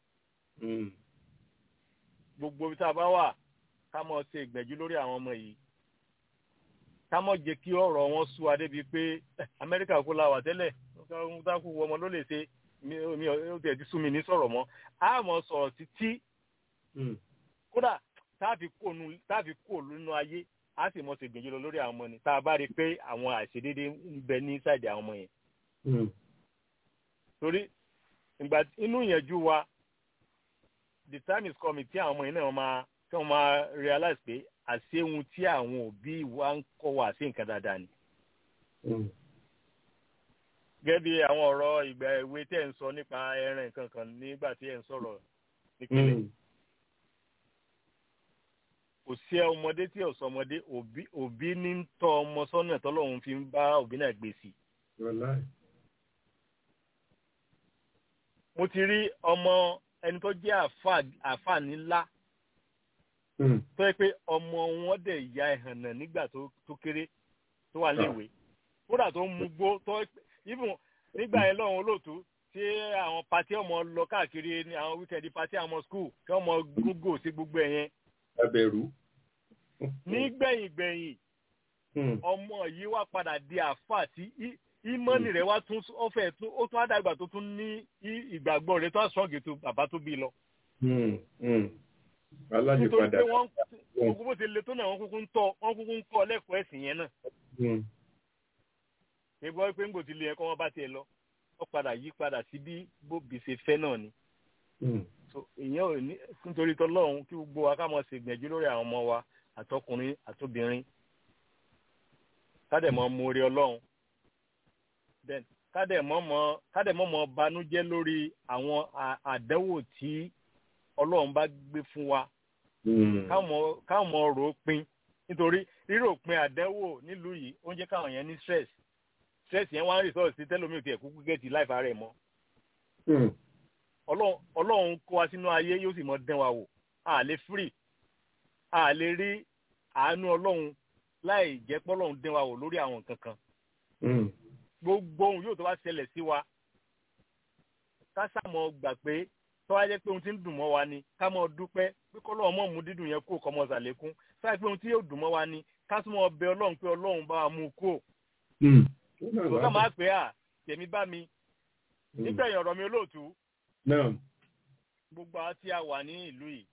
gbogbo ibi tá a bá wà ká mọ̀ ṣe ìgbẹ́jú lórí àwọn ọmọ yìí ká mọ̀ jẹ́ kí ọ̀rọ̀ wọn sú wa débi pé Amẹ́ríkà kó la wà tẹ́lẹ̀ dákú ọmọ ló lè ṣe mi ò tẹ̀ ti sú mi ní sọ̀rọ̀ mọ́ a mọ̀ sọ̀rọ̀ títí kódà táàfi kó nínú ayé a sì mọ̀ ṣe ìgbẹ́jú lọ lórí àwọn ọmọ ni tá a bá rí i pé àwọn àìṣedéédé ń bẹ ní sáìdì àwọn ọmọ yẹn. torí ìgbà inú ìyẹ̀jú wa the time is coming tí àwọn ọmọ yẹn náà máa tí wọ́n máa realize pé àṣehun tí àwọn òbí wa ń kọ́ wa sí nǹkan dáadáa ni. gẹ́gẹ́ bí àwọn ọ̀rọ̀ ìgbà èwe tí ẹ̀ ń sọ nípa ẹran nǹkan kan nígbà tí ẹ̀ ń sọ̀rọ̀ nípínlẹ̀. kò sí ọmọdé tí ò sọ ọmọdé òbí ní ń tọ́ ọmọ sọ́nà tọ́lọ́run fi ń bá òbí náà gbé sí. mo ti rí ọmọ ẹni tó jẹ́ àfààní ńlá tó yẹ pé ọmọ wọn dẹ̀ ya ẹ̀hànnà nígbà tó kéré tó wà léèwé kódà tó ń mugbó tó even nígbà yẹn lọ́wọ́ olóòtú tí àwọn pati ọmọ lọ káàkiri ní àwọn wíkẹ́ndì pati àwọn skul kí ọmọ gúgò sí gbogbo ẹ̀ yẹn. abẹ́rú. nígbẹ̀yìn gbẹ̀yìn ọmọ yìí wá padà di àfà tí ìmọ̀nì rẹ̀ wá tún ọ̀fẹ́ ó tún àdàgbà tó tún ní ìgbàgbọ́ rẹ̀ tó àṣọ́ọ̀gì tó bàbá tó bí lọ. nítorí pé wọ́n gbogbo bó ti le tó náà wọ́n kúkú ń tọ́ wọ́n kúkú ń kọ́ lẹ́kọ̀ọ́ ẹ̀sìn yẹn náà. ìgbọ́ pé ńgbò tí ilé ẹ̀kọ́ wọn bá tiẹ̀ lọ ó padà yí padà sí bí bóbi ṣe fẹ́ náà ni. ìyẹn ò ní nítorí tọ́lọ́run kí gbogbo wa ká mọ̀ ṣègbìyànjú lórí àwọn ọmọ wa àtọkùnrin àtobìnrin kádẹ̀ mọ́ mórí ọlọ́run then kádẹ̀ mọ́ mọ́ kádẹ̀ mọ́ mọ́ banújẹ́ lórí àwọn àdánwò tí ọlọ́run bá gbé fún wa káwọn mọ́ rò ó pin nítorí rírò pin àdánwò nílùú yìí ó ń jẹ́ káwọn yẹn ní stress stress yẹn wá ń result sí tẹ́lómi ò tiẹ̀ kúkú gẹ̀ẹ́tì láìfà rẹ̀ mọ́ ọlọ́run kó wa sínú ayé yóò sì mọ dán wa wò a lè free a lè rí àánú ọlọ́run láì jẹ́ pé ọlọ́run dán wa wò lórí àwọn nǹkan kan gbogbo ohun yóò tó wá ṣẹlẹ̀ sí wa ká sàmọ́ gbà pé tó wá jẹ́ pé ohun tí ń dùn mọ́ wa ni ká mọ́ dúpẹ́ pé kọ́lọ́run mọ́ mú dídùn yẹn kó kọ́mọ ṣàlékún sáà pé ohun tí yóò dùn mọ́ wa ni ká tún mọ́ bẹ ọlọ́run pé ọlọ́run bá wa mú kó tó ká máa pè á tèmi bá mi nígbẹ̀yìn ọ̀rọ̀ mi olóòtú gbogbo àwọn tí a wà ní ìlú yìí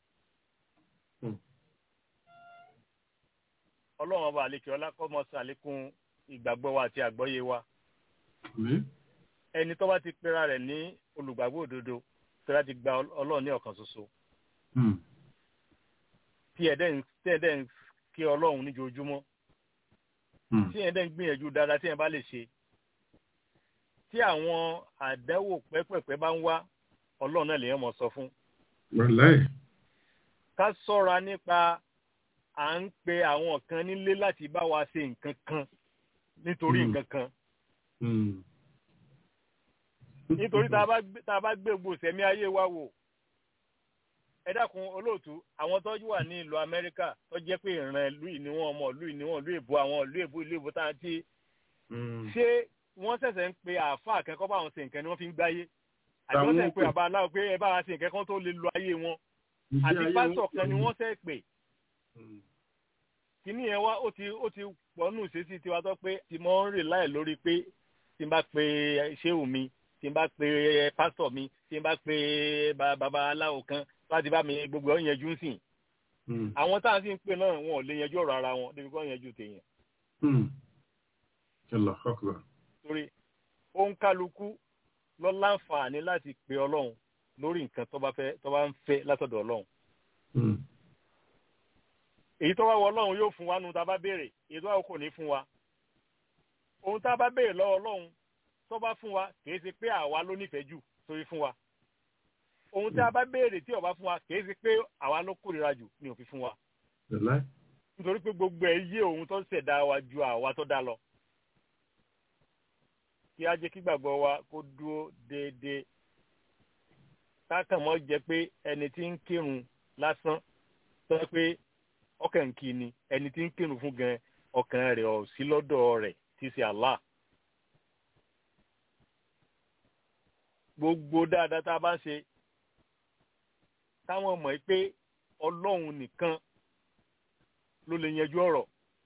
ọlọ́run ọba àlekè ọlá kó mọ́ ṣàlékún ìgbàgbọ́ wa àti àgbọ́yé wa ẹni tó bá ti pera rẹ̀ ní olùgbàgbọ́ òdodo tó láti gba ọlọ́run ní ọ̀kan ṣoṣo tí ẹ̀dẹ̀ ń kí ọlọ́run níjoojúmọ́ tí ẹ̀dẹ̀ ń gbìyànjú dáadáa tí ẹ̀ bá lè ṣe tí àwọn àdánwò pẹ́pẹ̀pẹ́ bá ń wá ọlọ́run náà lèèyàn mọ̀ sọ fún. ká sọ́ra nípa à ń pe àwọn kan nílé láti bá wa ṣe nǹkan kan nítorí nǹkan kan. nítorí tá a bá gbé gbogbo ìṣẹ̀mí ayé wa wò ẹ dákun olóòtú àwọn tó wà ní ìlú Amẹ́ríkà tó jẹ́ pé ìran ìlú yìí ni wọ́n ọmọ ìlú yìí ni wọ́n ìlú èbó àwọn ìlú èbó ìlú èbó tá a ti ṣé wọ́n ṣẹ̀ṣẹ̀ ń pe àáfàá akẹ́kọ̀ọ́ bá wọn ṣe nǹkan ni wọ́n fi ń gbáyé àti wọ́n ṣẹ̀ ń pe àbá aláwọ̀ pé ẹ bá wa ṣe nǹkan kan tó lè lo ayé wọn àti pásọ̀ kan ni wọ́n ṣẹ̀ pè kíní yẹn wá ó ti ó ti pọ̀nù ṣèṣì tiwa tó pé tí mo ń rè láì lórí pé tí n bá pe ṣéwù mi tí n bá pe pásọ̀ mi tí n bá pe bàbá aláwọ̀ kan láti bá mi gbogbo ọ̀ yẹjú sìn àwọn táwọn sì ń pè náà wọn ò lè yanjú ọ̀rọ̀ ara wọn débi kọ́ yanjú tèèyàn. torí òun kálukú lọ láǹfààní láti pe ọlọ́run lórí nǹkan tó bá fẹ́ tó bá ń fẹ́ látọ̀dọ̀ ọlọ́run. èyí tó wá wọ ọlọ́run yóò fún wa nu tá a bá béèrè èyí tó wá kò ní fún wa. ohun tá a bá béèrè lọ́wọ́ ọlọ́run tó bá fún wa kì í ṣe pé àwa ló nífẹ̀ẹ́ jù torí fún wa. ohun tí a bá béèrè tí ó bá fún wa kì í ṣe pé àwa ló kórìíra jù ni ó fi fún wa. nítorí pé gbogbo ẹ̀ yé ohun tó ṣẹ̀dá wa ju àwa tó dá lọ. kí á jẹ́ kí gbàgbọ́ wa kó dúró déédéé káàkàn mọ́ jẹ́ pé ẹni tí ń kírun lásán tó yẹ pé ọkàn ń kí ni ẹni tí ń kírun fún gan ọkàn rẹ̀ ò sí lọ́dọ̀ rẹ̀ tí í ṣe Allah. gbogbo dáadáa tá a bá ń ṣe táwọn mọ̀ pé ọlọ́run nìkan ló lè yanjú ọ̀rọ̀.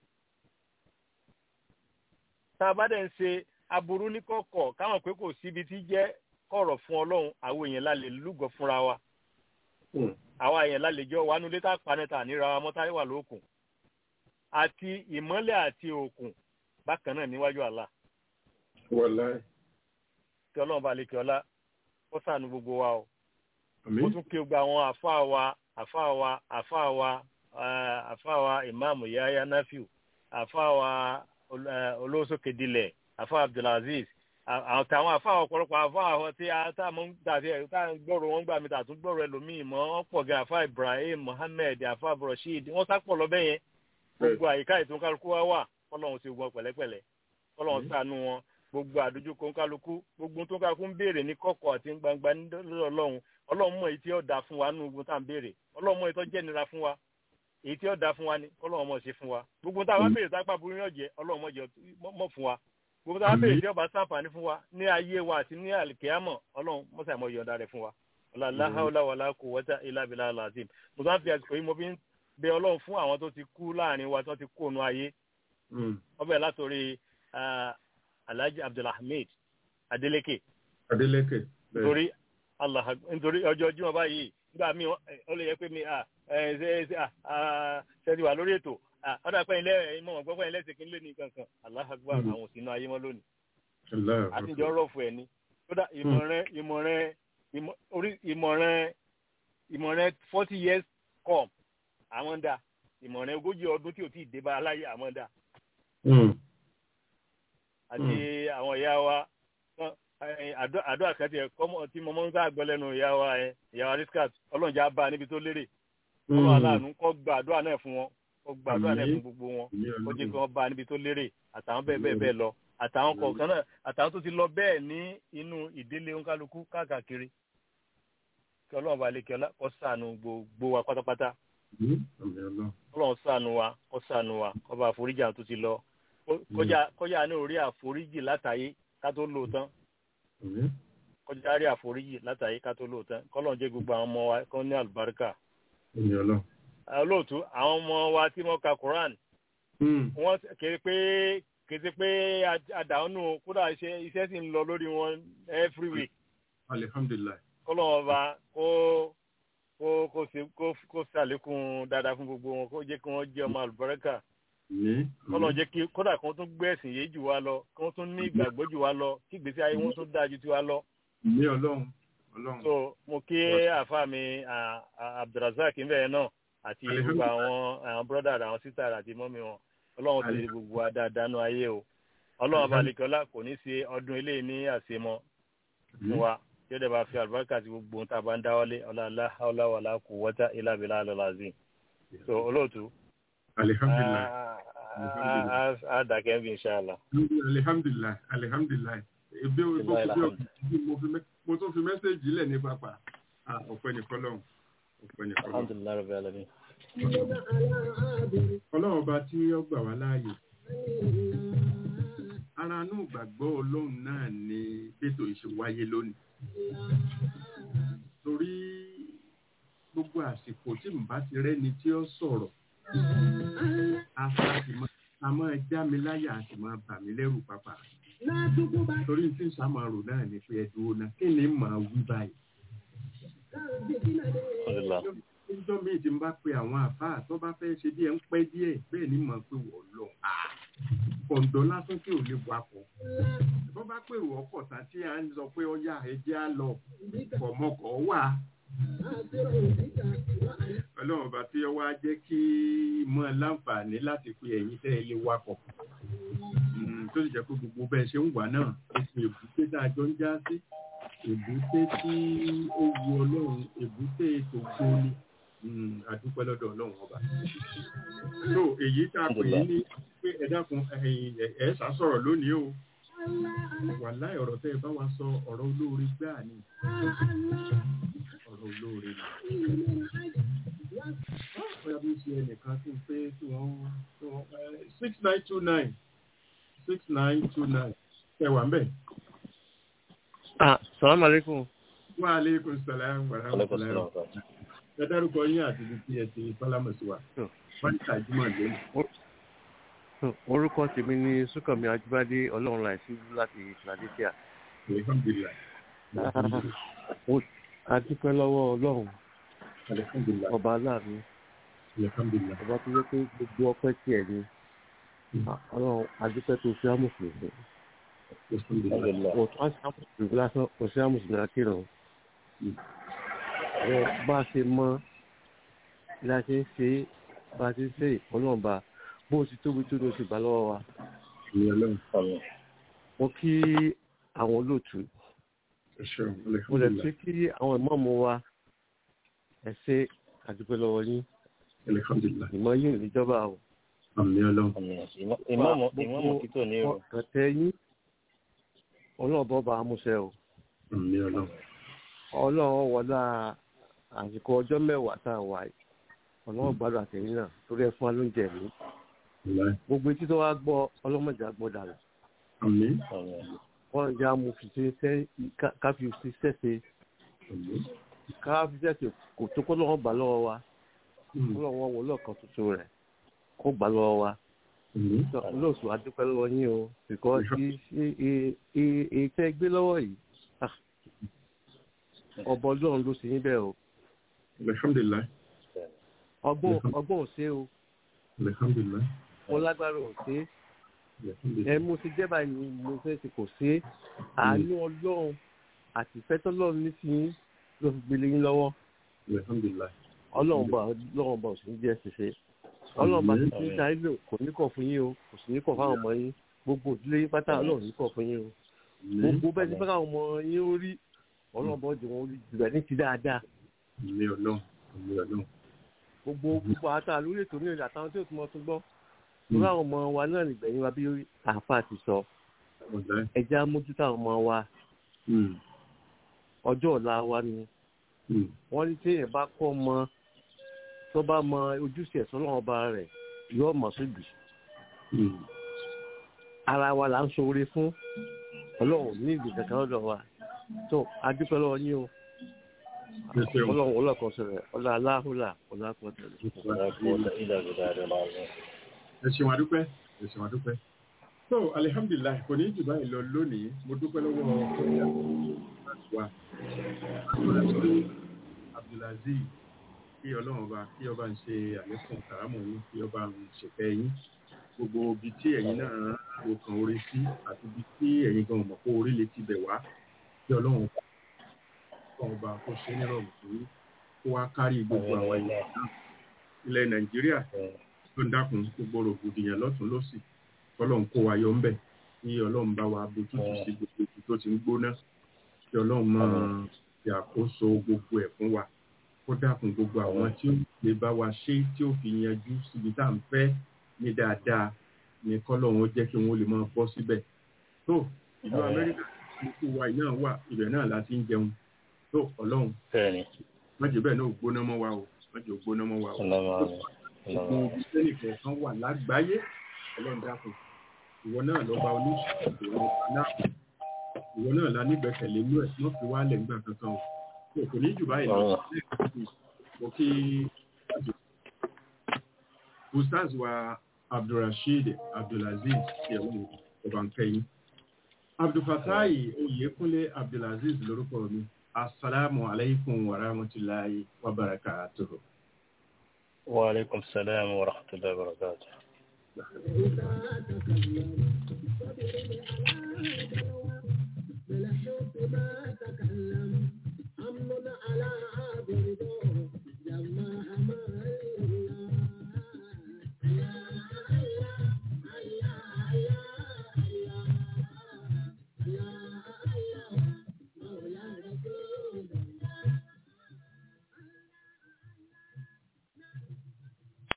tá a bá dẹ̀ ń ṣe aburú ní kọ̀kọ̀ káwọn pé kò síbi tí jẹ́ kọ̀rọ̀ fún ọlọ́run àwọn èèyàn lálẹ́ lúgọ fúnra wa. àwọn èèyàn lálẹ́ jọ wà nulẹ̀ tá a panẹ́ta níra wa mọ́tàrí wà lókun. àti ìmọ́lẹ̀ àti òkun bákan náà níwájú Allah. Wallahi. kí ọlọ́run bá lè kí ọlá ó ṣàánú gbogbo wa o. ó tún kí gba àwọn àfáà wa àfáà wa àfáà wa àfáà wa ìmáàmù Yahya Nafiu àfáà wa olóṣòkèdìlẹ̀ àfáà Abdulaziz àtàwọn àfáà ọ̀pọ̀lọpọ̀ àfáà àwọn tí a tá mọ́ ń dàbí ẹ̀ tá ń gbọ́rọ̀ wọn gbà mí tà tún gbọ́rọ̀ ẹlòmíì mọ́ wọn pọ̀ gan àfáà Ibrahim Muhammed àfáà Rashid wọ́n sá pọ̀ lọ bẹ́ẹ̀ yẹn gbogbo àyíká ètò kálukú wa wà kọ́lọ́hún ti gbọ́ pẹ̀lẹ́pẹ̀lẹ́ kọ́lọ́hún ṣàánú wọn gbogbo àdójúkọ kálukú gbogbo tó kálukú ń béèrè ní kọ̀kọ̀ àti gbangba nílò ọlọ́run ọlọ́run mọ̀ èyí tí ó dáa fún wa nínú gbogbo tá à ń béèrè ọlọ́run mọ̀ èyí tó jẹ́ nira fún wa èyí tí ó dáa fún wa ni ọlọ́run mọ̀ ṣe fún wa gbogbo tá a bá béèrè tápá burú yàn jẹ ọlọ́run mọ̀ jẹ mọ̀ fún wa gbogbo tá a bá béèrè tí ó bá ṣàǹfààní fún wa ní ayé wa àti ní àlìkèámọ̀ ọlọ́run mọ̀ sàmọ̀ yọ̀ǹda rẹ̀ fún wa la hawla wala quwwata illa billahil azim mo tán fi àsìkò yìí mo fi ń bẹ ọlọ́run fún àwọn tó ti kú láàrin wa tó ti kú ònú ayé ọbẹ̀ látòrí Alhaji Abdulhamid Adeleke. Adeleke. Nítorí Allah nítorí ọjọ́ Jímọ̀ báyìí nígbà míì ó lè yẹ pé mi ṣe ti wà lórí ètò ọ̀dà pẹ́ ilé ìmọ̀ gbọ́gbọ́ ilé ṣèkí lé ní kankan Allah akbar àwọn òsínú ayé mọ́ lónìí. àtijọ́ rọ̀fù ẹ̀ ní. kódà ìmọ̀ràn ìmọ̀ràn ìmọ̀ràn ìmọ̀ràn forty years com àwọn dà ìmọ̀ràn ogójì ọdún tí ò tí ì dé bá aláyé àwọn dà. àti àwọn ìyá wa àdó àkàtì ẹ̀kọ́ tí mo mọ́ ń sá àgbẹ̀ lẹ́nu ìyá wa ẹ̀ ìyá wa riskat ọlọ́run já bá níbi tó lérè ọlọ́run aláàánú kọ́ gba àdúrà náà fún wọn kọ́ gba àdúrà náà fún gbogbo wọn ó jẹ́ kí wọ́n bá níbi tó lérè àtàwọn bẹ́ẹ̀ bẹ́ẹ̀ bẹ́ẹ̀ lọ àtàwọn kọ̀ọ̀kan náà àtàwọn tó ti lọ bẹ́ẹ̀ ní inú ìdílé oníkálukú káàkiri kí ọlọ́run bá lè kí ọlá kó ṣàánú gbogbo wa pátápátá ọlọ́run ṣàánú wa kó ṣàánú wa kó bá àforíjì àwọn tó ti lọ kọjá ní orí àforíjì látàyé ká tó lò tán kọjá rí àforíjì látàyé ká tó lò tán kọ́lọ́run jẹ́ gbogbo àwọn ọmọ wa kó ní àlùbáríkà olóòtú àwọn ọmọ wa tí wọ́n ka Quran wọ́n kéré pé kéré pé àdánù kódà iṣẹ́ sì ń lọ lórí wọn every week. Alhamdulillah. kọ́lọ́run ọba kó kó kó ṣe kó kó ṣàlékún dáadáa fún gbogbo wọn kó jẹ́ kí wọ́n jẹ́ ọmọ àlùbáríkà. kọ́lọ́run jẹ́ kí kódà kí wọ́n tún gbé ẹ̀sìn yé jù wá lọ kí wọ́n tún ní ìgbàgbọ́ jù wá lọ kí ìgbésí ayé wọn tún dáa ju tiwa lọ. ní ọlọ́run ọlọ́run. so mo kí àfa mi Abdulrasaq nbẹ̀rẹ̀ náà àti gbogbo àwọn àwọn brother àwọn sister àti mọ́mí wọn ọlọ́run ti gbogbo adáadáa ayé o ọlọ́run abalẹ̀kọ́lá kò ní ṣe ọdún ilé ní àṣemọ́ fún wa tí ó dẹ̀ bá fi àlùbáríkà àti gbogbo ohun tá a bá ń dáwọ́lé ọlọ́lá ọlọ́wàlá kò wọ́tá ilá abilá alọ́lázim so olóòtú alihamdulilayi a dàkẹ́ bí inṣàlá. alihamdulilayi alihamdulilayi ebi mo tún fi mẹ́sẹ̀gì lẹ̀ ní pápá ọ̀pẹ́ ní kọ́lọ́hún ọ̀pẹ́ ní kọ́lọ́hún. alhamdulilayi rabbil alamin. ọlọ́run ọba tí ó gbà wá láàyè ara inú ìgbàgbọ́ ọlọ́run náà ni ètò ìṣèwáyé lónìí torí gbogbo àsìkò tí n bá ti rẹ́ni tí ó sọ̀rọ̀ a máa já mi láyà a sì máa bà mí lẹ́rù pàpà torí tí n sàmàrò náà ni pé ẹ̀dùn ọ̀nà kí ni màá wí báyìí. níjọ́ míì tí n bá pe àwọn àfáà tó bá fẹ́ ṣe bí ẹ ń pẹ́ díẹ̀ bẹ́ẹ̀ ni màá pé wọ́n lọ kọ̀ǹdọ̀ lásán tí ò lè wakọ̀ bó bá pè wọ́ ọkọ̀ tán tí a ń sọ pé ọjà ẹjẹ́ á lọ kọ̀mọkọ̀ wà ọlọ́run bá tí ó wá jẹ́ kí mọ́ láǹfààní láti pe ẹ̀yin tẹ́ ẹ lè wakọ̀ tó sì jẹ́ pé gbogbo bẹ́ẹ̀ ṣe ń wà náà èsì èbúté tá a jọ ń já sí èbúté tí ó wu ọlọ́run èbúté tó gbóni àdúpẹ́ lọ́dọ̀ ọlọ́run ọba. so èyí tá a pè é ní pé ẹ dákun ẹ ṣá sọ̀rọ̀ lónìí o wàláhì ọ̀rọ̀ tẹ́ ẹ bá wa sọ ọ̀rọ̀ olóore gbáà ni ọ̀rọ̀ olóore ni. bóyá bí ó ṣe ẹnìkan tí ń pé tí wọ́n six nine two nine six nine two nine ẹ wà ń bẹ̀. ah salaam aleykum. wa aleykum salaam wa rahmatulah. ẹ dárúkọ yín àti ibi tí ẹ ti sálámù sí wa wọ́n ti àjùmọ̀ lónìí. orúkọ tèmi ni Súnkànmí Ajíbádé ọlọ́run láìsí láti Philadelphia. a dúpẹ́ lọ́wọ́ ọlọ́run ọba aláàánú ọba tó yẹ pé gbogbo ọpẹ́ tiẹ̀ ni ọlọ́run a dúpẹ́ tó fi ámùsùlùmí kò sí ámùsùlùmí akírun bá a ṣe mọ la ṣe ń ṣe bá a ṣe ń ṣe ọlọ́run bó ti tóbi tó ló sì bá lọ́wọ́ wa. mo kí àwọn olóòtú mo lè fi kí àwọn ìmọ̀ọ́mù wa ẹ ṣe àdúpẹ́ lọ́wọ́ yín ìmọ̀ yín níjọba o. ìmọ̀ọ́mù kí tó ní o. ọ̀tẹ̀ yín ọlọ́ọ̀bọ̀ bá a múṣẹ o. ọlọ́run wọlá àsìkò ọjọ́ mẹ́wàá tá a wà yìí ọlọ́run gbádùn àtẹ̀yìn náà torí ẹ fún wa lóúnjẹ mi. gbogbo etí tó wá gbọ́ ọlọ́mọdé àgbọ̀dà rẹ̀. wọ́n já mo fi ṣe ká fi ṣe ṣẹ́ṣe ká fi ṣẹ́ṣe kò tó kọ́ lọ́wọ́ gbà lọ́wọ́ wa ọlọ́wọ́ wọ lọ́ọ̀kan tuntun rẹ̀ kó gbà lọ́wọ́ wa. olóòtú adúpẹ́ lọ́wọ́ yín o bìkọ́ ìtẹ́ gbé lọ́wọ́ yìí ọ̀bọ ọlọ́run ló ṣe yín bẹ́ẹ̀ o. ọgbọ́n ọgbọ́n ò ṣe o. mo lágbára ò ṣe ẹ mo ti jẹ́ báyìí mo fẹ́ ti kò ṣe àánú ọlọ́run àti ìfẹ́ tọ́lọ́run ní sí yín ló fi gbélé yín lọ́wọ́. ọlọ́run bá ọlọ́run bá ò sí ní jẹ́ ṣiṣẹ́ ọlọ́run bá ti ti ta ilé kò ní kọ̀ fún yín o kò sì ní kọ̀ fáwọn ọmọ yín gbogbo ìdílé yín pátá ọlọ́run yìí kọ̀ fún yín o gbogbo bẹ́ẹ̀ ni fẹ́ràn ọmọ yín ó rí ọlọ́run bọ́ di wọn ó rí jùlọ ní ti dáadáa. ilé ọlọ́run ilé ọlọ́run. gbogbo gbogbo àtà lórí ètò ní ìlú àtàwọn tí ó tún mọ tún gbọ́ lórí àwọn ọmọ wa náà nígbẹ̀yìn wa bí àáfàá ti sọ ẹja mójútó àwọn ọmọ wa ọjọ́ ọ̀la wa ni wọ́n ní tí èèyàn bá kọ́ ọmọ tó bá mọ ojúṣe ẹ̀sọ́ lọ́wọ́ ọba rẹ̀ yóò mọ̀ síbi. ara wa là ń ṣoore fún ọlọ́run ní ìlú kankan lọ́dọ̀ wa tó adúpẹ́ lọ́wọ́ yín o ọlọ́run ọlọ́kan sọ̀rọ̀ ọlá aláhùlà ọlọ́kan sọ̀rọ̀. ẹ ṣeun adúpẹ́ ẹ ṣeun adúpẹ́. so alihamdulilayi kò ní jù báyìí lọ lónìí mo dúpẹ́ lọ́wọ́ wa Abdulaziz kí ọlọ́run ọba kí ọba ń ṣe àlékún kàrámọ̀ yín kí ọba ń ṣèfẹ́ yín gbogbo ibi tí ẹ̀yin náà ló kan orí sí àti ibi tí ẹ̀yin gan mọ̀ kó orí lè ti bẹ̀ wá kí ọlọ́run ọba kó ṣe nírọ̀rùn fún kó wá kárí gbogbo àwọn ilẹ̀ Nàìjíríà tó ń dákun gbogbo rògbòdìyàn lọ́tún lọ́sì ọlọ́run kó wa yọ ń bẹ̀ kí ọlọ́run bá wa bójútó sí gbogbo ibi tó ti ń gbóná kí ọlọ́run máa ṣàkóso gbogbo ẹ̀ fún wa kó dákun gbogbo àwọn tí ó lè bá wa ṣe tí ó fi yanjú síbi tá à ń fẹ́ ní dáadáa ní kọ́lọ́run ó jẹ́ kí wọ́n lè máa bọ́ síbẹ̀ tó ìlú Amẹ́ríkà ikú wa iná wà ibẹ̀ náà la ti ń jẹun tó ọlọ́run mọ́jẹ́ bẹ́ẹ̀ náà gbóná mọ́ wa o mọ́jẹ́ gbóná mọ́ wa o gbogbo sẹ́nì kọ̀ọ̀kan wà lágbàáyé ọlọ́run dákun ìwọ náà lọ́ba oníṣòwò náà ìwọ náà la nígbẹ̀kẹ̀lé inú ẹ̀ wọ́n fi wálẹ̀ nígbà kankan o kò ní jù báyìí lọ mo kí ustaz wa Abdulrasheed Abdulaziz ṣe ẹ̀wọ̀n ọba nkẹyìn Abdulfatai Oyèkúnlé Abdulaziz lórúkọ mi assalamu alaikum wa rahmatullahi wa barakatuhu. wa alaikum salam wa rahmatullahi wa barakatuhu.